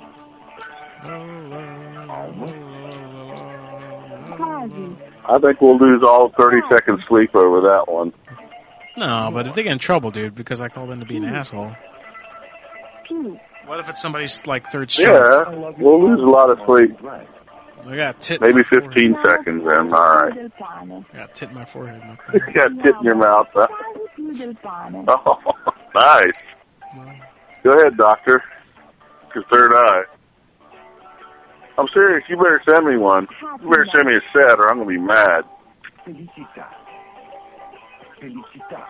Quasi. I think we'll lose all thirty seconds sleep over that one. No, but if they get in trouble, dude, because I called in to be an asshole. Pew. What if it's somebody's, like, third show? Yeah, we'll lose a lot of sleep. I got tit. Maybe fifteen seconds then, alright. I got tit in my forehead. You got tit in your mouth, huh? Oh, nice. Go ahead, doctor. Your third eye. I'm serious, you better send me one. You better send me a set or I'm going to be mad. Felicità. Felicità.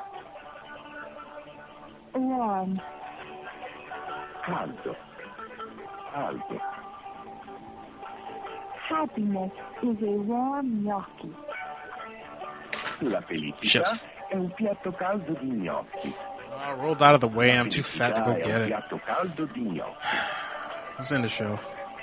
Warm. Caldo. Caldo. Happiness is a warm gnocchi. La felicità è un piatto caldo di gnocchi. I rolled out of the way. I'm too fat to go get it. Piatto caldo di gnocchi. Let's end the show.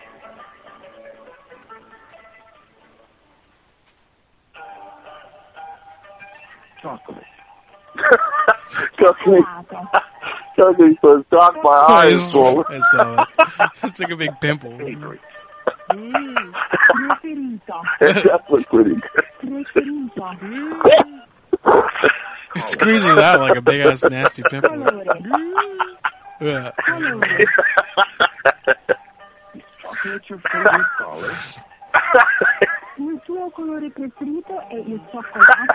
Chocolate. Chucky, Chucky says, Doc, my eyes full. It's, uh, it's like a big pimple. Preferito. That looks pretty good. Preferito. It squeezes out like a big ass nasty pimple. Yeah. Chocolate your favorite color? Il tuo colore preferito è il cioccolato?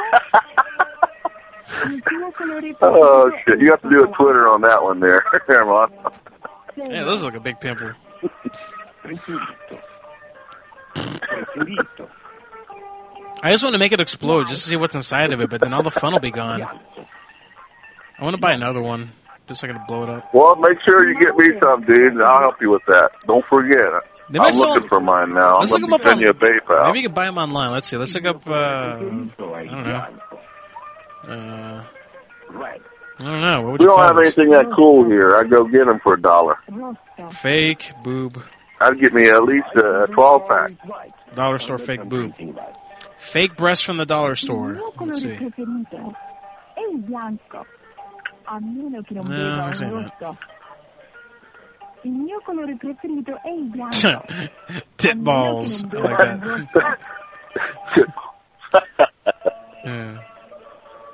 Il tuo colore preferito Oh, shit. You have to do a Twitter on that one there, Herman. Yeah, those look like a big pimple. Preferito. Preferito. I just want to make it explode just to see what's inside of it, but then all the fun will be gone. I want to buy another one just so I can blow it up. Well, make sure you get me some, dude, and I'll help you with that. Don't forget. They might I'm sell- looking for mine now. Let's I'm look going them to up send you a PayPal. Maybe you can buy them online. Let's see. Let's look up, uh, I don't know. Uh, I don't know. What would We you don't call have this? anything that cool here. I'd go get them for a dollar. Fake boob. I'd get me at least a twelve pack. Dollar store fake boob. Fake breast from the dollar store. Let's see. preferito è il bianco, a meno che non No, veda I say il that. rosso. Il mio colore preferito è il bianco. Tit balls. I like that. Yeah.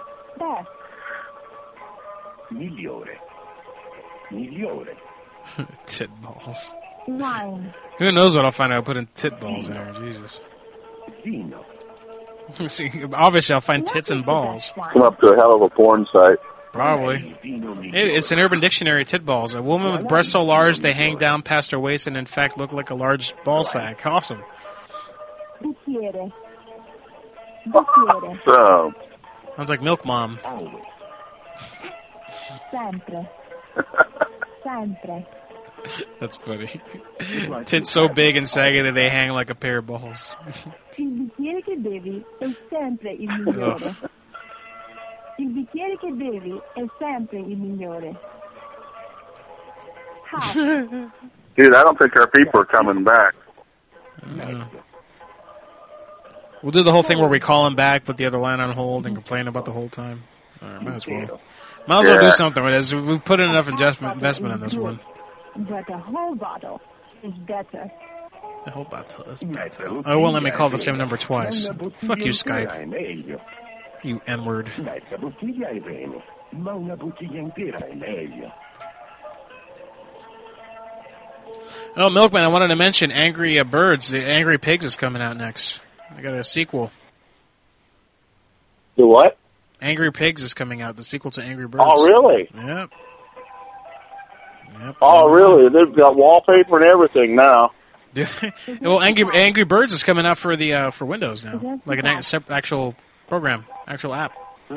Migliore. Migliore. Tit balls. Wine. Who knows what I'll find out putting tit balls in there, Jesus. Vino. See, obviously I'll find tits and balls. Come up to a hell of a porn site. Probably. It, it's an Urban Dictionary, tit balls. A woman with breasts so large they hang down past her waist and in fact look like a large ball sack. Awesome. Bicchiere. Bicchiere. So, Sounds like Milk Mom. Sempre. Sempre. That's funny. Tits so big and saggy that they hang like a pair of balls. Il bicchiere che bevi è sempre il migliore. Il bicchiere che bevi è sempre il migliore. Half. dude, I don't think our people are coming back. Yeah. We'll do the whole thing where we call them back, put the other line on hold, and complain about the whole time. All right, might as well. Might as well Yeah. do something with this. We've put in enough investment investment in this one. But a whole bottle is better. The whole bottle is better. Oh, it won't let me call the same number twice. Fuck you, Skype. You N-word. Mezza bottiglia è bene, ma una bottiglia intera è meglio. Oh, Milkman, I wanted to mention Angry uh, Birds. The Angry Pigs is coming out next. They got a sequel. The what? Angry Pigs is coming out. The sequel to Angry Birds. Oh, really? Yep. Yep. Oh, really? They've got wallpaper and everything now. Well, Angry Angry Birds is coming out for the uh, for Windows now, like an a- sep- actual program, actual app.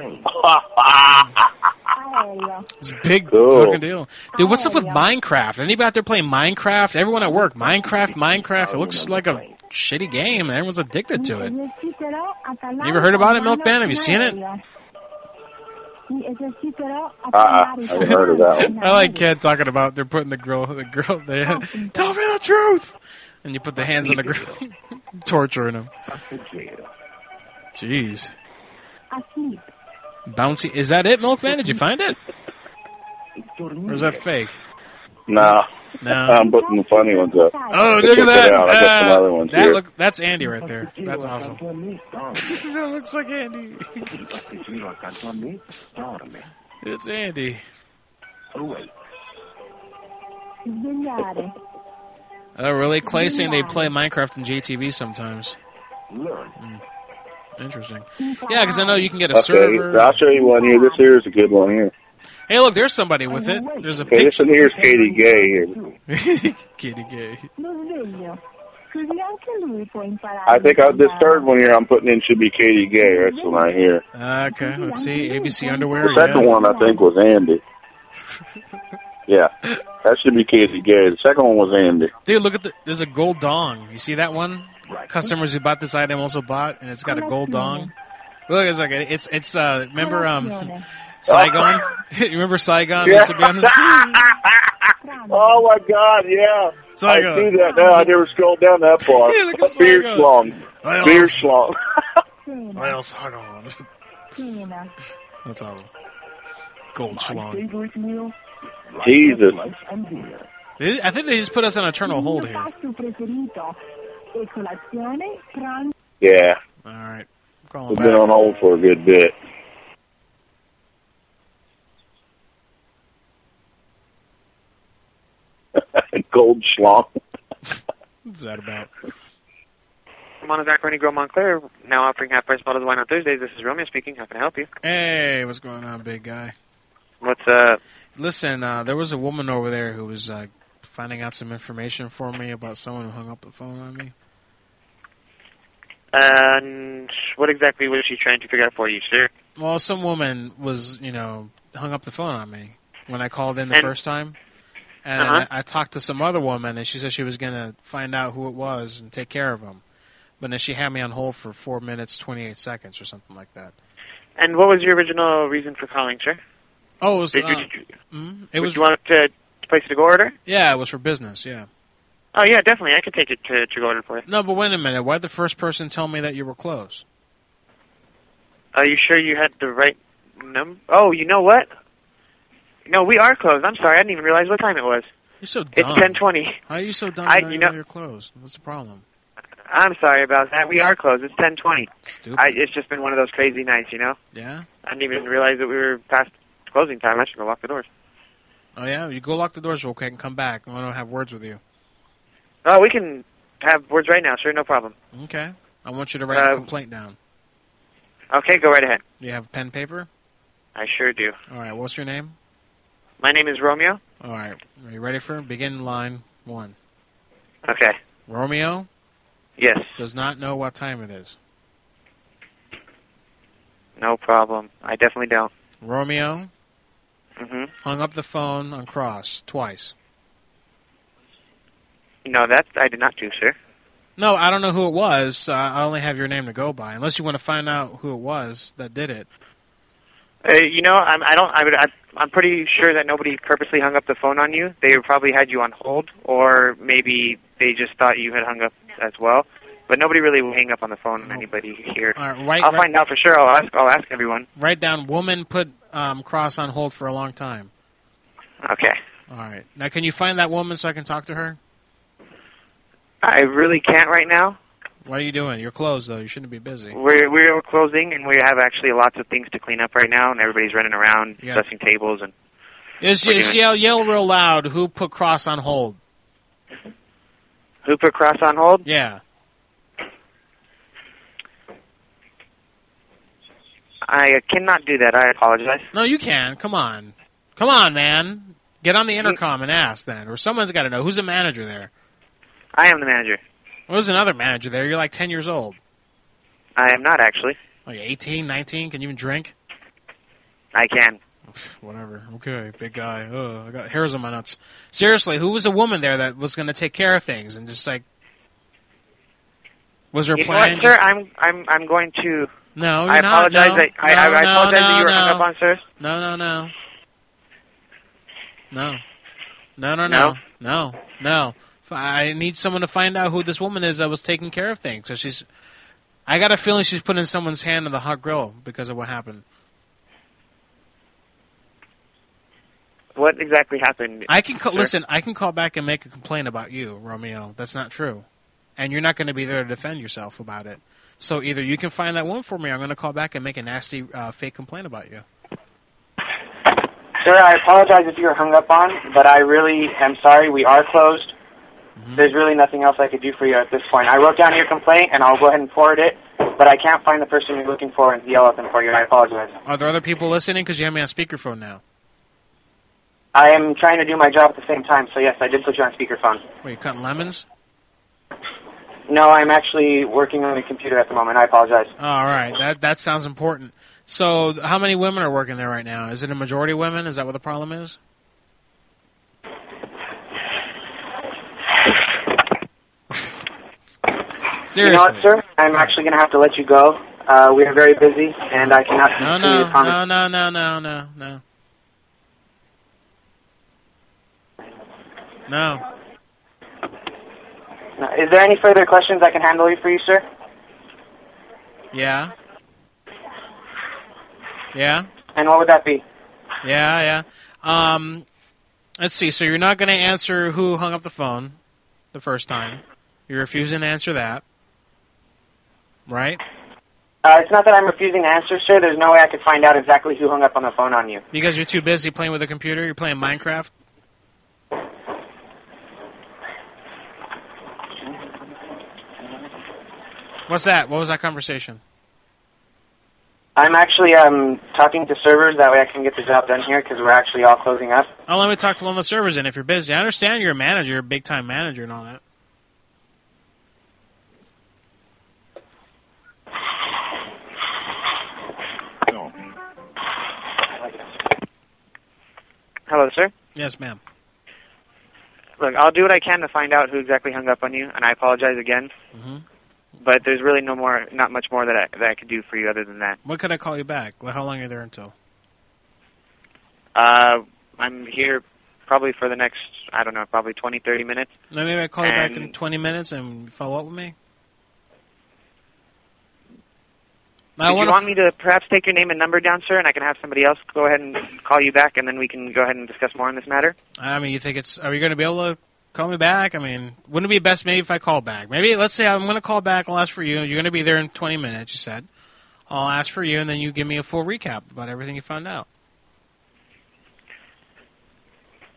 It's a big Cool. fucking deal, dude. What's up with Minecraft? Anybody out there playing Minecraft? Everyone at work, Minecraft, Minecraft. It looks like a shitty game, and everyone's addicted to it. You ever heard about it, Milkman? Have you seen it? Uh-uh. I haven't heard of that one. I like Ken talking about they're putting the girl, the girl, they tell me the truth, and you put the hands on the girl, torturing him. Jeez. Bouncy, is that it, Milkman? Did you find it? Or is that fake? Nah. No. I'm putting the funny ones up. Oh, Let's look at check that! it out. I got some Uh, other ones that here. look, that's Andy right there. That's awesome. That looks like Andy. It's Andy. Oh, really? Clay saying they play Minecraft in J T V sometimes. Mm. Interesting. Yeah, because I know you can get a Okay, server. I'll show you one here. This here is a good one here. Hey, look, there's somebody with it. There's a Okay, this picture. one here is Katie Gay here. Katie Gay. I think I, this third one here I'm putting in should be Katie Gay. That's the one I hear. Okay, let's see. A B C Underwear. The second yeah. one I think was Andy. Yeah, that should be Katie Gay. The second one was Andy. Dude, look at the. There's a gold dong. You see that one? Customers who bought this item also bought, and it's got a gold dong. Look, it's like a, it's it's uh. Remember um, Saigon? You remember Saigon? Yeah. Used to be on the Oh my God, yeah. Saigon. I see that now. I never scrolled down that far. Yeah, look at Beer Saigon. schlong. Well, Beer schlong. Well, Saigon. That's awesome. Gold schlong. Jesus. They- I think they just put us on eternal hold here. Yeah. All right. I'm calling We've back. been on hold for a good bit. Gold schlong. What's that about? Monozac Rennie Grill Montclair, now offering half price bottles of wine on Thursdays. This is Romeo speaking. How can I help you? Hey, what's going on, big guy? What's up? Listen, uh, there was a woman over there who was uh, finding out some information for me about someone who hung up the phone on me. And what exactly was she trying to figure out for you, sir? Well, some woman was, you know, hung up the phone on me when I called in the And- first time. And Uh-huh. I, I talked to some other woman, and she said she was going to find out who it was and take care of him. But then she had me on hold for four minutes, twenty-eight seconds or something like that. And what was your original reason for calling, sir? Oh, it was... Did you, uh, did you, mm, it did was you want to place a to-go order? Yeah, it was for business, yeah. Oh, yeah, definitely. I could take it to to-go order for you. No, but wait a minute. Why'd the first person tell me that you were closed? Are you sure you had the right number? Oh, you know what? No, we are closed. I'm sorry. I didn't even realize what time it was. You're so dumb. It's ten twenty. How are you so dumb I- knowing you know- that you're closed? What's the problem? I'm sorry about that. We are closed. It's ten twenty. Stupid. I, it's just been one of those crazy nights, you know? Yeah? I didn't even realize that we were past closing time. I should go lock the doors. Oh, yeah? You go lock the doors real quick and come back. I want to have words with you. Oh, we can have words right now, sir. No problem. Okay. I want you to write Uh, a complaint down. Okay, go right ahead. You have pen and paper? I sure do. All right. What's your name? My name is Romeo. All right. Are you ready for it? Begin line one. Okay. Romeo? Yes. Does not know what time it is. No problem. I definitely don't. Romeo hmm hung up the phone on Cross twice. No, that I did not do, sir. No, I don't know who it was. Uh, I only have your name to go by. Unless you want to find out who it was that did it. Uh, you know, I'm, I don't. I would. I, I'm pretty sure that nobody purposely hung up the phone on you. They probably had you on hold, or maybe they just thought you had hung up as well. But nobody really will hang up on the phone on anybody here. All right, right, I'll right. find out for sure. I'll ask. I'll ask everyone. Write down, woman put um, Cross on hold for a long time. Okay. All right. Now, can you find that woman so I can talk to her? I really can't right now. What are you doing? You're closed, though. You shouldn't be busy. We're we're closing, and we have actually lots of things to clean up right now, and everybody's running around, Yeah. dusting tables, and Just, We're just doing- yell, yell real loud. Who put Cross on hold? who put Cross on hold? Yeah. I cannot do that. I apologize. No, you can. Come on. Come on, man. Get on the intercom and ask then. Or someone's got to know. Who's the manager there? I am the manager. Well, there's another manager there. You're like ten years old. I am not actually. Like eighteen, nineteen? Can you even drink? I can. Whatever. Okay, big guy. Ugh, I got hairs on my nuts. Seriously, who was the woman there that was going to take care of things and just like... Was there a You know plan? what, sir? I'm I'm I'm going to. No, I you're not. apologize. No, that, I, no, I, I no, apologize that no, you were no. hung up on, sir. No, no, no. No. No, no, No? no. No, no. I need someone to find out who this woman is that was taking care of things. So she's... I got a feeling she's putting someone's hand on the hot grill because of what happened. What exactly happened? I can call, sir? listen. I can call back and make a complaint about you, Romeo. That's not true, and you're not going to be there to defend yourself about it. So either you can find that one for me, or I'm going to call back and make a nasty uh, fake complaint about you. Sir, I apologize if you were hung up on, but I really am sorry. We are closed. Mm-hmm. There's really nothing else I could do for you at this point. I wrote down your complaint, and I'll go ahead and forward it, but I can't find the person you're looking for and yell at them for you. I apologize. Are there other people listening? Because you have me on speakerphone now. I am trying to do my job at the same time, so yes, I did put you on speakerphone. Wait, you cutting lemons? No, I'm actually working on the computer at the moment. I apologize. Oh, all right. That that sounds important. So how many women are working there right now? Is it a majority of women? Is that what the problem is? Seriously. You know what, sir? I'm actually going to have to let you go. Uh, we are very busy, and I cannot No, continue no, the conversation. no, no, no, no, no, no. No. Is there any further questions I can handle for you, sir? Yeah. Yeah. And what would that be? Yeah, yeah. Um, let's see. So you're not going to answer who hung up the phone the first time. You're refusing to answer that, right? Uh, it's not that I'm refusing to answer, sir. There's no way I could find out exactly who hung up on the phone on you. Because you're too busy playing with the computer. You're playing Minecraft. What's that? What was that conversation? I'm actually um talking to servers. That way I can get the job done here because we're actually all closing up. Oh, let me talk to one of the servers then if you're busy. I understand you're a manager, a big-time manager and all that. Hello, sir. Yes, ma'am. Look, I'll do what I can to find out who exactly hung up on you, and I apologize again. Mm-hmm. But there's really no more, not much more that I, that I could do for you other than that. When could I call you back? Well, how long are you there until? Uh, I'm here probably for the next, I don't know, probably twenty, thirty minutes. Then maybe I call you back in And- twenty minutes and follow up with me? Did you want me to perhaps take your name and number down, sir, and I can have somebody else go ahead and call you back, and then we can go ahead and discuss more on this matter? I mean, you think it's... Are you going to be able to call me back? I mean, wouldn't it be best maybe if I call back? Maybe, let's say I'm going to call back, I'll ask for you. You're going to be there in twenty minutes, you said. I'll ask for you, and then you give me a full recap about everything you found out.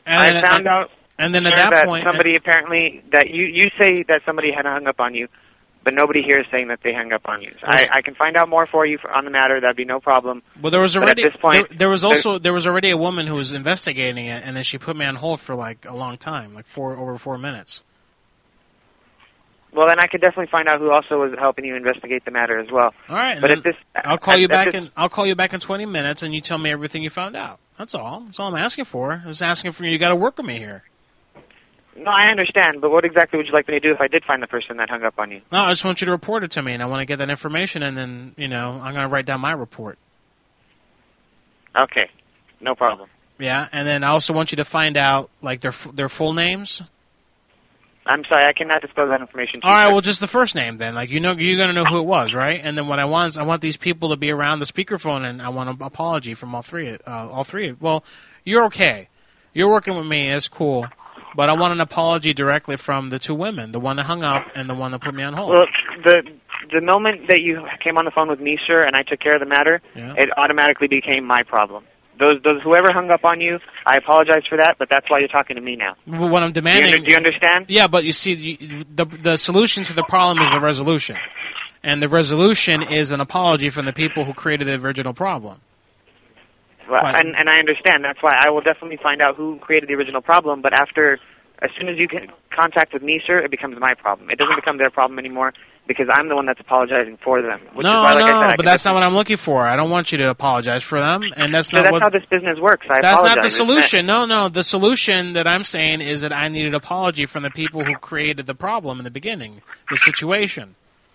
And I then- found and- out and then at sir, that that point- somebody apparently that you you say that somebody had hung up on you, but nobody here is saying that they hung up on you. So I, I can find out more for you for, on the matter. That'd be no problem. Well, there was But already at this point, there, there was there's- also there was already a woman who was investigating it, and then she put me on hold for like a long time, like four over four minutes. Well, then I could definitely find out who also was helping you investigate the matter as well. All right, and But then at this, I'll call at- you at back this- in I'll call you back in twenty minutes, and you tell me everything you found out. That's all. That's all I'm asking for. I'm just asking for you. You got to work with me here. No, I understand, but what exactly would you like me to do if I did find the person that hung up on you? No, I just want you to report it to me, and I want to get that information, and then you know I'm going to write down my report. Okay, no problem. Yeah, and then I also want you to find out like their f- their full names. I'm sorry, I cannot disclose that information to All you. right, sir. well, just the first name then. Like you know, you're gonna know who it was, right? And then what I want is I want these people to be around the speakerphone, and I want an apology from all three. Uh, all three. Well, you're okay. You're working with me. It's cool. But I want an apology directly from the two women, the one that hung up and the one that put me on hold. Well, the the moment that you came on the phone with me, sir, and I took care of the matter, Yeah. it automatically became my problem. Those those whoever hung up on you, I apologize for that, but that's why you're talking to me now. Well, what I'm Do you, demanding. under- do you understand? Yeah, but you see, you, the the solution to the problem is the resolution, and the resolution is an apology from the people who created the original problem. Well, Right. and and I understand. That's why I will definitely find out who created the original problem. But after, as soon as you get contact with me, sir, it becomes my problem. It doesn't become their problem anymore because I'm the one that's apologizing for them. Which no, is why, like no, I said, I but can that's definitely- not what I'm looking for. I don't want you to apologize for them, and that's So not that's what. how this business works. I That's apologize. not the It's not- solution. No, no. The solution that I'm saying is that I need an apology from the people who created the problem in the beginning, the situation.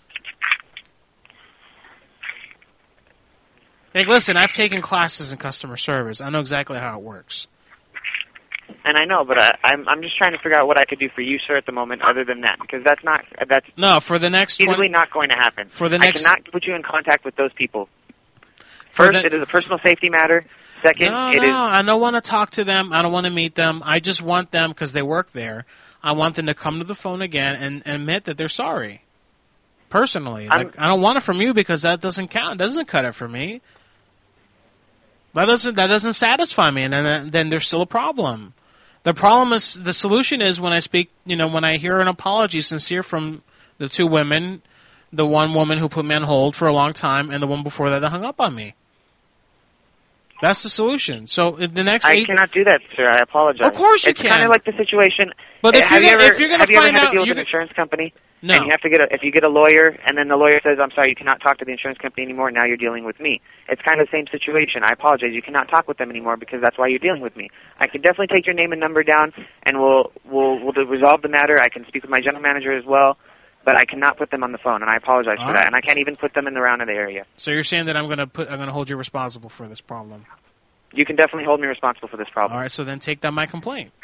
Like, listen, I've taken classes in customer service. I know exactly how it works. And I know, but I, I'm I'm just trying to figure out what I could do for you, sir, at the moment, other than that, because that's not that's No, for the next easily twenty not going to happen. For the next- I cannot put you in contact with those people. For First, the- it is a personal safety matter. Second, No, it no, is I don't want to talk to them. I don't want to meet them. I just want them, because they work there, I want them to come to the phone again and, and admit that they're sorry. Personally. I'm- Like, I don't want it from you because that doesn't count. It doesn't cut it for me. That doesn't that doesn't satisfy me, and then, then there's still a problem. The problem is, the solution is when I speak, you know, when I hear an apology sincere from the two women, the one woman who put me on hold for a long time, and the one before that that hung up on me. That's the solution. So in the next I eight, cannot do that, sir. I apologize. Of course you it's can. kind of like the situation. But if have you're you gonna- ever, if you're gonna have you ever find had out- to deal with you an could- insurance company? No. And you have to get a, if you get a lawyer, and then the lawyer says, "I'm sorry, you cannot talk to the insurance company anymore. Now you're dealing with me." It's kind of the same situation. I apologize. You cannot talk with them anymore because that's why you're dealing with me. I can definitely take your name and number down, and we'll we'll we'll resolve the matter. I can speak with my general manager as well, but I cannot put them on the phone, and I apologize All for right. that. And I can't even put them in the round of the area. so you're saying that I'm gonna put I'm gonna hold you responsible for this problem. You can definitely hold me responsible for this problem. All right, so then take down my complaint.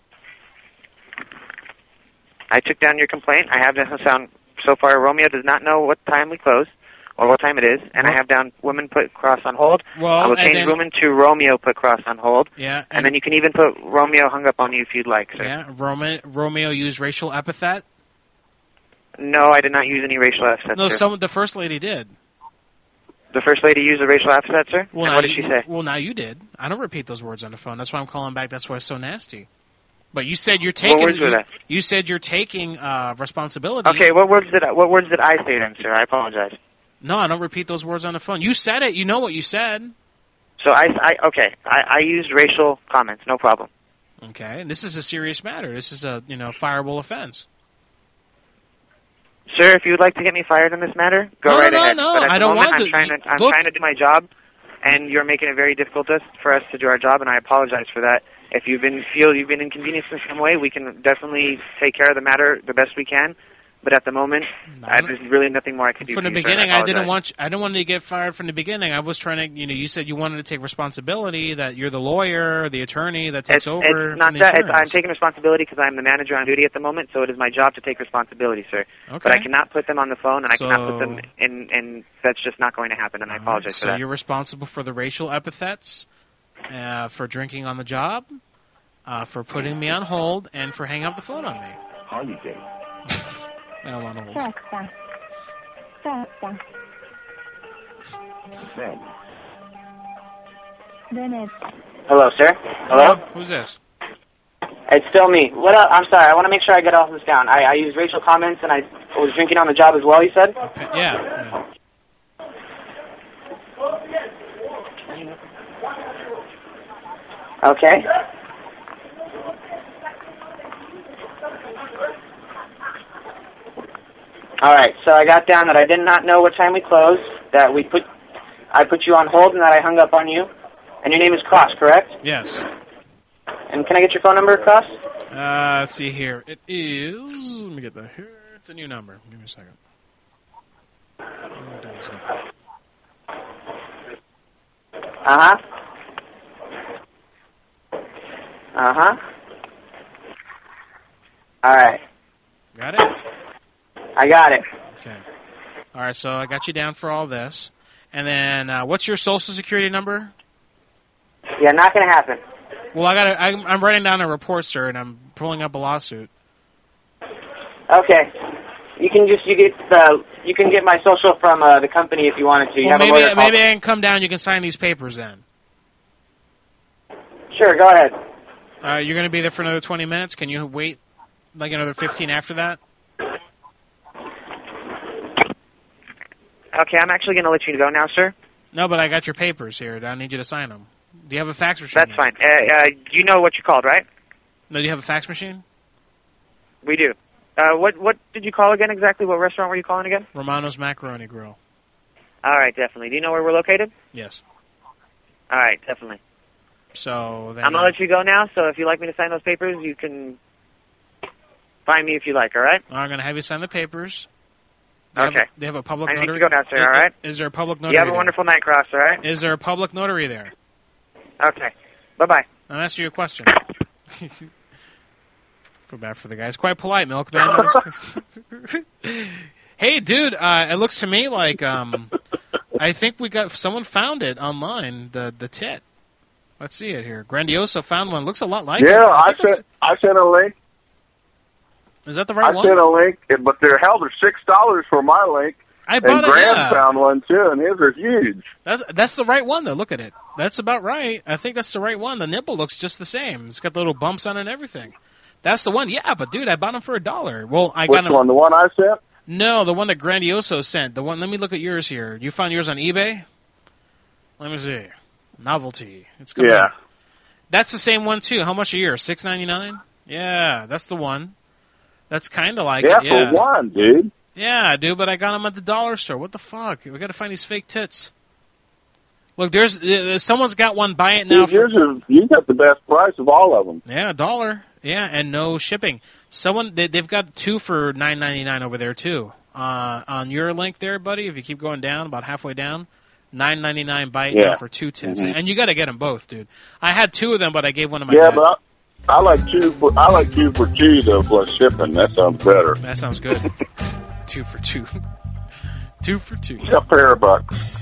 I took down your complaint. I have down sound so far. Romeo does not know what time we close or what time it is, and I have down woman put cross on hold. Well, I will and change then- woman to Romeo put cross on hold. Yeah, And, then you can even put Romeo hung up on you if you'd like, sir. Yeah, Romeo, Romeo used racial epithet. No, I did not use any racial epithets, No, sir. some the first lady did. The first lady used a racial epithet, sir? Well, and now what did you, she say? Well, now you did. I don't repeat those words on the phone. That's why I'm calling back. That's why it's so nasty. But you said you're taking. words were you, that? you said you're taking uh, responsibility. Okay, what words did I, what words did I say then, sir? I apologize. No, I don't repeat those words on the phone. You said it. You know what you said. So I, I okay, I, I used racial comments, no problem. Okay, and this is a serious matter. This is a you know fireable offense. Sir, if you would like to get me fired in this matter, go No, right no, ahead. no, but at I the don't moment, want I'm to. Trying to I'm Look- trying to do my job, and you're making it very difficult us- for us to do our job, and I apologize for that. If you've been feel you've been inconvenienced in some way, we can definitely take care of the matter the best we can. But at the moment, I, there's really nothing more I can do. From for the you, sir, beginning, I, I didn't apologize. want you, I didn't want you to get fired from the beginning. I was trying to, you know, you said you wanted to take responsibility, that you're the lawyer, the attorney that takes It's, over. it's not from the that. It's, insurance. I'm taking responsibility because I'm the manager on duty at the moment, so it is my job to take responsibility, sir. Okay. But I cannot put them on the phone, and I cannot put them So- in, and that's just not going to happen, and I apologize So for that. you're responsible for the racial epithets, uh, for drinking on the job, uh, for putting me on hold, and for hanging up the phone on me. Holiday. I don't want to hold. Sexta. Sexta. Then. Dennis. Hello, sir. Hello. Who's this? It's still me. What else? I'm sorry. I want to make sure I get all this down. I, I used racial comments, and I was drinking on the job as well, you said? Yeah. yeah. Okay. All right. So I got down that I did not know what time we closed, that we put, I put you on hold, and that I hung up on you. And your name is Cross, correct? Yes. And can I get your phone number, Cross? Uh, let's see here. It is. Let me get that here. It's a new number. Give me a second. Uh huh. Uh huh. All right. Got it? I got it. Okay. All right. So I got you down for all this, and then uh, what's your social security number? Yeah, not gonna happen. Well, I got. I'm, I'm writing down a report, sir, and I'm pulling up a lawsuit. Okay. You can just you get the you can get my social from uh, the company if you wanted to. You Well, have a maybe lawyer maybe call- I can come down. You can sign these papers then. Sure, go ahead. Uh, you're going to be there for another twenty minutes. Can you wait like another fifteen after that? Okay, I'm actually going to let you go now, sir. No, but I got your papers here. I need you to sign them. Do you have a fax machine? That's fine. Uh, uh, you know what you called, right? No, do you have a fax machine? We do. Uh, what what did you call again exactly? What restaurant were you calling again? Romano's Macaroni Grill. All right, definitely. Do you know where we're located? Yes. All right, definitely. So then I'm going to let you go now, so if you'd like me to sign those papers, you can find me if you like, all right? I'm going to have you sign the papers. They Okay. Have a, they have a public I need notary. to go now, sir, Is- all right? Is there a public notary You have a there? wonderful night, Cross, all right? Is there a public notary there? Okay. Bye-bye. I'm asking you a question. Feel bad for the guy. He's quite polite, Milkman. Hey, dude, uh, it looks to me like um, I think we got someone found it online. The the tit. Let's see it here. Grandioso found one. Looks a lot like it. Yeah, I think it's- sent I sent a link. Is that the right I one? sent a link, but they're held for six dollars for my link. I bought and it, Graham yeah. found one too, and his are huge. That's that's the right one though. Look at it. That's about right. I think that's the right one. The nipple looks just the same. It's got the little bumps on it and everything. That's the one. Yeah, but dude, I bought them for a dollar. Well, I Which got them. one? The one I sent? No, the one that Grandioso sent. The one. Let me look at yours here. You found yours on eBay? Let me see. Novelty. It's coming. Yeah. That's the same one too. How much a year? Six ninety nine. Yeah, that's the one. That's kind of like yeah, it. Yeah, for one, dude. Yeah, dude, but I got them at the dollar store. What the fuck? We got to find these fake tits. Look, there's uh, someone's got one. Buy it now. Dude, yours is, you got the best price of all of them. Yeah, a dollar. Yeah, and no shipping. Someone they, they've got two for nine ninety nine over there too. Uh, on your link there, buddy. If you keep going down, about halfway down, nine ninety nine. Buy it Yeah. now for two tits, Mhm. and you got to get them both, dude. I had two of them, but I gave one of my. Yeah, dad. but I, I like two. For, I like two for two though, plus shipping. That sounds better. That sounds good. two for two. two for two. A pair of bucks.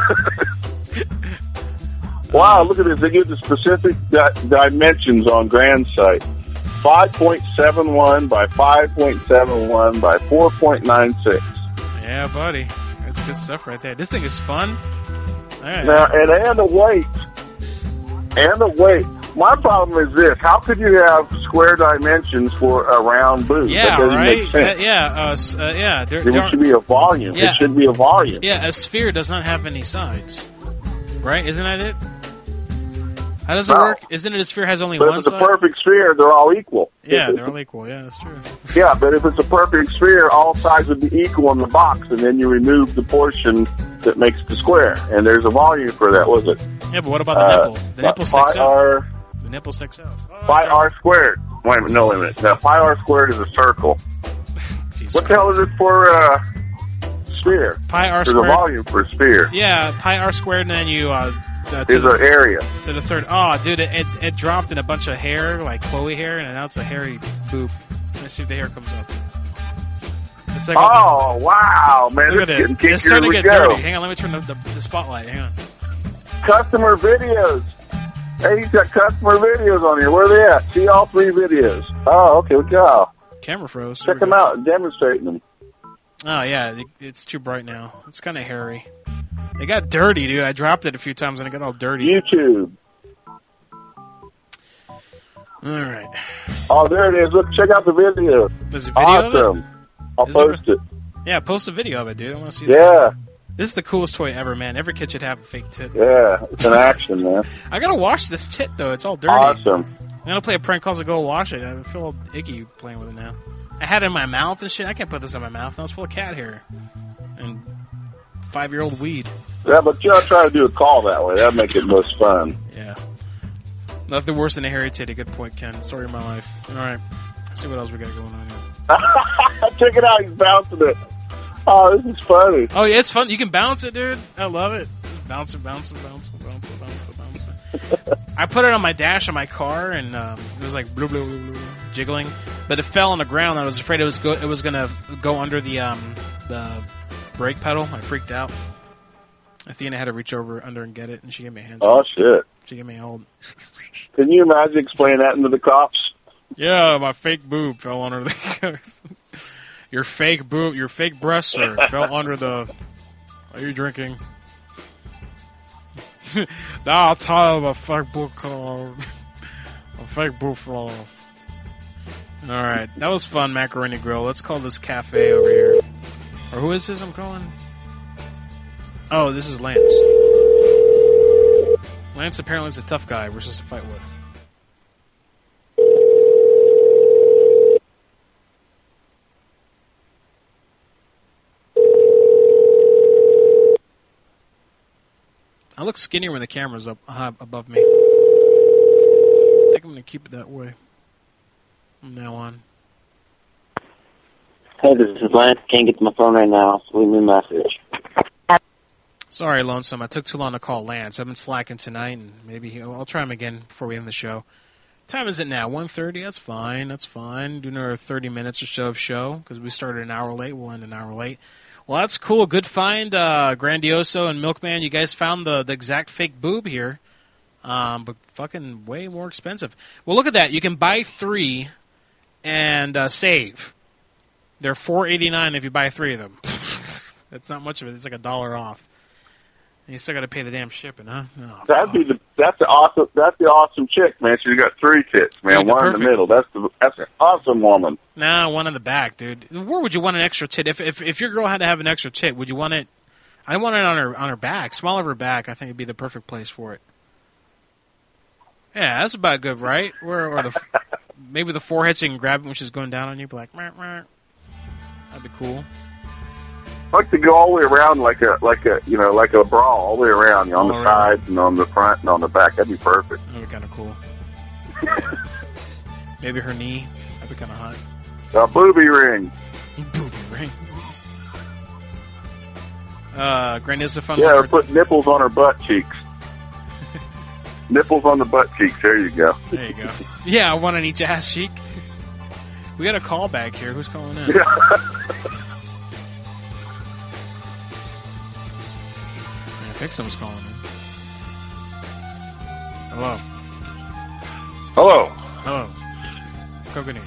Wow, look at this. They give the specific di- dimensions on Grand site. five point seven one by five point seven one by four point nine six. Yeah, buddy. That's good stuff right there. This thing is fun. All right. Now, and, and the weight. And the weight. My problem is this. How could you have square dimensions for a round booth? yeah, that doesn't right. make sense. Uh, yeah, uh, s- uh, yeah. There, It there should be a volume. Yeah. It should be a volume. Yeah, a sphere does not have any sides, right? Isn't that it? How does it No. work? Isn't it a sphere has only But one if it's side? a perfect sphere, they're all equal. Yeah, they're all equal. Yeah, that's true. Yeah, but if it's a perfect sphere, all sides would be equal in the box, and then you remove the portion that makes the square, and there's a volume for that, was it? Yeah, but what about the Uh, nipple? The nipple sticks pi out. r, The nipple sticks out. pi r squared. Wait a minute, no, wait a minute. Now, pi r squared is a circle. What the hell is it for uh, sphere? Pi r There's squared. a volume for sphere. Yeah, pi r squared, and then you uh, uh to Is the, an area. to the third. Oh, dude, it, it it dropped in a bunch of hair, like Chloe hair, and now it's a hairy boob. Let's see if the hair comes up. It's like Oh, wow, man. look This at is it. getting It's kinkier starting as to we get go. dirty. Hang on, let me turn the, the, the spotlight. Hang on. Customer videos. Hey, he's got customer videos on here. Where are they at? See all three videos. Oh, okay, good job. Camera froze. Check them out, demonstrating them. Oh yeah, it, it's too bright now. It's kind of hairy. It got dirty, dude. I dropped it a few times and it got all dirty. YouTube. All right. Oh, there it is. Look, check out the video. There's a video awesome. of it? I'll Is post it? it. Yeah, post a video of it, dude. I want to see Yeah. that. This is the coolest toy ever, man. Every kid should have a fake tit. Yeah, it's an action, man. I gotta wash this tit, though. It's all dirty. Awesome. I'm gonna play a prank call to go wash it. I feel icky playing with it now. I had it in my mouth and shit. I can't put this in my mouth. Now it's full of cat hair. And five-year-old weed. Yeah, but you gotta try to do a call that way. That'd make it most fun. Yeah. Nothing worse than a hairy titty. Good point, Ken. Story of my life. All right. Let's see what else we got going on here. Check it out. He's bouncing it. Oh, this is funny. Oh, yeah, it's fun. You can bounce it, dude. I love it. Bounce it, bounce it, bounce it, bounce it, bounce it, bounce it. I put it on my dash of my car, and um, it was like blue, blue, blue, blue, jiggling. But it fell on the ground, and I was afraid it was go- it was going to go under the um, the brake pedal. I freaked out. Athena had to reach over under and get it, and she gave me a hand. Oh, shit. She gave me a hold. Can you imagine explaining that into the cops? Yeah, my fake boob fell under the... your fake boob, your fake breast, sir, fell under the... Are you drinking? Now I'll tell you my fake boob called... My fake boob fell off. Alright, that was fun, Macaroni Grill. Let's call this cafe over here. Or who is this I'm calling? Oh, this is Lance. Lance apparently is a tough guy we're supposed to fight with. I look skinnier when the camera's up uh, above me. I think I'm going to keep it that way from now on. Hey, this is Lance. Can't get to my phone right now, so leave me a message. Sorry, Lonesome. I took too long to call Lance. I've been slacking tonight, and maybe he, I'll try him again before we end the show. Time is it now? one thirty? That's fine. That's fine. Do another thirty minutes or so of show, because we started an hour late. We'll end an hour late. Well, that's cool. Good find, uh, Grandioso and Milkman. You guys found the, the exact fake boob here, um, but fucking way more expensive. Well, look at that. You can buy three and uh, save. They're four eighty-nine if you buy three of them. That's not much of it. It's like a dollar off. And you still got to pay the damn shipping, huh? Oh, That'd be the that's the awesome that's the awesome chick, man. She's got three tits, man. Dude, one perfect. in the middle. That's the that's an awesome woman. Nah, one in the back, dude. Where would you want an extra tit? If if if your girl had to have an extra tit, would you want it? I want it on her on her back, small of her back. I think it'd be the perfect place for it. Yeah, that's about good, right? Or or the maybe the forehead so you can grab it when she's going down on you. Be like, meh, meh. That'd be cool. I like to go all the way around like a like a you know like a bra all the way around, you know, on the All around. sides and on the front and on the back. That'd be perfect. That'd be kind of cool. Maybe her knee. That'd be kind of hot. A booby ring. Booby ring. Uh, Grandiosa fun. Yeah, or put nipples on her butt cheeks. Nipples on the butt cheeks. There you go. There you go. Yeah, one on each ass cheek. We got a call back here. Who's calling in? Yeah. I think someone's calling in. Hello. Hello. Hello. Kokanee.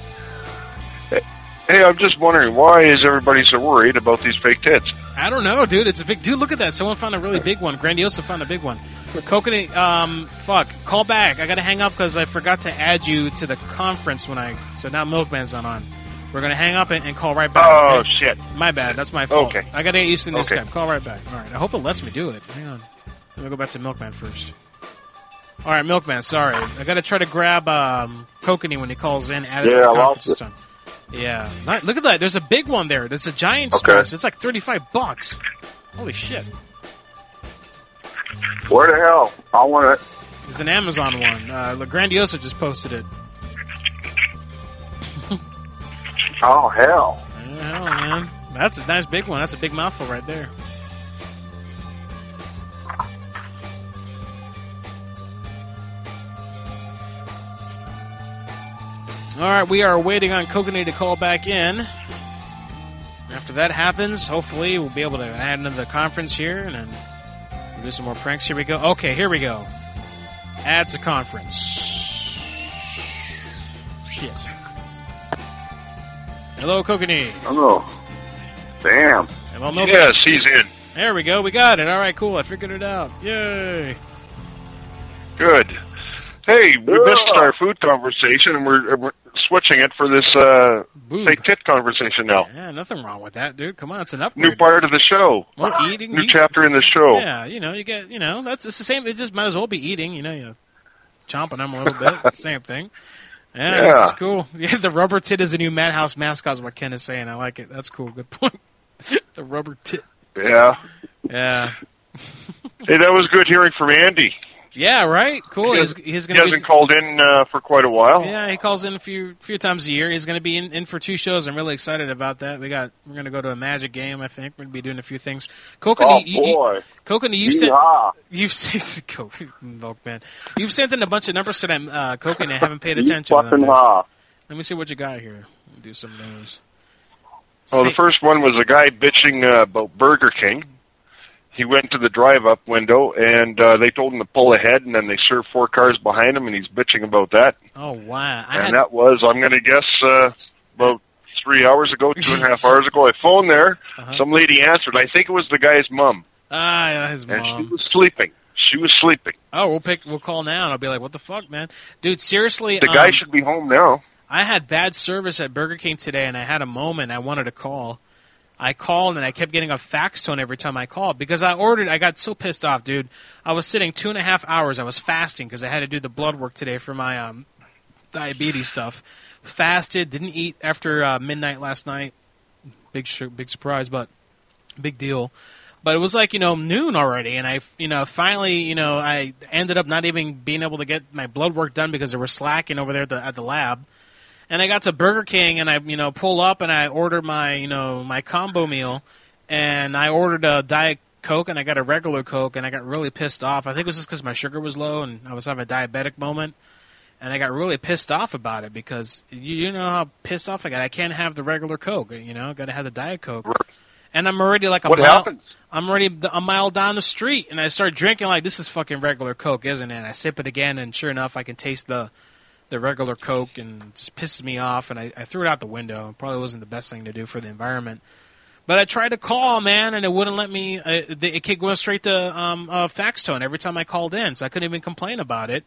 Hey, I'm just wondering, why is everybody so worried about these fake tits? I don't know, dude. It's a big dude. Look at that. Someone found a really big one. Grandiosa found a big one. Kokanee, um, fuck. Call back. I gotta hang up because I forgot to add you to the conference when I. So now Milkman's not on. We're gonna hang up and, and call right back. Oh, okay? shit. My bad. That's my fault. Okay. I gotta get used to the new Okay. Skype. Call right back. All right. I hope it lets me do it. Hang on. Let me go back to Milkman first. All right, Milkman. Sorry, I gotta try to grab um, Kokanee when he calls in. Add it Yeah, to the I conference lost this it. time. Yeah. Not, look at that. There's a big one there. There's a giant Okay. stress. It's like thirty-five bucks. Holy shit. Where the hell? I want it. There's an Amazon one. Uh, La Grandiosa just posted it. Oh hell. Yeah, hell, man. That's a nice big one. That's a big mouthful right there. All right, we are waiting on Kokanee to call back in. After that happens, hopefully we'll be able to add into the conference here and then we'll do some more pranks. Here we go. Okay, here we go. Add to conference. Shit. Hello, Kokanee. Oh. Damn. Hello, Milkman. Yes, he's in. There we go. We got it. All right, cool. I figured it out. Yay. Good. Hey, we missed our food conversation, and we're, we're switching it for this uh, fake tit conversation now. Yeah, nothing wrong with that, dude. Come on, it's an upgrade. New part of the show. Well, eating. New eat. chapter in the show. Yeah, you know, you get, you know, that's it's the same. It just might as well be eating. You know, you chomping them a little bit. Same thing. Yeah, Yeah. this is cool. Yeah, the rubber tit is a new Madhouse mascot. Is what Ken is saying. I like it. That's cool. Good point. The rubber tit. Yeah. Yeah. Hey, that was good hearing from Andy. Yeah, right. Cool. He, He's, has, he's he gonna hasn't be, called in uh, for quite a while. Yeah, he calls in a few few times a year. He's going to be in, in for two shows. I'm really excited about that. We got we're going to go to a Magic game. I think we're going to be doing a few things. Kokanee, Oh, you, boy. Kokanee, you've sent Yeehaw. you've sent Milkman. You've sent in a bunch of numbers today, uh, Kokanee. I haven't paid You attention. to fucking them. ha. Let me see what you got here. Do some news. Well, the Say- first one was a guy bitching uh, about Burger King. He went to the drive-up window, and uh, they told him to pull ahead, and then they served four cars behind him, and he's bitching about that. Oh wow! I and had, that was, I'm going to guess, uh, about three hours ago, two and a half hours ago. I phoned there. Uh-huh. Some lady answered. I think it was the guy's mom. ah, yeah, his And mom. she was sleeping. She was sleeping. Oh, we'll pick. We'll call now, and I'll be like, "What the fuck, man, dude? Seriously." The guy um, should be home now. I had bad service at Burger King today, and I had a moment I wanted to call. I called, and I kept getting a fax tone every time I called because I ordered. I got so pissed off, dude. I was sitting two and a half hours. I was fasting because I had to do the blood work today for my um, diabetes stuff. Fasted, didn't eat after uh, midnight last night. Big, sh- big surprise, but big deal. But it was like, you know, noon already, and I, you know, finally, you know, I ended up not even being able to get my blood work done because they were slacking over there at the, at the lab. And I got to Burger King, and I, you know, pull up, and I ordered my, you know, my combo meal, and I ordered a Diet Coke, and I got a regular Coke, and I got really pissed off. I think it was just because my sugar was low, and I was having a diabetic moment, and I got really pissed off about it because you, you know how pissed off I got. I can't have the regular Coke, you know, got to have the Diet Coke. And I'm already like a What mile. happened? I'm already a mile down the street, and I start drinking like this is fucking regular Coke, isn't it? And I sip it again, and sure enough, I can taste the the regular Coke, and it just pisses me off. And I, I threw it out the window. It probably wasn't the best thing to do for the environment. But I tried to call, man, and it wouldn't let me. Uh, it kept going straight to um, uh, fax tone every time I called in, so I couldn't even complain about it.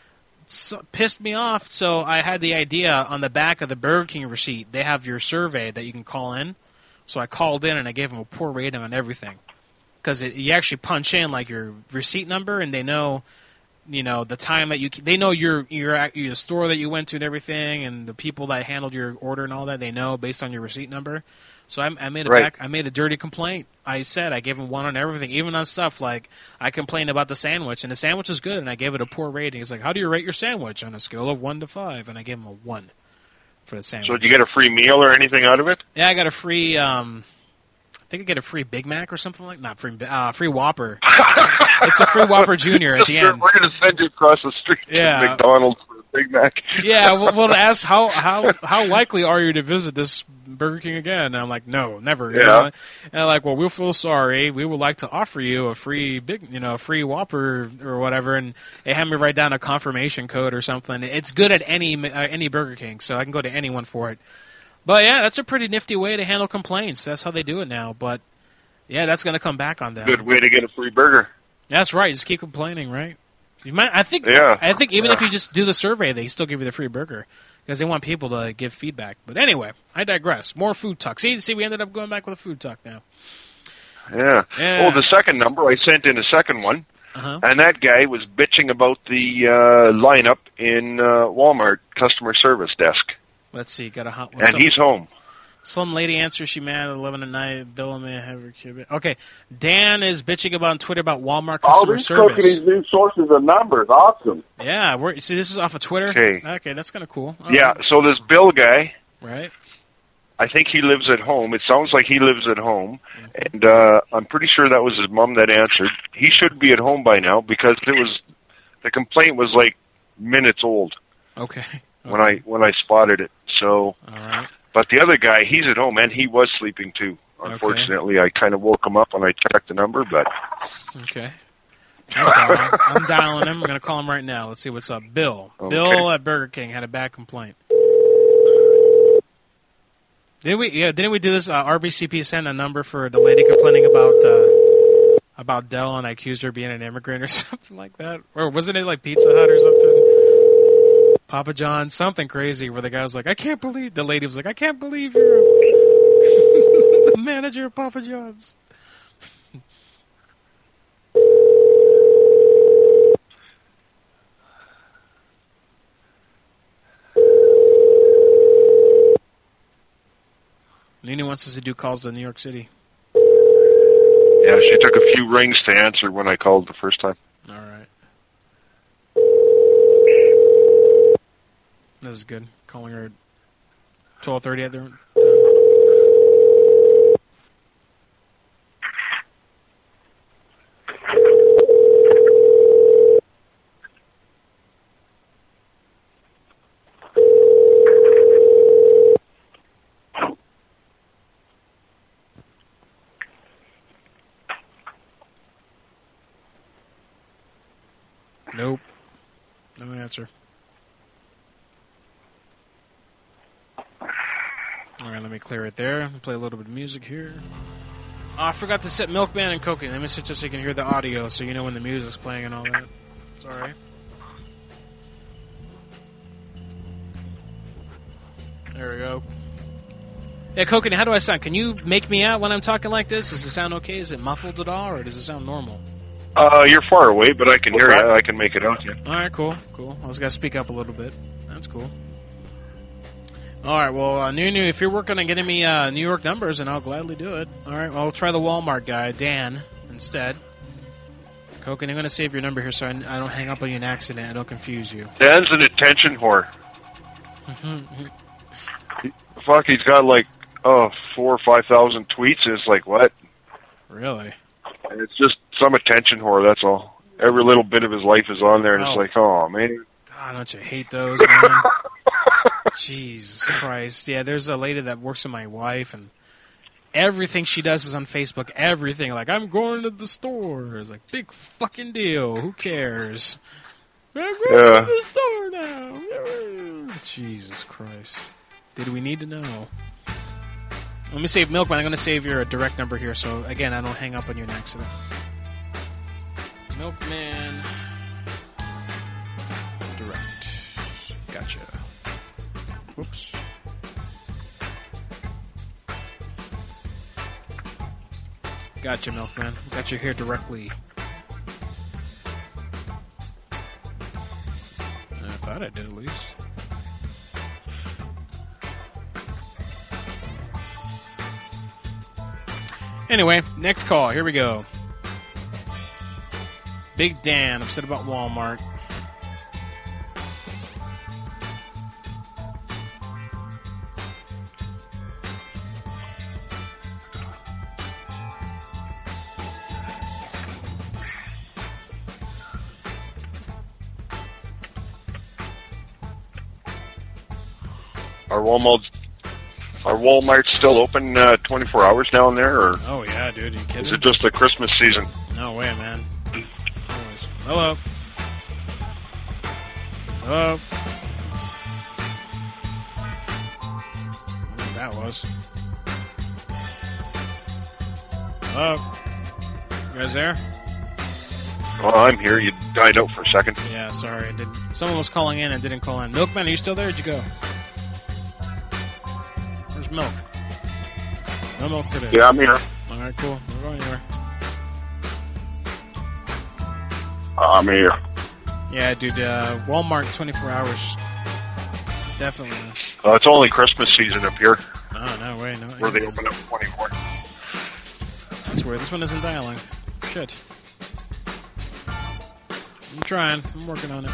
So, pissed me off. So I had the idea on the back of the Burger King receipt. They have your survey that you can call in. So I called in and I gave them a poor rating on everything, because you actually punch in like your receipt number, and they know, you know, the time that you they know your your at your store that you went to and everything, and the people that handled your order and all that, they know based on your receipt number. So I, I made a Right. back, I made a dirty complaint. I said I gave them one on everything, even on stuff like I complained about the sandwich, and the sandwich was good, and I gave it a poor rating. He's like, "How do you rate your sandwich on a scale of one to five?" And I gave him a one for the sandwich. So did you get a free meal or anything out of it? Yeah, I got a free. Um, I think I get a free Big Mac or something like not free. Uh, free Whopper. It's a free Whopper Junior at the end. We're going to send you across the street Yeah. to McDonald's for a Big Mac. Yeah, well, well, ask how how how likely are you to visit this Burger King again? And I'm like, no, never. You Yeah. know? And they're like, well, we'll feel sorry. We would like to offer you a free big, you know, a free Whopper or whatever. And they had me write down a confirmation code or something. It's good at any uh, any Burger King, so I can go to anyone for it. But yeah, that's a pretty nifty way to handle complaints. That's how they do it now. But yeah, that's going to come back on them. Good way to get a free burger. That's right. Just keep complaining, right? You might. I think. Yeah. I think even Yeah. if you just do the survey, they still give you the free burger because they want people to give feedback. But anyway, I digress. More food talk. See, see, we ended up going back with a food talk now. Yeah. Yeah. Oh, the second number, I sent in a second one, Uh-huh. and that guy was bitching about the uh, lineup in uh, Walmart customer service desk. Let's see. Got a hot one. And Some- he's home. Some lady answers she mad at eleven at night. Bill may have her kid. Okay, Dan is bitching about on Twitter about Walmart All customer these service. cooking these new sources of numbers. Awesome. Yeah, we're, see, this is off of Twitter. Okay. Okay, that's kind of cool. All Yeah, right. so this Bill guy, Right. I think he lives at home. It sounds like he lives at home, and uh, I'm pretty sure that was his mom that answered. He should be at home by now because it was the complaint was like minutes old Okay. when I when I spotted it. So, All right. but the other guy, he's at home and he was sleeping too. Unfortunately, I kind of woke him up when I checked the number, but Okay. I'm dialing, I'm dialing him. I'm going to call him right now. Let's see what's up. Bill. Okay. Bill at Burger King had a bad complaint. Didn't we? Yeah. Didn't we do this? Uh, R B C P sent a number for the lady complaining about. Uh, about Dell and I accused her of being an immigrant or something like that. Or wasn't it like Pizza Hut or something? Papa John's, something crazy where the guy was like, I can't believe, the lady was like, I can't believe you're the manager of Papa John's. Nina wants us to do calls to New York City. Yeah, she took a few rings to answer when I called the first time. All right. This is good. Calling her at twelve thirty at the... Nope. No answer. Alright, let me clear it there. Play a little bit of music here. Oh, I forgot to set Milkman and Cokie. Let me set just so you can hear the audio so you know when the music's playing and all that. Sorry. There we go. Yeah, Cokie, how do I sound? Can you make me out when I'm talking like this? Does it sound okay? Is it muffled at all, or does it sound normal? Uh, you're far away, but I can hear you. I can make it out, yeah. All right, cool, cool. I was going to speak up a little bit. That's cool. All right, well, uh, Nunu, if you're working on getting me uh, New York numbers, and I'll gladly do it. All right, well, I'll try the Walmart guy, Dan, instead. Cokie, I'm going to save your number here so I, I don't hang up on you in an accident. I don't confuse you. Dan's an attention whore. he, fuck, he's got like, oh, four or five thousand tweets, and it's like, what? Really? And it's just some attention whore, that's all. Every little bit of his life is on there, and oh. it's like, oh, man. God, don't you hate those, man? Jesus Christ. Yeah, there's a lady that works with my wife, and everything she does is on Facebook. Everything. Like, I'm going to the store. It's like, big fucking deal. Who cares? I'm going yeah. to the store now. Jesus Christ. Did we need to know? Let me save Milkman. I'm going to save your direct number here, so, again, I don't hang up on you in accident. Milkman. Direct. Gotcha. Whoops. Gotcha, Milkman. Got you here directly. I thought I did at least. Anyway, next call. Here we go. Big Dan, upset about Walmart. Are Walmart are Walmart still open uh, twenty-four hours down there, or oh yeah, dude, are you kidding? Is it just the Christmas season? No way, man. Hello. Hello. I don't know what that was. Hello. You guys there? Well, I'm here. You died out for a second. Yeah, sorry. I did. Someone was calling in and didn't call in. Milkman, are you still there? Where'd you go? Where's Milk? No Milk today. Yeah, I'm here. All right, cool. We're going anywhere. I'm here. Yeah, dude. Uh, Walmart twenty-four hours. Definitely. Uh, it's only Christmas season up here. Oh, no way. No. Where they open up twenty-four. That's weird. This one isn't dialing. Shit. I'm trying. I'm working on it.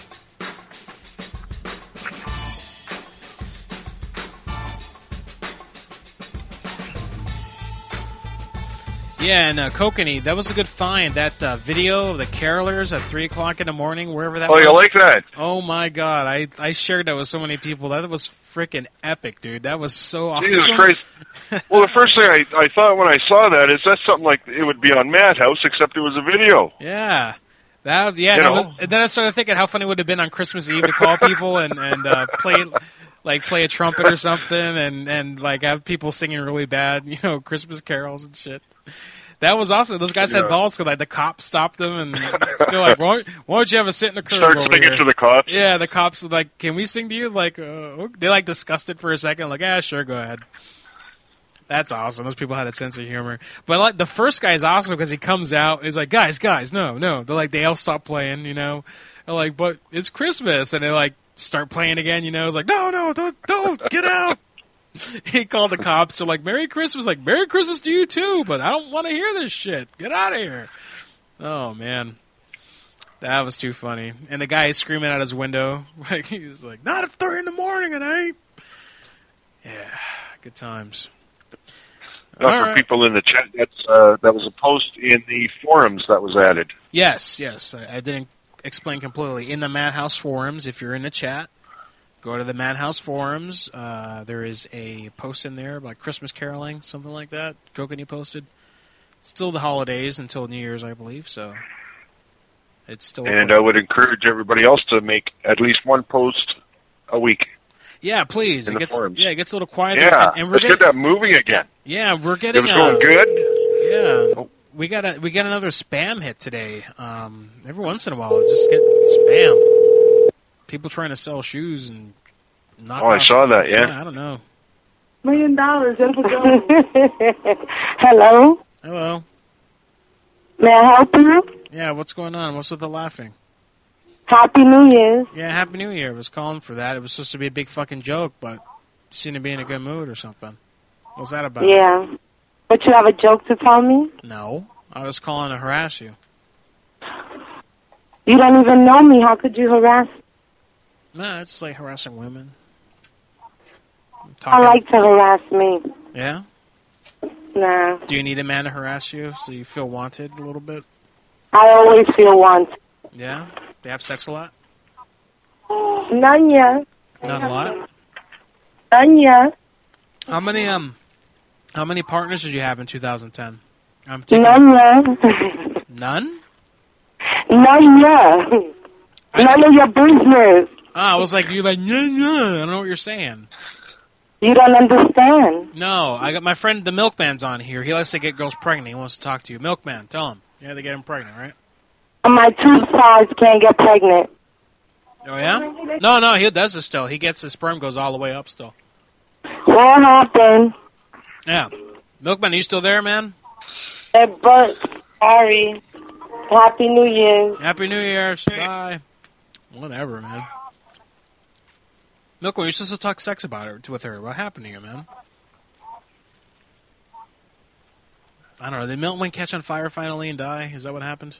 Yeah, and uh, Kokanee, that was a good find. That uh, video of the carolers at three o'clock in the morning, wherever that oh, was. Oh, you like that? Oh, my God. I, I shared that with so many people. That was freaking epic, dude. That was so awesome. Jesus Christ. Well, the first thing I, I thought when I saw that is that's something like it would be on Madhouse, except it was a video. Yeah. That, yeah, you that know? was, and then I started thinking how funny it would have been on Christmas Eve to call people and, and uh, play like play a trumpet or something and, and like have people singing really bad, you know, Christmas carols and shit. That was awesome. Those guys Yeah. had balls because like the cops stopped them and they're like, "Why, why don't you have a sit in the curb Start over singing here?" to the cops. Yeah, the cops were like, "Can we sing to you?" Like, uh, they like discussed it for a second. Like, "Yeah, sure, go ahead." That's awesome. Those people had a sense of humor. But like the first guy is awesome because he comes out and he's like, "Guys, guys, no, no." They're like, they all stop playing, you know. They're like, "But it's Christmas," and they like start playing again, you know. It's like, "No, no, don't, don't get out." He called the cops. They're like, "Merry Christmas!" Like, "Merry Christmas to you too," but I don't want to hear this shit. Get out of here! Oh man, that was too funny. And the guy is screaming out his window, like he's like, "Not at three in the morning at eight." Yeah, good times. Uh, All for right. people in the chat, that's uh, that was a post in the forums that was added. Yes, yes. I, I didn't explain completely. In the Madhouse forums, if you're in the chat, go to the Madhouse forums. Uh, there is a post in there about Christmas caroling, something like that. Kokanee posted. It's still the holidays until New Year's, I believe, so it's still... And I would encourage everybody else to make at least one post a week. Yeah, please. In it the gets, forums. yeah, it gets a little quieter. Yeah, and, and we're let's getting, get that moving again. Yeah, we're getting... It was going uh, good. Yeah. We got a we got another spam hit today. Um, every once in a while, just get spam. People trying to sell shoes and knock Oh, I off- saw that, yeah. I don't know. Million dollars. Hello. Hello. May I help you? Yeah, what's going on? What's with the laughing? Happy New Year's. Yeah, Happy New Year. I was calling for that. It was supposed to be a big fucking joke, but you seem to be in a good mood or something. What's that about? Yeah. But you have a joke to tell me? No. I was calling to harass you. You don't even know me. How could you harass? Nah, it's like harassing women. I like to harass me. Yeah? Nah. Do you need a man to harass you so you feel wanted a little bit? I always feel wanted. Yeah? They have sex a lot? None yet. Not a lot? None yet. How many um how many partners did you have in two thousand ten? I'm taking None yet. None? None yet. None of your business. Ah, I was like you like no no I don't know what you're saying. You don't understand. No, I got my friend the Milkman's on here. He likes to get girls pregnant. He wants to talk to you. Milkman, tell him. Yeah, they get him pregnant, right? My two sides can't get pregnant. Oh yeah? No, no, he does it still. He gets his sperm goes all the way up still. What happened? Yeah. Milkman, are you still there, man? Hey, but sorry. Happy New Year's. Happy New Year's. Bye. Whatever, man. Milkman, you're supposed to talk sex about it with her. What happened to you, man? I don't know. Did Milkman catch on fire finally and die? Is that what happened?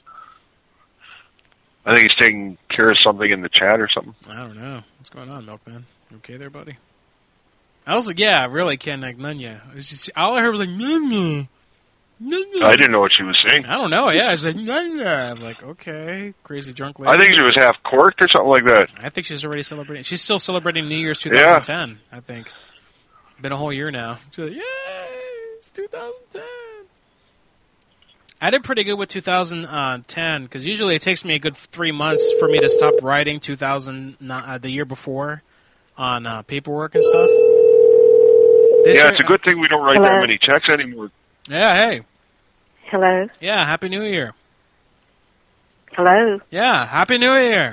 I think he's taking care of something in the chat or something. I don't know. What's going on, Milkman? You okay there, buddy? I was like, yeah, really, Ken, like, Nunya. It was just, all I heard was like, Nunya. Nunya. I didn't know what she was saying. I don't know, yeah. I was like, Nunya. I'm like, okay, crazy drunk lady. I think she was half corked or something like that. I think she's already celebrating. She's still celebrating New Year's twenty ten, yeah. I think. Been a whole year now. She's like, yay, it's two thousand ten. I did pretty good with two thousand ten, because usually it takes me a good three months for me to stop writing two thousand, uh, the year before on uh, paperwork and stuff. This yeah, year, it's a good thing we don't write Hello? that many checks anymore. Yeah, hey. Hello. Yeah, Happy New Year. Hello. Yeah, Happy New Year.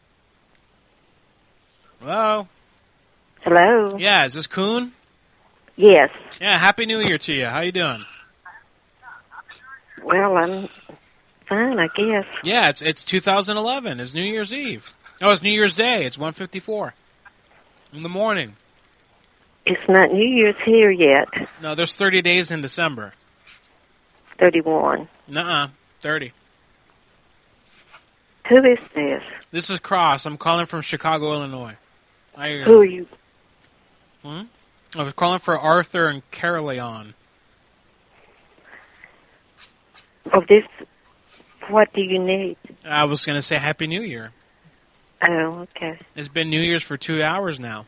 Hello. Hello. Yeah, is this Kuhn? Yes. Yeah, Happy New Year to you. How you doing? Well, I'm fine, I guess. Yeah, it's it's two thousand eleven. It's New Year's Eve. Oh, it's New Year's Day. It's one fifty-four in the morning. It's not New Year's here yet. No, there's thirty days in December. thirty-one. Nuh-uh, thirty. Who is this? This is Cross. I'm calling from Chicago, Illinois. I, uh, Who are you? Hmm? I was calling for Arthur and Caroleon. Oh, this, what do you need? I was going to say Happy New Year. Oh, okay. It's been New Year's for two hours now.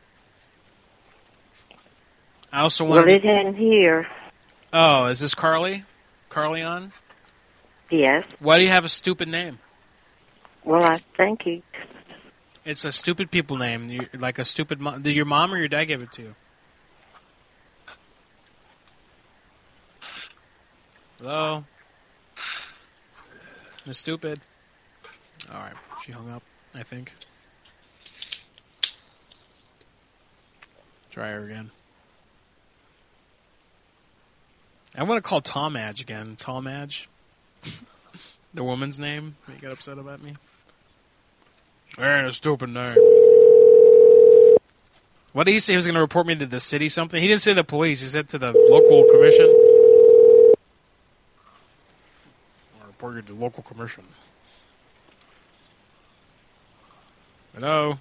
I also Well, wanted it ain't here. Oh, is this Carly? Carleon? Yes. Why do you have a stupid name? Well, I think he... It's a stupid people name, you, like a stupid mom. Did your mom or your dad give it to you? Hello? Miss Stupid. All right, she hung up, I think. Try her again. I want to call Tom Madge again. Tom Madge. The woman's name. You get upset about me? Man, a stupid name. What did he say? He was going to report me to the city something? He didn't say the police. He said to the local commission. I'll report you to the local commission. Hello?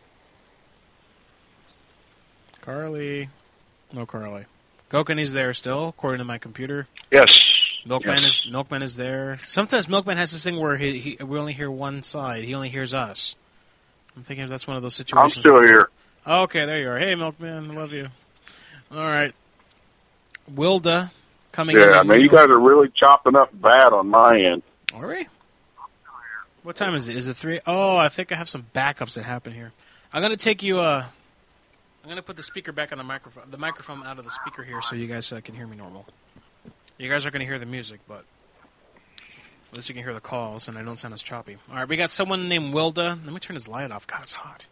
Carly. No Carly. Kokanee's there still, according to my computer. Yes. Milkman yes. is Milkman is there. Sometimes Milkman has this thing where he, he we only hear one side. He only hears us. I'm thinking that's one of those situations. I'm still here. Okay, there you are. Hey, Milkman, I love you. All right. Wilda coming in. Yeah, man, you guys are really chopping up bad on my end. Are we? What time is it? Is it three? Oh, I think I have some backups that happen here. I'm going to take you... Uh, I'm going to put the speaker back on the microphone, the microphone out of the speaker here so you guys uh, can hear me normal. You guys are going to hear the music, but at least you can hear the calls, and I don't sound as choppy. All right, we got someone named Wilda. Let me turn his light off. God, it's hot.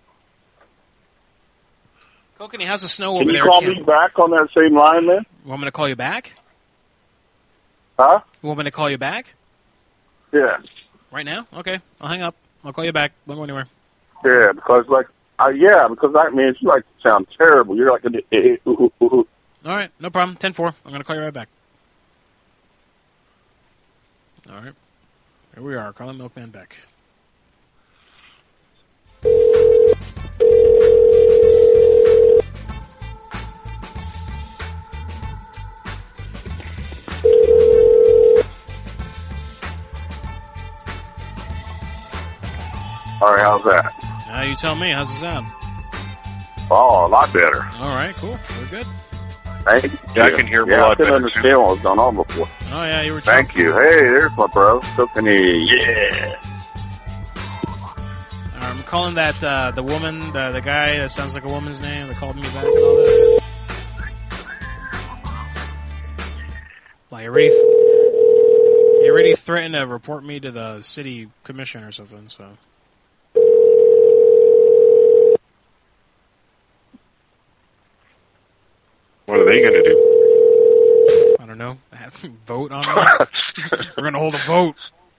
Kokanee, how's the snow Can over you there? call me back on that same line, man? You want me to call you back? Huh? You want me to call you back? Yeah. Right now? Okay, I'll hang up. I'll call you back. Don't go anywhere. Yeah, because, like, uh, yeah, because, I mean, you like to sound terrible. You're like a... Eh, eh, ooh, ooh, ooh. All right, no problem. ten four. I'm going to call you right back. All right. Here we are, calling Milkman back. All right, how's that? Now you tell me. How's it sound? Oh, a lot better. All right, cool. We're good. Thank you. Yeah, I can hear yeah, a lot I couldn't better, understand too. what was going on before. Oh, yeah, you were Thank you. Hey, there's my bro. Kokanee. Yeah. All right, I'm calling that uh, the woman, the, the guy that sounds like a woman's name that called me back and all that. Well, you already, you already threatened to report me to the city commission or something, so... What are they going to do? I don't know. Vote on it? We're going to hold a vote.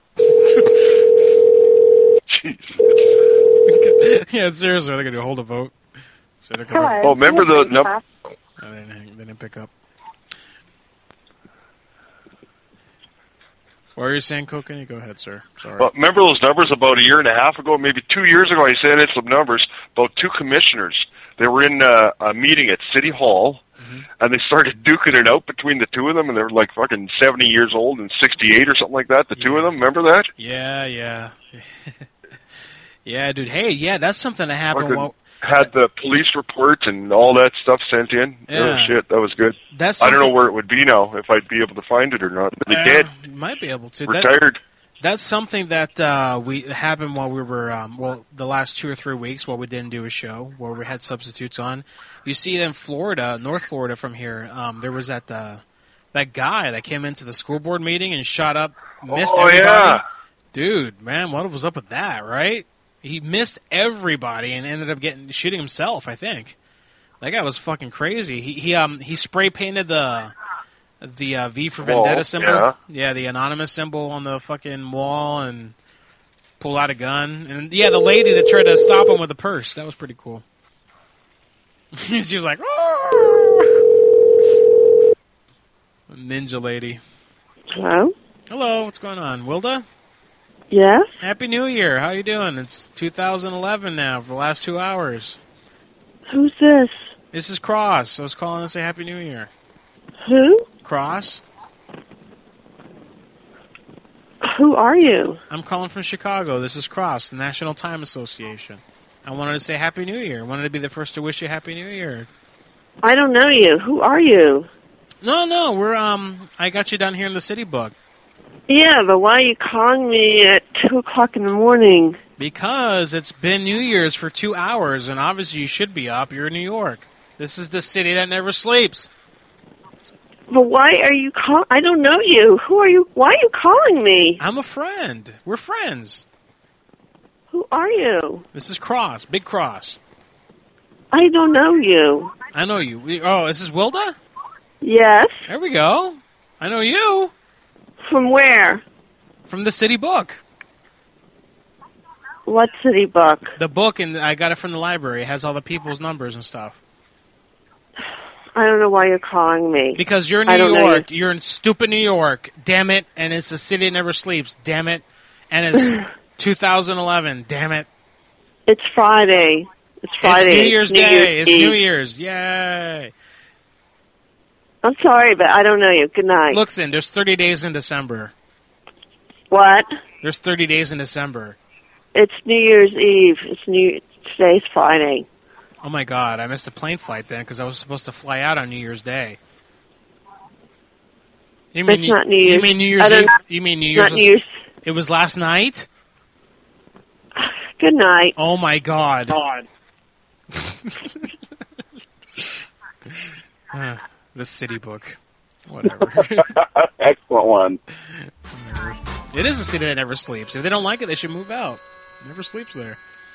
Yeah, seriously, they're going to hold a vote. So they're gonna... Hello. Oh, remember the... Num- oh, they, didn't hang, they didn't pick up. What are you saying, Kokanee? Go ahead, sir. Sorry. Well, remember those numbers about a year and a half ago, maybe two years ago, I sent in some numbers about two commissioners. They were in uh, a meeting at City Hall, mm-hmm. and they started duking it out between the two of them, and they were like fucking seventy years old and sixty-eight or something like that, the yeah. two of them. Remember that? Yeah, yeah. Yeah, dude. Hey, yeah, that's something that happened. While... Had the police report and all that stuff sent in. Yeah. Oh, shit, that was good. That's I don't know where it would be now, if I'd be able to find it or not. But they uh, did. You might be able to. Retired. That, that's something that uh, we happened while we were, um, well, the last two or three weeks while we didn't do a show, where we had substitutes on. You see in Florida, North Florida from here, um, there was that uh, that guy that came into the school board meeting and shot up, missed oh, everybody. Yeah. Dude, man, what was up with that, right? He missed everybody and ended up getting shooting himself, I think. That guy was fucking crazy. He he um he spray painted the the uh, V for Vendetta Wall, symbol. Yeah. yeah, the anonymous symbol on the fucking wall and pulled out a gun. And yeah, the lady that tried to stop him with a purse. That was pretty cool. She was like, oh! Ninja lady. Hello? Hello, what's going on? Wilda? Yes? Happy New Year. How you doing? It's two thousand eleven now for the last two hours. Who's this? This is Cross. I was calling to say Happy New Year. Who? Cross. Who are you? I'm calling from Chicago. This is Cross, the National Time Association. I wanted to say Happy New Year. I wanted to be the first to wish you Happy New Year. I don't know you. Who are you? No, no, we're um. I got you down here in the city book. Yeah, but why are you calling me at two o'clock in the morning? Because it's been New Year's for two hours, and obviously you should be up. You're in New York. This is the city that never sleeps. But why are you call? I don't know you. Who are you? Why are you calling me? I'm a friend. We're friends. Who are you? This is Cross, Big Cross. I don't know you. I know you. We, oh, is this Wilda? Yes. There we go. I know you. From where? From the City Book. What City Book? The book, and I got it from the library. It has all the people's numbers and stuff. I don't know why you're calling me. Because you're in New York. You're in stupid New York. Damn it. And it's the city that never sleeps. Damn it. And it's two thousand eleven. Damn it. It's Friday. It's Friday. It's New Year's New Day. Year's it's Eve. New Year's. Yay. I'm sorry, but I don't know you. Good night. Listen, there's thirty days in December. What? There's thirty days in December. It's New Year's Eve. It's New. Today's Friday. Oh my God! I missed a plane flight then because I was supposed to fly out on New Year's Day. You mean It's not New Year's. You mean New Year's I don't- Eve? You mean New it's Year's? not New Year's. It was last night. Good night. Oh my God! God. Uh, the City Book. Whatever. Excellent one. It is a city that never sleeps. If they don't like it, they should move out. It never sleeps there.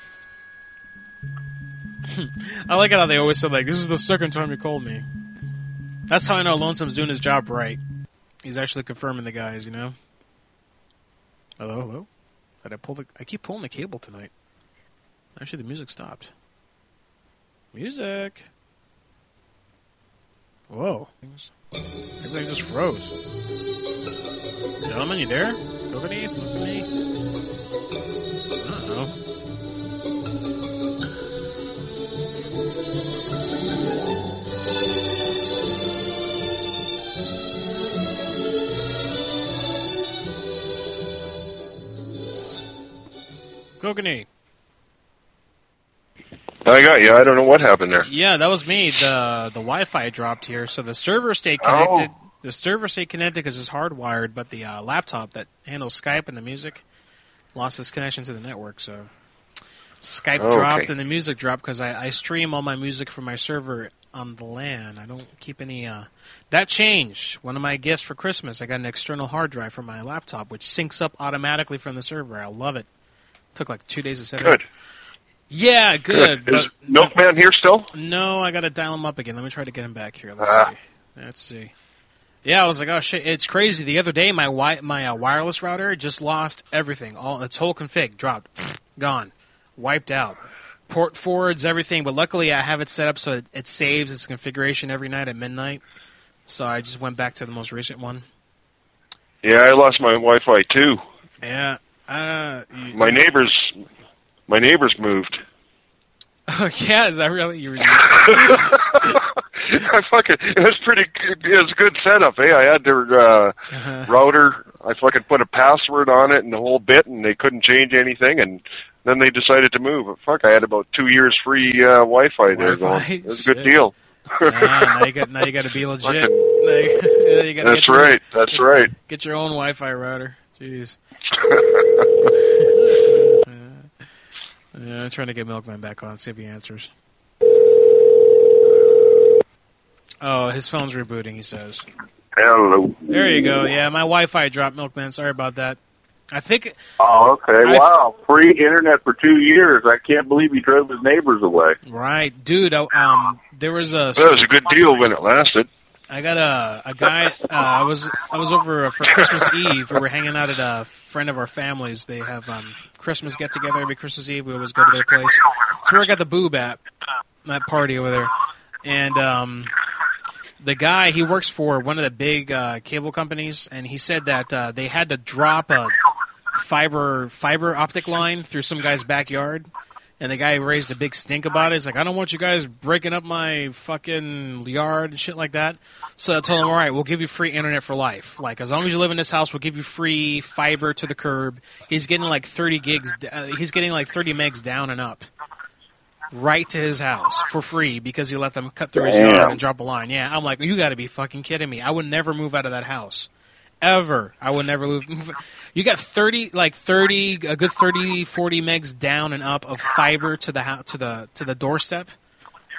I like it how they always said, like, this is the second time you called me. That's how I know Lonesome's doing his job right. He's actually confirming the guys, you know? Hello, hello? Did I pull the... I keep pulling the cable tonight. Actually, the music stopped. Music! Whoa. Everything just froze. Gentlemen, you there? Nobody? Nobody? I don't know. Kokanee. I got you. I don't know what happened there. Yeah, that was me. The the Wi-Fi dropped here, so the server stayed connected. Oh. The server stayed connected because it's hardwired, but the uh, laptop that handles Skype and the music lost its connection to the network, so Skype Okay. dropped and the music dropped because I, I stream all my music from my server on the LAN. I don't keep any... Uh... That changed. One of my gifts for Christmas, I got an external hard drive for my laptop, which syncs up automatically from the server. I love it. Took like two days to set it up. Good. Yeah, good. Good. But Is Milkman here still? No, I got to dial him up again. Let me try to get him back here. Let's Ah. see. Let's see. Yeah, I was like, oh shit, it's crazy. The other day, my wi- my uh, wireless router just lost everything. All its whole config dropped, gone, wiped out. Port forwards, everything. But luckily, I have it set up so it, it saves its configuration every night at midnight. So I just went back to the most recent one. Yeah, I lost my Wi-Fi too. Yeah. Uh, you, My neighbors, my neighbors moved. Oh yeah, is that really you? I fucking, it was pretty good. It was a good setup, eh? I had their uh, Uh-huh. router. I fucking put a password on it and the whole bit, and they couldn't change anything. And then they decided to move. But fuck, I had about two years free uh, Wi-Fi there Wi-Fi? going. It was a good Shit. deal. Ah, now you got now you got to be legit. Fucking- Now you, now you gotta That's get your, right. That's get, right. Get your own Wi-Fi router. Jeez. Yeah, I'm trying to get Milkman back on, see if he answers. Oh, his phone's rebooting, he says. Hello. There you go. Yeah, my Wi-Fi dropped, Milkman. Sorry about that. I think... Oh, okay. I- Wow. Free internet for two years. I can't believe he drove his neighbors away. Right. Dude, I- um, there was a... That was a good deal when it lasted. I got a a guy. Uh, I was I was over for Christmas Eve. We were hanging out at a friend of our family's. They have um Christmas get together every Christmas Eve. We always go to their place. That's where I got the boob at, that party over there. And um, the guy, he works for one of the big uh, cable companies, and he said that uh, they had to drop a fiber fiber optic line through some guy's backyard. And the guy raised a big stink about it. He's like, I don't want you guys breaking up my fucking yard and shit like that. So I told him, all right, we'll give you free internet for life. Like, as long as you live in this house, we'll give you free fiber to the curb. He's getting like thirty gigs. Uh, he's getting like thirty megs down and up, right to his house for free because he let them cut through his Damn. yard and drop a line. Yeah, I'm like, you got to be fucking kidding me. I would never move out of that house. Ever. I would never move. You got thirty, like thirty, a good thirty, forty megs down and up of fiber to the house, to the to the doorstep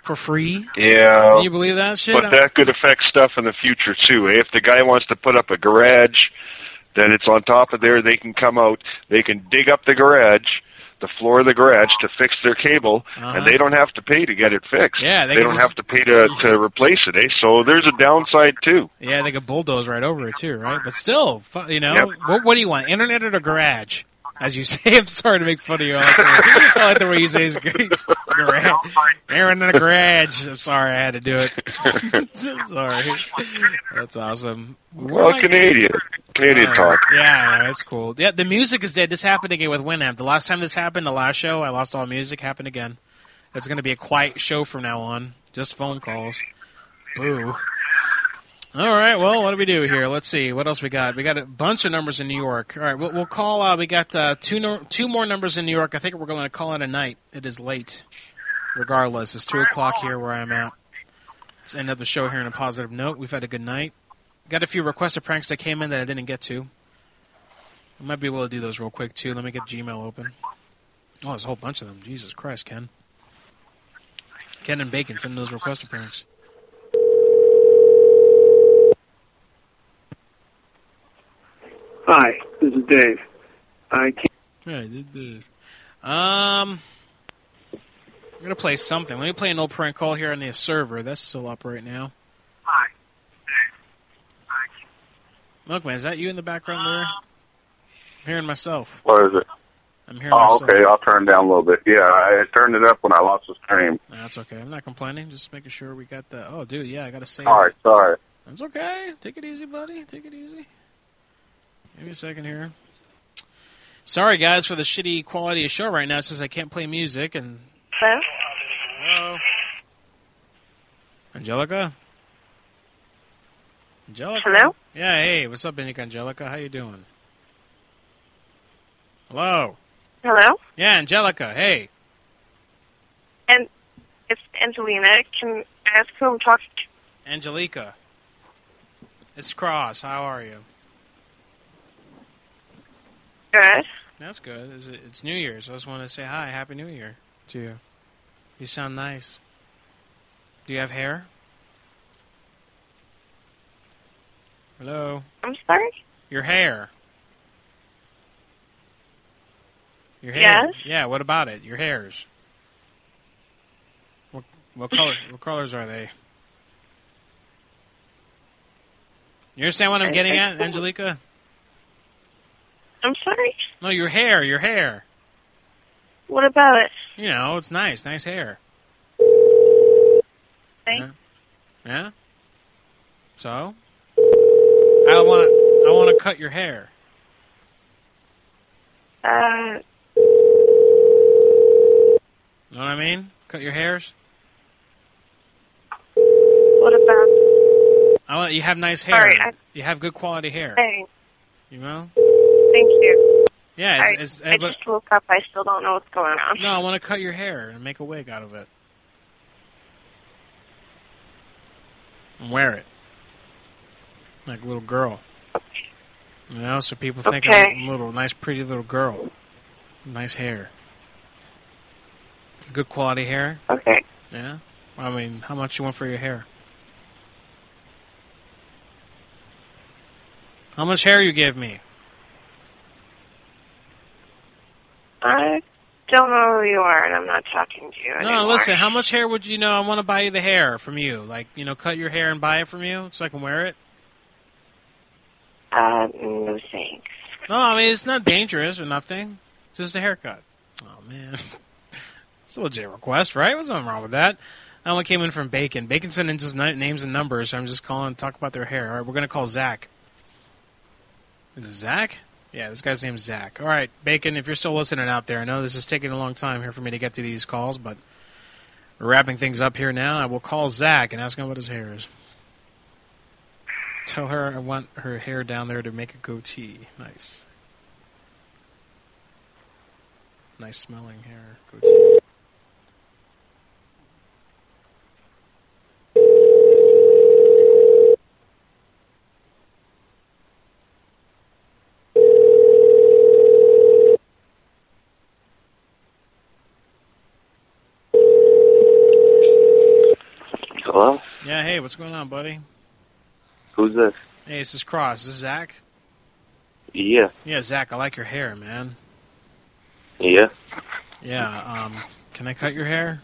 for free. Yeah. Can you believe that shit? But that could affect stuff in the future, too. Eh? If the guy wants to put up a garage, then it's on top of there. They can come out. They can dig up the garage, the floor of the garage, to fix their cable, Uh-huh. and they don't have to pay to get it fixed. Yeah, they they can don't just- have to pay to, to replace it, eh? So there's a downside, too. Yeah, they could bulldoze right over it too, right? But still, fu- you know, Yep. what, what do you want? Internet or the garage? As you say, I'm sorry to make fun of you. I like the way, I like the way you say it's garage. Aaron in the garage. I'm sorry, I had to do it. Sorry. That's awesome. Well, Where- Canadian. Canadian Uh, talk. Yeah, that's cool. Yeah, the music is dead. This happened again with Winamp. The last time this happened, the last show, I lost all music. Happened again. It's going to be a quiet show from now on. Just phone calls. Boo. All right, well, what do we do here? Let's see. What else we got? We got a bunch of numbers in New York. All right, we'll, we'll call. Uh, we got uh, two no, two more numbers in New York. I think we're going to call it a night. It is late. Regardless, it's two o'clock here where I'm at. Let's end up the show here on a positive note. We've had a good night. Got a few requested pranks that came in that I didn't get to. I might be able to do those real quick, too. Let me get Gmail open. Oh, there's a whole bunch of them. Jesus Christ, Ken. Ken and Bacon, send those requested pranks. Hi, this is Dave. I can't. Hey, this is Dave. Um, I'm going to play something. Let me play an old prank call here on the server. That's still up right now. Hi. Milkman, is that you in the background there? I'm hearing myself. What is it? I'm hearing Oh, myself. okay. I'll turn it down a little bit. Yeah, I turned it up when I lost the stream. Nah, that's okay. I'm not complaining. Just making sure we got the... Oh, dude, yeah, I got to save All right, sorry. That's okay. Take it easy, buddy. Take it easy. Give me a second here. Sorry, guys, for the shitty quality of show right now. Since I can't play music and... Hello? Hello? Angelica? Angelica? Hello? Yeah, hey, what's up, Angelica? How you doing? Hello? Hello? Yeah, Angelica, hey. And it's Angelina. Can I ask who I'm talking to? Angelica. It's Cross. How are you? Good. That's good. Is it, it's New Year's. I just want to say hi. Happy New Year to you. You sound nice. Do you have hair? Hello? I'm sorry? Your hair. Your hair. Yes? Yeah, what about it? Your hairs. What, what color? What colors are they? You understand what I'm getting at, Angelica? I'm sorry? No, your hair, your hair. What about it? You know, it's nice, nice hair. Thanks. Yeah? Yeah? So? I want to I want to cut your hair. Uh, Know what I mean? Cut your hairs? what about... I want you have nice hair. Sorry, I- You have good quality hair. Thanks. You know? Thank you. Yeah, I, it's, it's, I but, just woke up. I still don't know what's going on. no, I want to cut your hair and make a wig out of it. And wear it. Like a little girl. You know, so people think Okay. I'm a little nice, pretty little girl. Nice hair. Good quality hair. Okay. Yeah? I mean, how much you want for your hair? How much hair you give me? I don't know who you are, and I'm not talking to you No, anymore. listen, how much hair would you know? I want to buy you the hair from you. Like, you know, cut your hair and buy it from you so I can wear it. Uh, no thanks. No, I mean, it's not dangerous or nothing. It's just a haircut. Oh, man. It's a legit request, right? What's nothing wrong with that? That one came in from Bacon. Bacon sent in just n- names and numbers, so I'm just calling to talk about their hair. All right, we're going to call Zach. Is it Zach? Yeah, this guy's name's Zach. All right, Bacon, if you're still listening out there, I know this is taking a long time here for me to get to these calls, but we're wrapping things up here now. I will call Zach and ask him what his hair is. Tell her I want her hair down there to make a goatee. Nice. Nice smelling hair. Goatee. Yeah, hey, what's going on, buddy? Who's this? Hey, this is Cross. Is this Zach? Yeah. Yeah, Zach, I like your hair, man. Yeah. Yeah, um, can I cut your hair?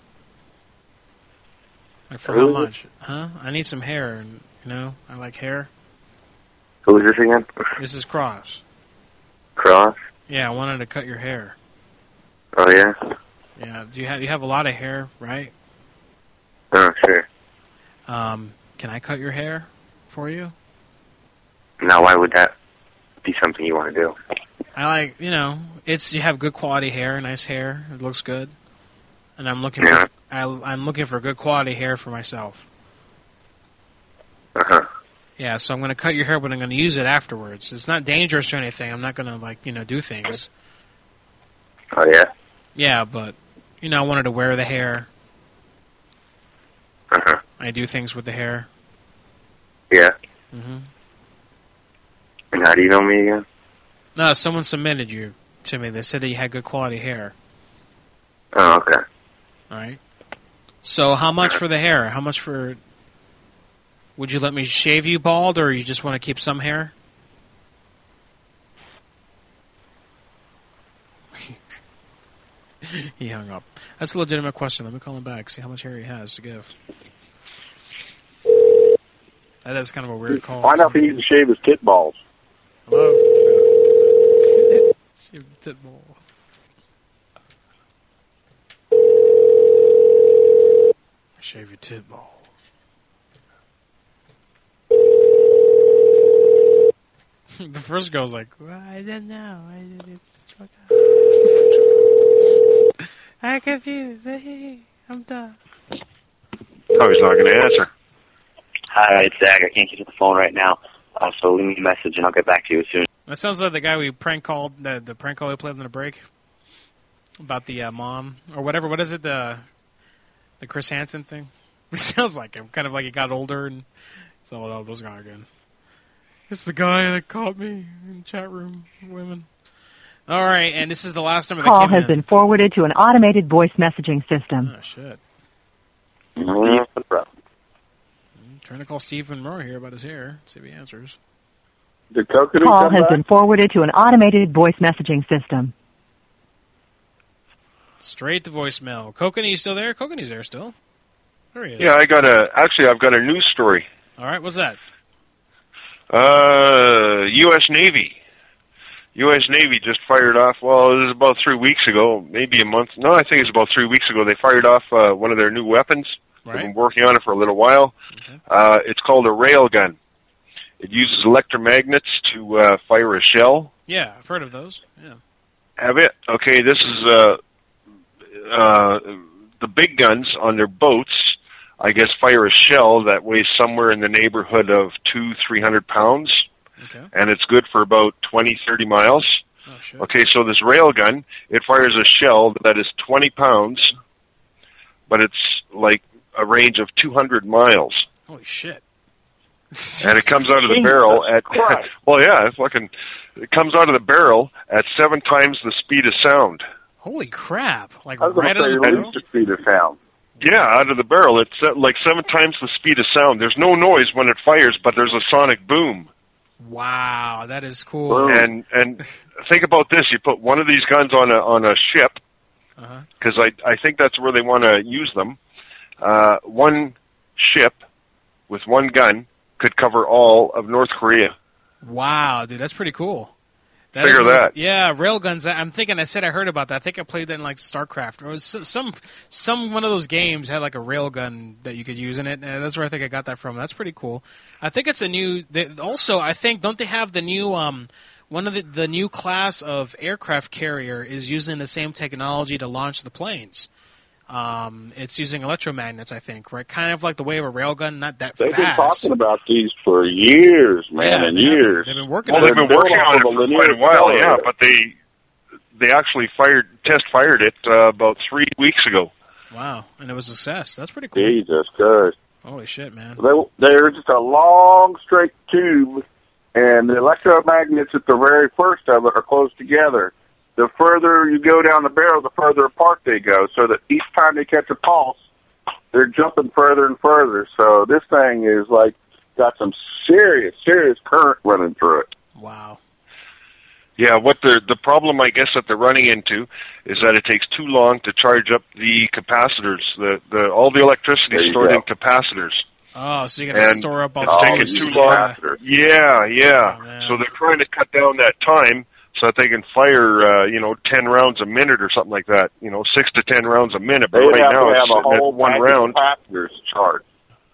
Like, for Who how is it? much? Huh? I need some hair, and, you know, I like hair. Who is this again? This is Cross. Cross? Yeah, I wanted to cut your hair. Oh, yeah? Yeah, do you have, you have a lot of hair, right? Oh, sure. Um, can I cut your hair for you? Now, why would that be something you want to do? I like, you know, it's, you have good quality hair, nice hair, it looks good. And I'm looking Yeah. for, I, I'm looking for good quality hair for myself. Uh-huh. Yeah, so I'm going to cut your hair, but I'm going to use it afterwards. It's not dangerous or anything. I'm not going to, like, you know, do things. Oh, yeah? Yeah, but, you know, I wanted to wear the hair. Uh-huh. I do things with the hair. Yeah. hmm And how do you know me again? No, someone submitted you to me. They said that you had good quality hair. Oh, okay. All right. So how much for the hair? How much for... Would you let me shave you bald, or you just want to keep some hair? He hung up. That's a legitimate question. Let me call him back, see how much hair he has to give. That is kind of a weird call. Find out if he needs to shave his tit balls. Hello? Shave the tit ball. Shave your tit ball. The first girl's like, well, I don't know. I, it's I'm confused. I'm done. Oh, he's not going to answer. Hi, it's Zach. I can't get to the phone right now. Uh, so leave me a message and I'll get back to you as soon. That sounds like the guy we prank called, the, the prank call we played on the break about the uh, mom or whatever. What is it? The the Chris Hansen thing? It sounds like him. Kind of like he got older and so oh, those guys again. It's the guy that caught me in the chat room, women. All right, and this is the last number that Call came has in. been forwarded to an automated voice messaging system. Oh, shit. Mm-hmm. I'm trying to call Steve Monroe here about his hair. See if he answers. Did Coconut Call come has back? been forwarded to an automated voice messaging system. Straight to voicemail. Kokanee, you still there? Kokanee's there still. There he is. Yeah, I got a, actually, I've got a news story. All right, what's that? Uh, U S Navy. U S Navy just fired off, well, it was about three weeks ago, maybe a month. No, I think it's about three weeks ago. They fired off uh, one of their new weapons. Right. They've been working on it for a little while. Okay. Uh, it's called a rail gun. It uses electromagnets to uh, fire a shell. Yeah, I've heard of those. Yeah. Have it? Okay, this is uh, uh, the big guns on their boats, I guess, fire a shell that weighs somewhere in the neighborhood of two, three hundred pounds. Okay. And it's good for about twenty, thirty miles. Oh, shit. Okay, so this rail gun, it fires a shell that is twenty pounds, but it's like a range of two hundred miles. Holy shit. And it comes out of the barrel at, well, yeah, it's fucking, it comes out of the barrel at seven times the speed of sound. Holy crap. Like I was right going out to of say, the at barrel? least the speed of sound. Yeah, out of the barrel. It's uh, like seven times the speed of sound. There's no noise when it fires, but there's a sonic boom. Wow, that is cool. And and think about this: you put one of these guns on a on a ship, because uh-huh. I I think that's where they want to use them. Uh, one ship with one gun could cover all of North Korea. Wow, dude, that's pretty cool. That Figure is really- that. Yeah, railguns. I- I'm thinking. I said I heard about that. I think I played that in like StarCraft or it was some, some some one of those games had like a railgun that you could use in it. And that's where I think I got that from. That's pretty cool. I think it's a new. They, also, I think don't they have the new um one of the the new class of aircraft carrier is using the same technology to launch the planes. Um, it's using electromagnets, I think, right? Kind of like the way of a railgun, not that They've been fast. talking about these for years, man, Yeah, and they have. years. They've been working Well, on they've it. been working on it Built off of for a quite a linear while, yeah, accelerator. but they they actually fired test fired it uh, about three weeks ago. Wow, and it was a success. That's pretty cool. Jesus Christ. Holy shit, man. They, they're just a long, straight tube, and the electromagnets at the very first of it are close together. The further you go down the barrel, the further apart they go, so that each time they catch a pulse, they're jumping further and further. So this thing is like got some serious, serious current running through it. Wow. Yeah, what the the problem I guess that they're running into is that it takes too long to charge up the capacitors. The the all the electricity is stored go. in capacitors. Oh, so you got to And store up all it's the taking juice. too long. Yeah, yeah. Oh, so they're trying to cut down that time so that they can fire, uh, you know, ten rounds a minute or something like that. You know, six to ten rounds a minute. But They right have now to it's have a sitting whole at one pack of round. capacitors charged.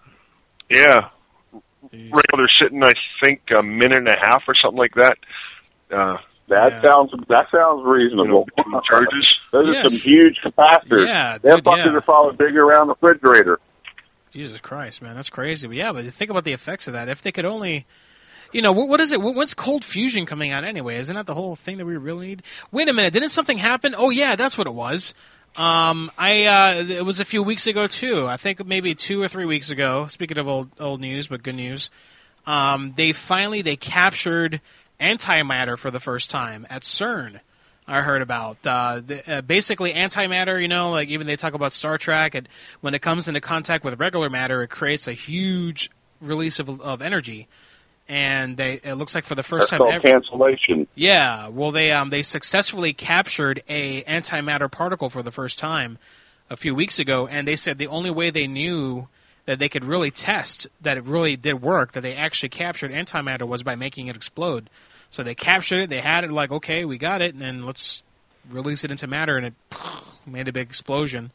Yeah. Right now they're sitting, I think, a minute and a half or something like that. Uh, That sounds that sounds reasonable. You know, charges. Those Yes. are some huge capacitors. Yeah, Them dude, fuckers yeah. are probably bigger around the refrigerator. Jesus Christ, man, that's crazy. But yeah, but think about the effects of that. If they could only, you know, what, what is it? What, what's cold fusion coming out anyway? Isn't that the whole thing that we really need? Wait a minute, didn't something happen? Oh yeah, that's what it was. Um, I uh, it was a few weeks ago too. I think maybe two or three weeks ago. Speaking of old old news, but good news. Um, they finally they captured antimatter for the first time at CERN. I heard about uh, the, uh, basically antimatter. You know, like even they talk about Star Trek, and when it comes into contact with regular matter, it creates a huge release of, of energy. And they it looks like for the first That's time called ever. cancellation. Yeah, well they um they successfully captured a antimatter particle for the first time a few weeks ago, and they said the only way they knew that they could really test that it really did work, that they actually captured antimatter, was by making it explode. So they captured it, they had it, like, okay, we got it, and then let's release it into matter, and it made a big explosion.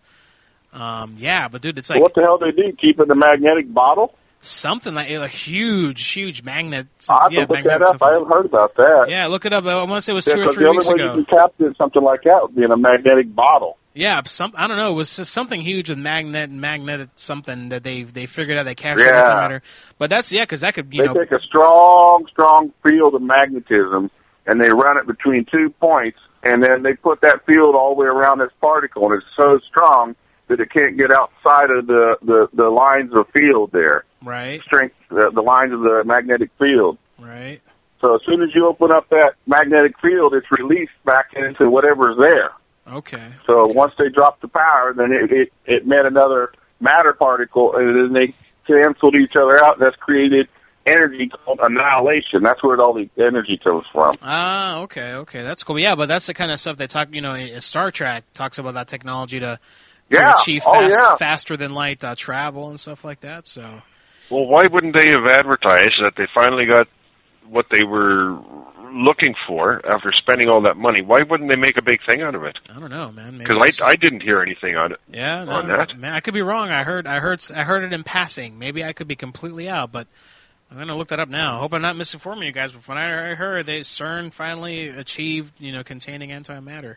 Um, yeah, but dude, it's like... What the hell do they do? Keep it in a magnetic bottle? Something like a huge, huge magnet. I have yeah, to look magnetic that up. something. I haven't heard about that. Yeah, look it up. I want to say it was Yeah, two or 'cause three the weeks only way ago. you can capture something like that would be in a magnetic bottle. Yeah, some I don't know. It was just something huge with magnet and magnetic something that they they figured out they captured Yeah. antimatter. But that's yeah, because that could you They know take a strong, strong field of magnetism, and they run it between two points, and then they put that field all the way around this particle, and it's so strong that it can't get outside of the, the, the lines of field there. right, Strength, the, the lines of the magnetic field. right. So as soon as you open up that magnetic field, it's released back into whatever's there. Okay. So once they drop the power, then it, it, it met another matter particle, and then they canceled each other out. That's created energy called annihilation. That's where all the energy comes from. Ah, okay, okay, that's cool. Yeah, but that's the kind of stuff they talk. You know, Star Trek talks about that technology to, to Yeah. achieve Oh, fast, yeah. faster than light uh, travel and stuff like that. So. Well, why wouldn't they have advertised that they finally got what they were looking for after spending all that money? Why wouldn't they make a big thing out of it? I don't know, man. Maybe Because it's- I, I didn't hear anything on it. Yeah, no, on that. man, I could be wrong. I heard, I heard, I heard it in passing. Maybe I could be completely out, but I'm gonna look that up now. I hope I'm not misinforming you guys. But when I heard they CERN finally achieved, you know, containing antimatter,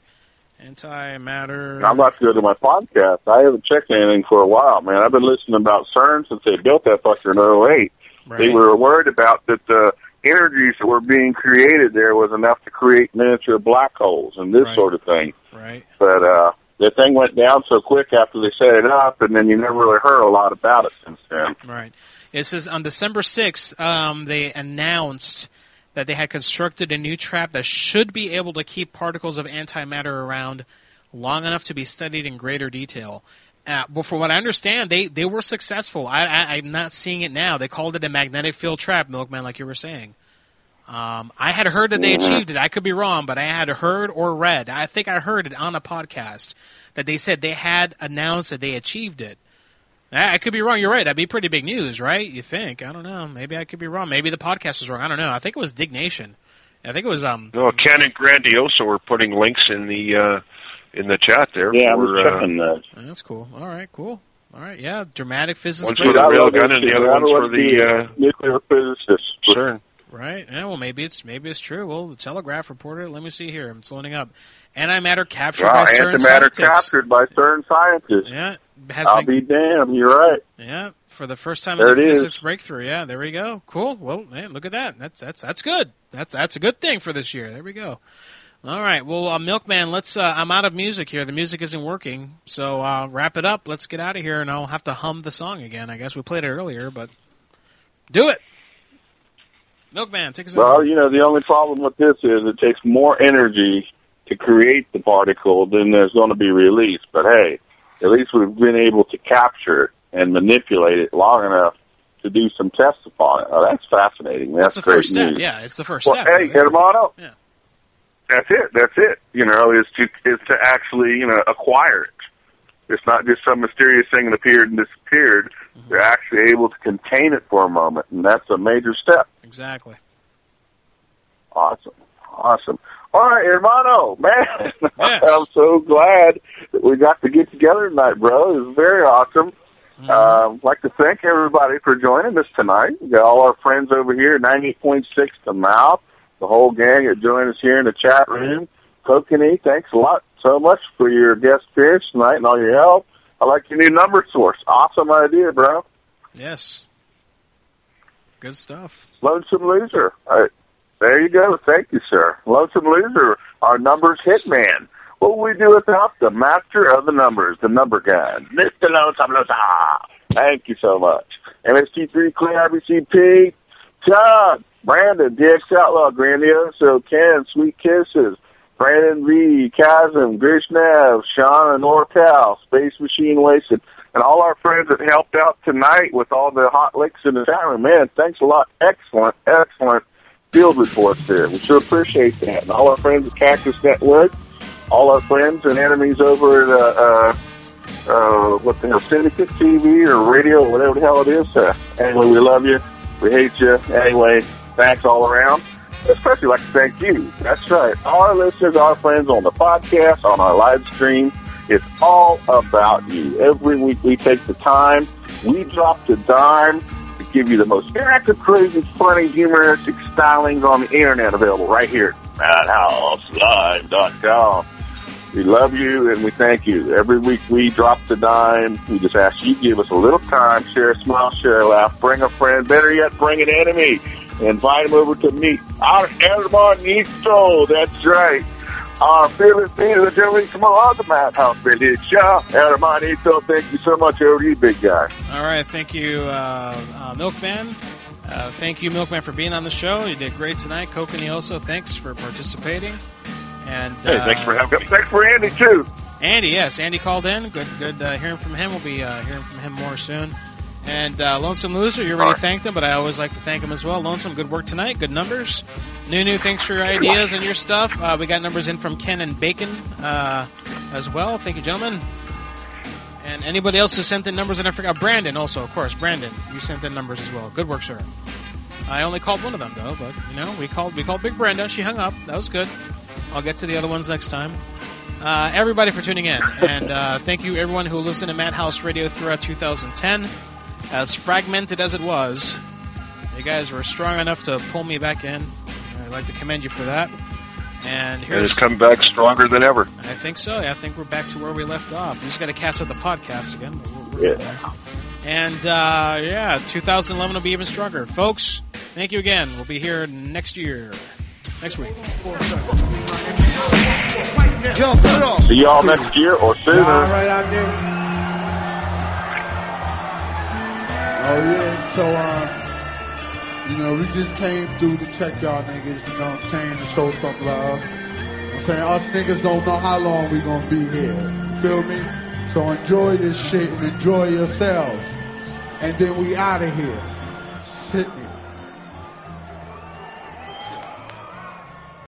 antimatter. I'm about to go to my podcast. I haven't checked anything for a while, man. I've been listening about CERN since they built that fucker in oh eight. Right. They were worried about that the energies that were being created there was enough to create miniature black holes and this Right. sort of thing. Right. But uh, the thing went down so quick after they set it up, and then you never really heard a lot about it since then. Right. It says on December sixth, um, they announced that they had constructed a new trap that should be able to keep particles of antimatter around long enough to be studied in greater detail. Uh, but from what I understand, they, they were successful. I, I, I'm not seeing it now. They called it a magnetic field trap, Milkman, like you were saying. Um, I had heard that they achieved it. I could be wrong, but I had heard or read. I think I heard it on a podcast that they said they had announced that they achieved it. I I could be wrong. You're right. That'd be pretty big news, right? You think? I don't know. Maybe I could be wrong. Maybe the podcast was wrong. I don't know. I think it was Dig Nation. I think it was um. No, Ken and Grandioso were putting links in the uh, in the chat there. Yeah, I for, was uh, checking that. That's cool. All right, cool. All right, yeah. Dramatic physics. One's break- for the I rail love gun that and the shit. other I one's don't for want to be the a uh, nuclear physicist. CERN. Right. Yeah. Well, maybe it's maybe it's true. Well, the Telegraph reported it. Let me see here. It's loading up. Antimatter captured Wow, by CERN antimatter scientists. captured by CERN scientists. Yeah. Has I'll been, be damned. You're right. Yeah. For the first time There in the it is. physics breakthrough. Yeah. There we go. Cool. Well, man, look at that. That's that's that's good. That's that's a good thing for this year. There we go. All right. Well, uh, Milkman, let's. Uh, I'm out of music here. The music isn't working. So uh, wrap it up. Let's get out of here, and I'll have to hum the song again. I guess we played it earlier, but do it. Milkman, take us out. Well, you know, the only problem with this is it takes more energy to create the particle than there's going to be released. But hey, at least we've been able to capture it. and manipulate it long enough to do some tests upon it. Oh, that's fascinating. That's, That's the great first step. news. Yeah, it's the first Well, step. hey, hermano. Yeah. That's it. That's it. You know, is to is to actually, you know, acquire it. It's not just some mysterious thing that appeared and disappeared. Mm-hmm. They're actually able to contain it for a moment, and that's a major step. Exactly. Awesome. Awesome. All right, hermano, man, Yes. I'm so glad that we got to get together tonight, bro. It was very awesome. Mm-hmm. Uh, I'd like to thank everybody for joining us tonight. We got all our friends over here, ninety-eight point six The Mouth, the whole gang that joined us here in the chat room. Kokanee, thanks a lot so much for your guest appearance tonight and all your help. I like your new number source. Awesome idea, bro. Yes. Good stuff. Lonesome Loser. All right. There you go. Thank you, sir. Lonesome Loser, our numbers hitman. What would we do without the master of the numbers, the number guy, Mister Lonesome Loser? Thank you so much. M S T three, Clear R B C P, Todd, Brandon, D X Outlaw, Grandioso, Ken, Sweet Kisses, Brandon V, Chasm, Grishnev, Sean and Norcal, Space Machine Wasted, and all our friends that helped out tonight with all the hot licks in the chat room. Man, thanks a lot. Excellent, excellent field reports there. We sure appreciate that. And all our friends at Cactus Network, all our friends and enemies over at, uh, uh, uh, what the hell, Syndicate T V or radio or whatever the hell it is. Uh, anyway, we love you. We hate you. Anyway, thanks all around. Especially like to thank you. That's right. Our listeners, our friends on the podcast, on our live stream. It's all about you. Every week we take the time. We drop the dime to give you the most interactive, crazy, funny, humoristic stylings on the internet available right here at madhouse live dot com. We love you and we thank you. Every week we drop the dime. We just ask you to give us a little time, share a smile, share a laugh, bring a friend, better yet, bring an enemy. Invite them over to meet our hermanito. That's right. Our fearless leader, the gentleman from the Madhouse Village. Hermanito, thank you so much. Over to you, big guy. All right. Thank you, uh, uh, Milkman. Uh, thank you, Milkman, for being on the show. You did great tonight. Kokanee also, thanks for participating. And Hey, uh, thanks for having Thanks for Andy, too. Andy, yes. Andy called in. Good good uh, hearing from him. We'll be uh, hearing from him more soon. And uh, Lonesome Loser, you already thanked him, but I always like to thank him as well. Lonesome, good work tonight. Good numbers. Nunu, thanks for your ideas and your stuff. Uh, we got numbers in from Ken and Bacon uh, as well. Thank you, gentlemen. And anybody else who sent in numbers that I forgot? Brandon also, of course. Brandon, you sent in numbers as well. Good work, sir. I only called one of them, though, but, you know, we called we called Big Brenda. She hung up. That was good. I'll get to the other ones next time. Uh, everybody for tuning in. And uh, thank you, everyone who listened to Madhouse Radio throughout two thousand ten. As fragmented as it was, you guys were strong enough to pull me back in. I'd like to commend you for that. And here's, and it's come back stronger than ever. I think so. I think we're back to where we left off. We just got to catch up the podcast again. We're, we're yeah. And, uh, yeah, two thousand eleven will be even stronger. Folks, thank you again. We'll be here next year. Next week. See y'all next year or sooner. All right out there. Oh yeah, so uh, you know, we just came through to check y'all niggas, you know what I'm saying, to show some love. You know what I'm saying, us niggas don't know how long we gonna be here. Feel me? So enjoy this shit and enjoy yourselves. And then we out of here. Sit me.